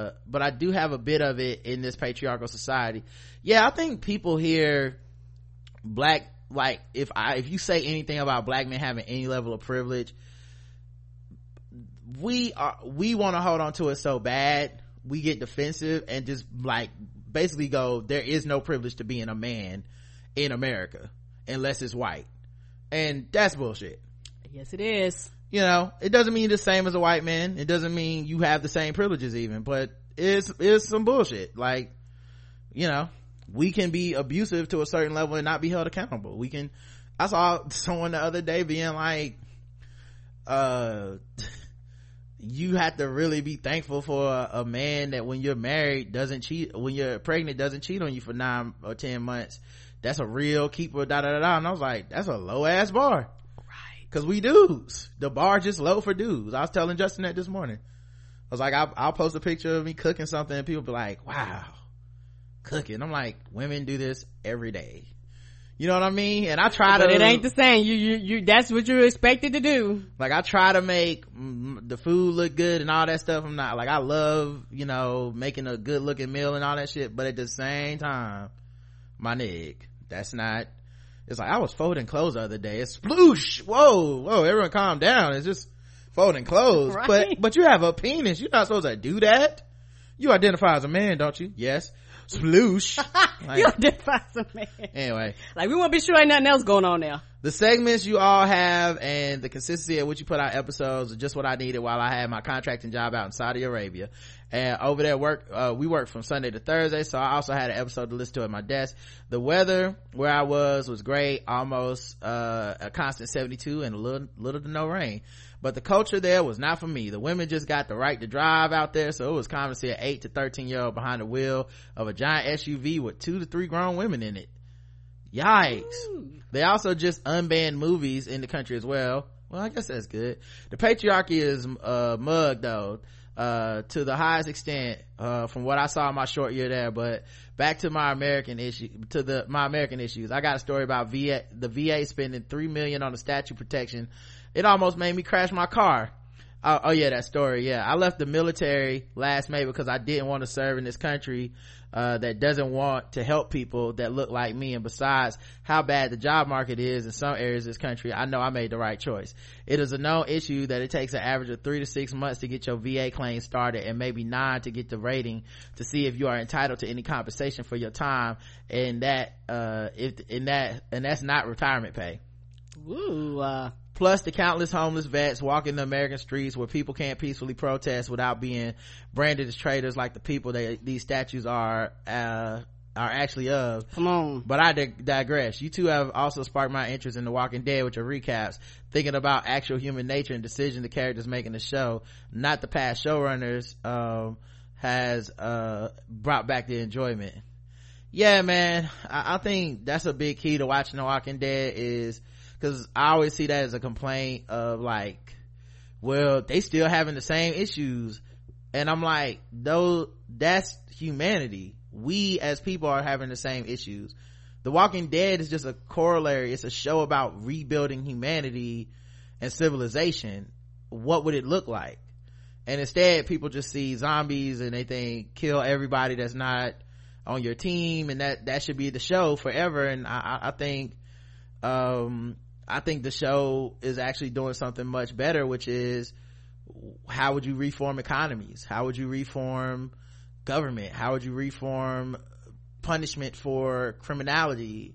in this patriarchal society. Yeah, I think people hear black, like, if you say anything about black men having any level of privilege, we want to hold on to it so bad we get defensive and just like basically go, there is no privilege to being a man in America unless it's white, and that's bullshit. Yes, it is. You know, it doesn't mean you're the same as a white man. It doesn't mean you have the same privileges even, but it's some bullshit. Like, you know, we can be abusive to a certain level and not be held accountable. I saw someone the other day being like, you have to really be thankful for a man that when you're married doesn't cheat, when you're pregnant doesn't cheat on you for 9 or 10 months. That's a real keeper, da da da da. And I was like, that's a low ass bar. Cause we dudes, the bar just low for dudes. I was telling Justin that this morning. I was like, I'll post a picture of me cooking something and people be like, wow, cooking. I'm like, women do this every day. You know what I mean? And I try but it ain't the same. You that's what you're expected to do. Like, I try to make the food look good and all that stuff. I'm not like, I love, you know, making a good looking meal and all that shit, but at the same time, my nigga, that's not. It's like, I was folding clothes the other day. It's sploosh. Whoa, everyone calm down. It's just folding clothes. Right? But you have a penis. You're not supposed to do that. You identify as a man, don't you? Yes. Sploosh. Like, you identify as a man. Anyway. Like, we want to be sure ain't nothing else going on there. The segments you all have and the consistency at which you put out episodes are just what I needed while I had my contracting job out in Saudi Arabia. And over there we worked from Sunday to Thursday, so I also had an episode to listen to at my desk. The weather where I was great, almost a constant 72 and a little to no rain. But the culture there was not for me. The women just got the right to drive out there, so it was common to see an 8 to 13-year-old behind the wheel of a giant SUV with 2 to 3 grown women in it. Yikes. Ooh. They also just unbanned movies in the country as well. Well, I guess that's good. The patriarchy is mugged though, to the highest extent, from what I saw in my short year there. But back to my American issues. I got a story about the VA spending $3 million on the statue protection. It almost made me crash my car. Oh yeah, that story. Yeah, I left the military last May because I didn't want to serve in this country that doesn't want to help people that look like me. And besides how bad the job market is in some areas of this country, I know I made the right choice. It is a known issue that it takes an average of 3 to 6 months to get your VA claim started, and maybe 9 to get the rating to see if you are entitled to any compensation for your time, and that's not retirement pay. Ooh, Plus the countless homeless vets walking the American streets where people can't peacefully protest without being branded as traitors like the people that these statues are actually of. Come on. But I digress. You two have also sparked my interest in The Walking Dead with your recaps, thinking about actual human nature and decisions the characters make in the show, not the past showrunners, has brought back the enjoyment. Yeah, man, I think that's a big key to watching The Walking Dead, is because I always see that as a complaint of like, well, they still having the same issues, and I'm like, though, that's humanity. we as people are having the same issues. The Walking Dead is just a corollary. It's a show about rebuilding humanity and civilization. What would it look like? And instead people just see zombies and they think kill everybody that's not on your team, and that should be the show forever. And I think the show is actually doing something much better, which is, how would you reform economies? How would you reform government? How would you reform punishment for criminality?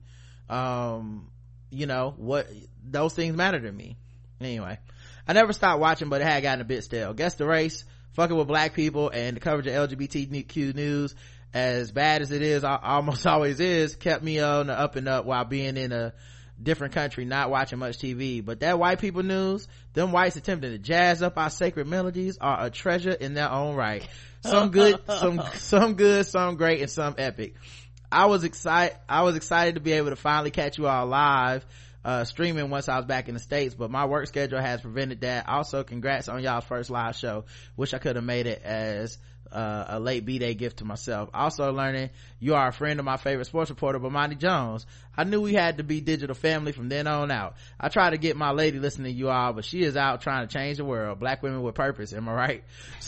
What, those things matter to me. Anyway, I never stopped watching, but it had gotten a bit stale. Guess the Race, fucking with black people, and the coverage of LGBTQ news, as bad as it is, almost always is, kept me on the up and up while being in a different country, not watching much TV. But that white people news, them whites attempting to jazz up our sacred melodies, are a treasure in their own right. Some good, some good, some great, and some epic. I was excited to be able to finally catch you all live streaming once I was back in the States, but my work schedule has prevented that. Also, congrats on y'all's first live show. Wish I could have made it as a late B-Day gift to myself. Also learning you are a friend of my favorite sports reporter, Bomani Jones. I knew we had to be digital family from then on out. I try to get my lady listening to you all, but she is out trying to change the world. Black women with purpose, am I right?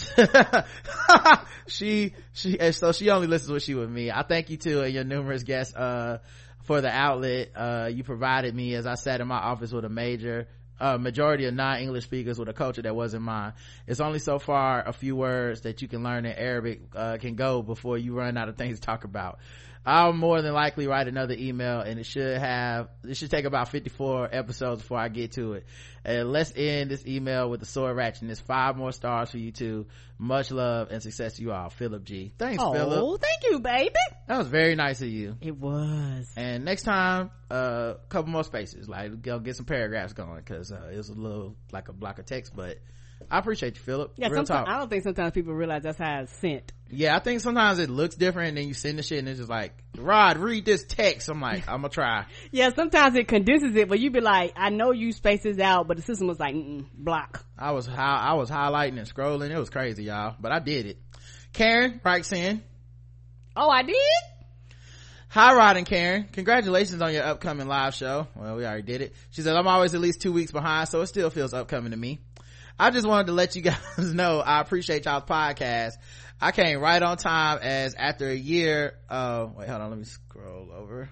So she only listens when she with me. I thank you too and your numerous guests for the outlet you provided me as I sat in my office with a majority of non-English speakers with a culture that wasn't mine. It's only so far a few words that you can learn in Arabic can go before you run out of things to talk about. I'll more than likely write another email, and it should take about 54 episodes before I get to it. And let's end this email with the sword ratchetness. 5 more stars for you too. Much love and success to you all. Philip G. Thanks, Philip. Oh, thank you, baby. That was very nice of you. It was. And next time, couple more spaces, like get some paragraphs going, because it was a little like a block of text, but I appreciate you, Philip. Yeah, Real talk. I don't think sometimes people realize that's how it's sent. Yeah, I think sometimes it looks different, and then you send the shit and it's just like, Rod, read this text. I'm like, I'm gonna try. Yeah, sometimes it condenses it, but you be like, I know you space this out, but the system was like, block. I was highlighting and scrolling. It was crazy, y'all, but I did it. Karen writes in, oh, I did? Hi, Rod and Karen. Congratulations on your upcoming live show. Well, we already did it. She said, I'm always at least 2 weeks behind, so it still feels upcoming to me. I just wanted to let you guys know I appreciate y'all's podcast. I came right on time, as after a year, wait, hold on, let me scroll over,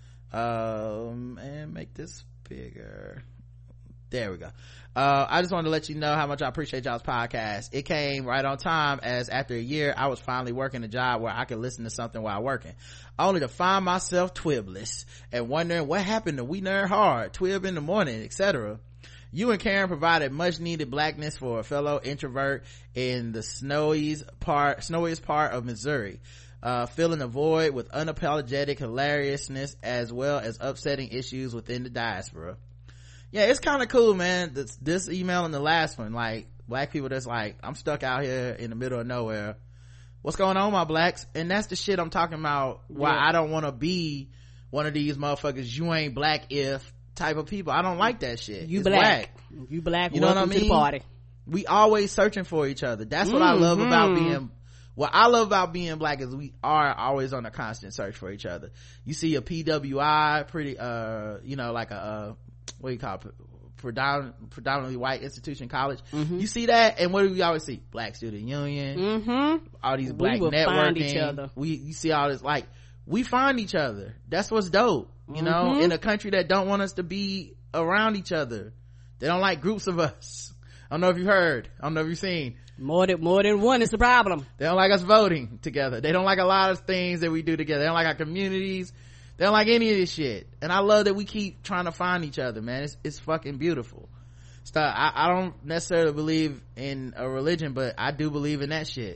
and make this bigger. There we go. I just wanted to let you know how much I appreciate y'all's podcast. It came right on time, as after a year, I was finally working a job where I could listen to something while working, only to find myself twibless and wondering what happened to We Nerd Hard, Twib in the Morning, etc. You and Karen provided much needed blackness for a fellow introvert in the snowiest part of Missouri, filling a void with unapologetic hilariousness as well as upsetting issues within the diaspora. Yeah, it's kind of cool, man. This email and the last one, like, black people that's like, I'm stuck out here in the middle of nowhere. What's going on, my blacks? And that's the shit I'm talking about. Why I don't want to be one of these motherfuckers, you ain't black if type of people. I don't like that shit. You it's black. whack. You black. You know what I mean? To the party. We always searching for each other. That's what I love about being, what I love about being black is we are always on a constant search for each other. You see a PWI, pretty, like a, what do you call it? Predominantly white institution college. You see that, and what do we always see? Black Student Union, all these black networking. Find each other. You see all this, like, we find each other. That's what's dope, you know, in a country that don't want us to be around each other. They don't like groups of us. I don't know if you heard, I don't know if you've seen, more than one is the problem. They don't like us voting together. They don't like a lot of things that we do together. They don't like our communities. They don't like any of this shit. And I love that we keep trying to find each other, man. It's fucking beautiful stuff. I don't necessarily believe in a religion, but I do believe in that shit.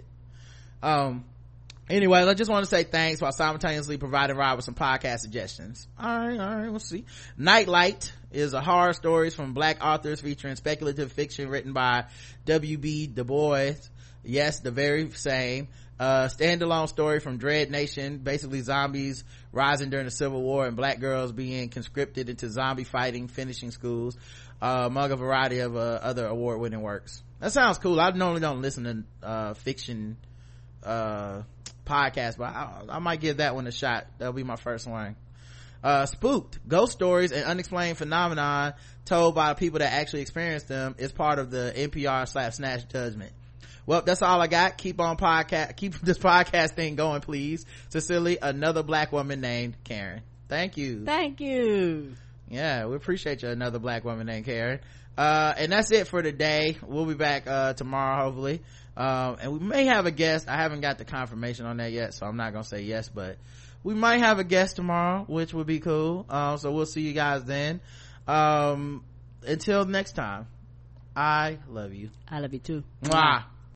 Anyway, I just want to say thanks while simultaneously providing Rob with some podcast suggestions. All right, we'll see. Nightlight is a horror stories from black authors featuring speculative fiction written by W.B. Du Bois. Yes, the very same. Standalone story from Dread Nation, basically zombies rising during the Civil War and black girls being conscripted into zombie fighting finishing schools, among a variety of other award-winning works. That sounds cool. I normally don't listen to fiction podcast, but I might give that one a shot. That'll be my first one. Spooked, ghost stories and unexplained phenomenon told by people that actually experienced them is part of the NPR/Snatch judgment. Well, that's all I got. Keep this podcast thing going, please. Sincerely, another black woman named Karen. Thank you. Yeah, we appreciate you, another black woman named Karen. And that's it for today. We'll be back tomorrow, hopefully. And we may have a guest. I haven't got the confirmation on that yet, so I'm not gonna say yes, but we might have a guest tomorrow, which would be cool. So we'll see you guys then. Until next time, I love you. I love you too. Mwah.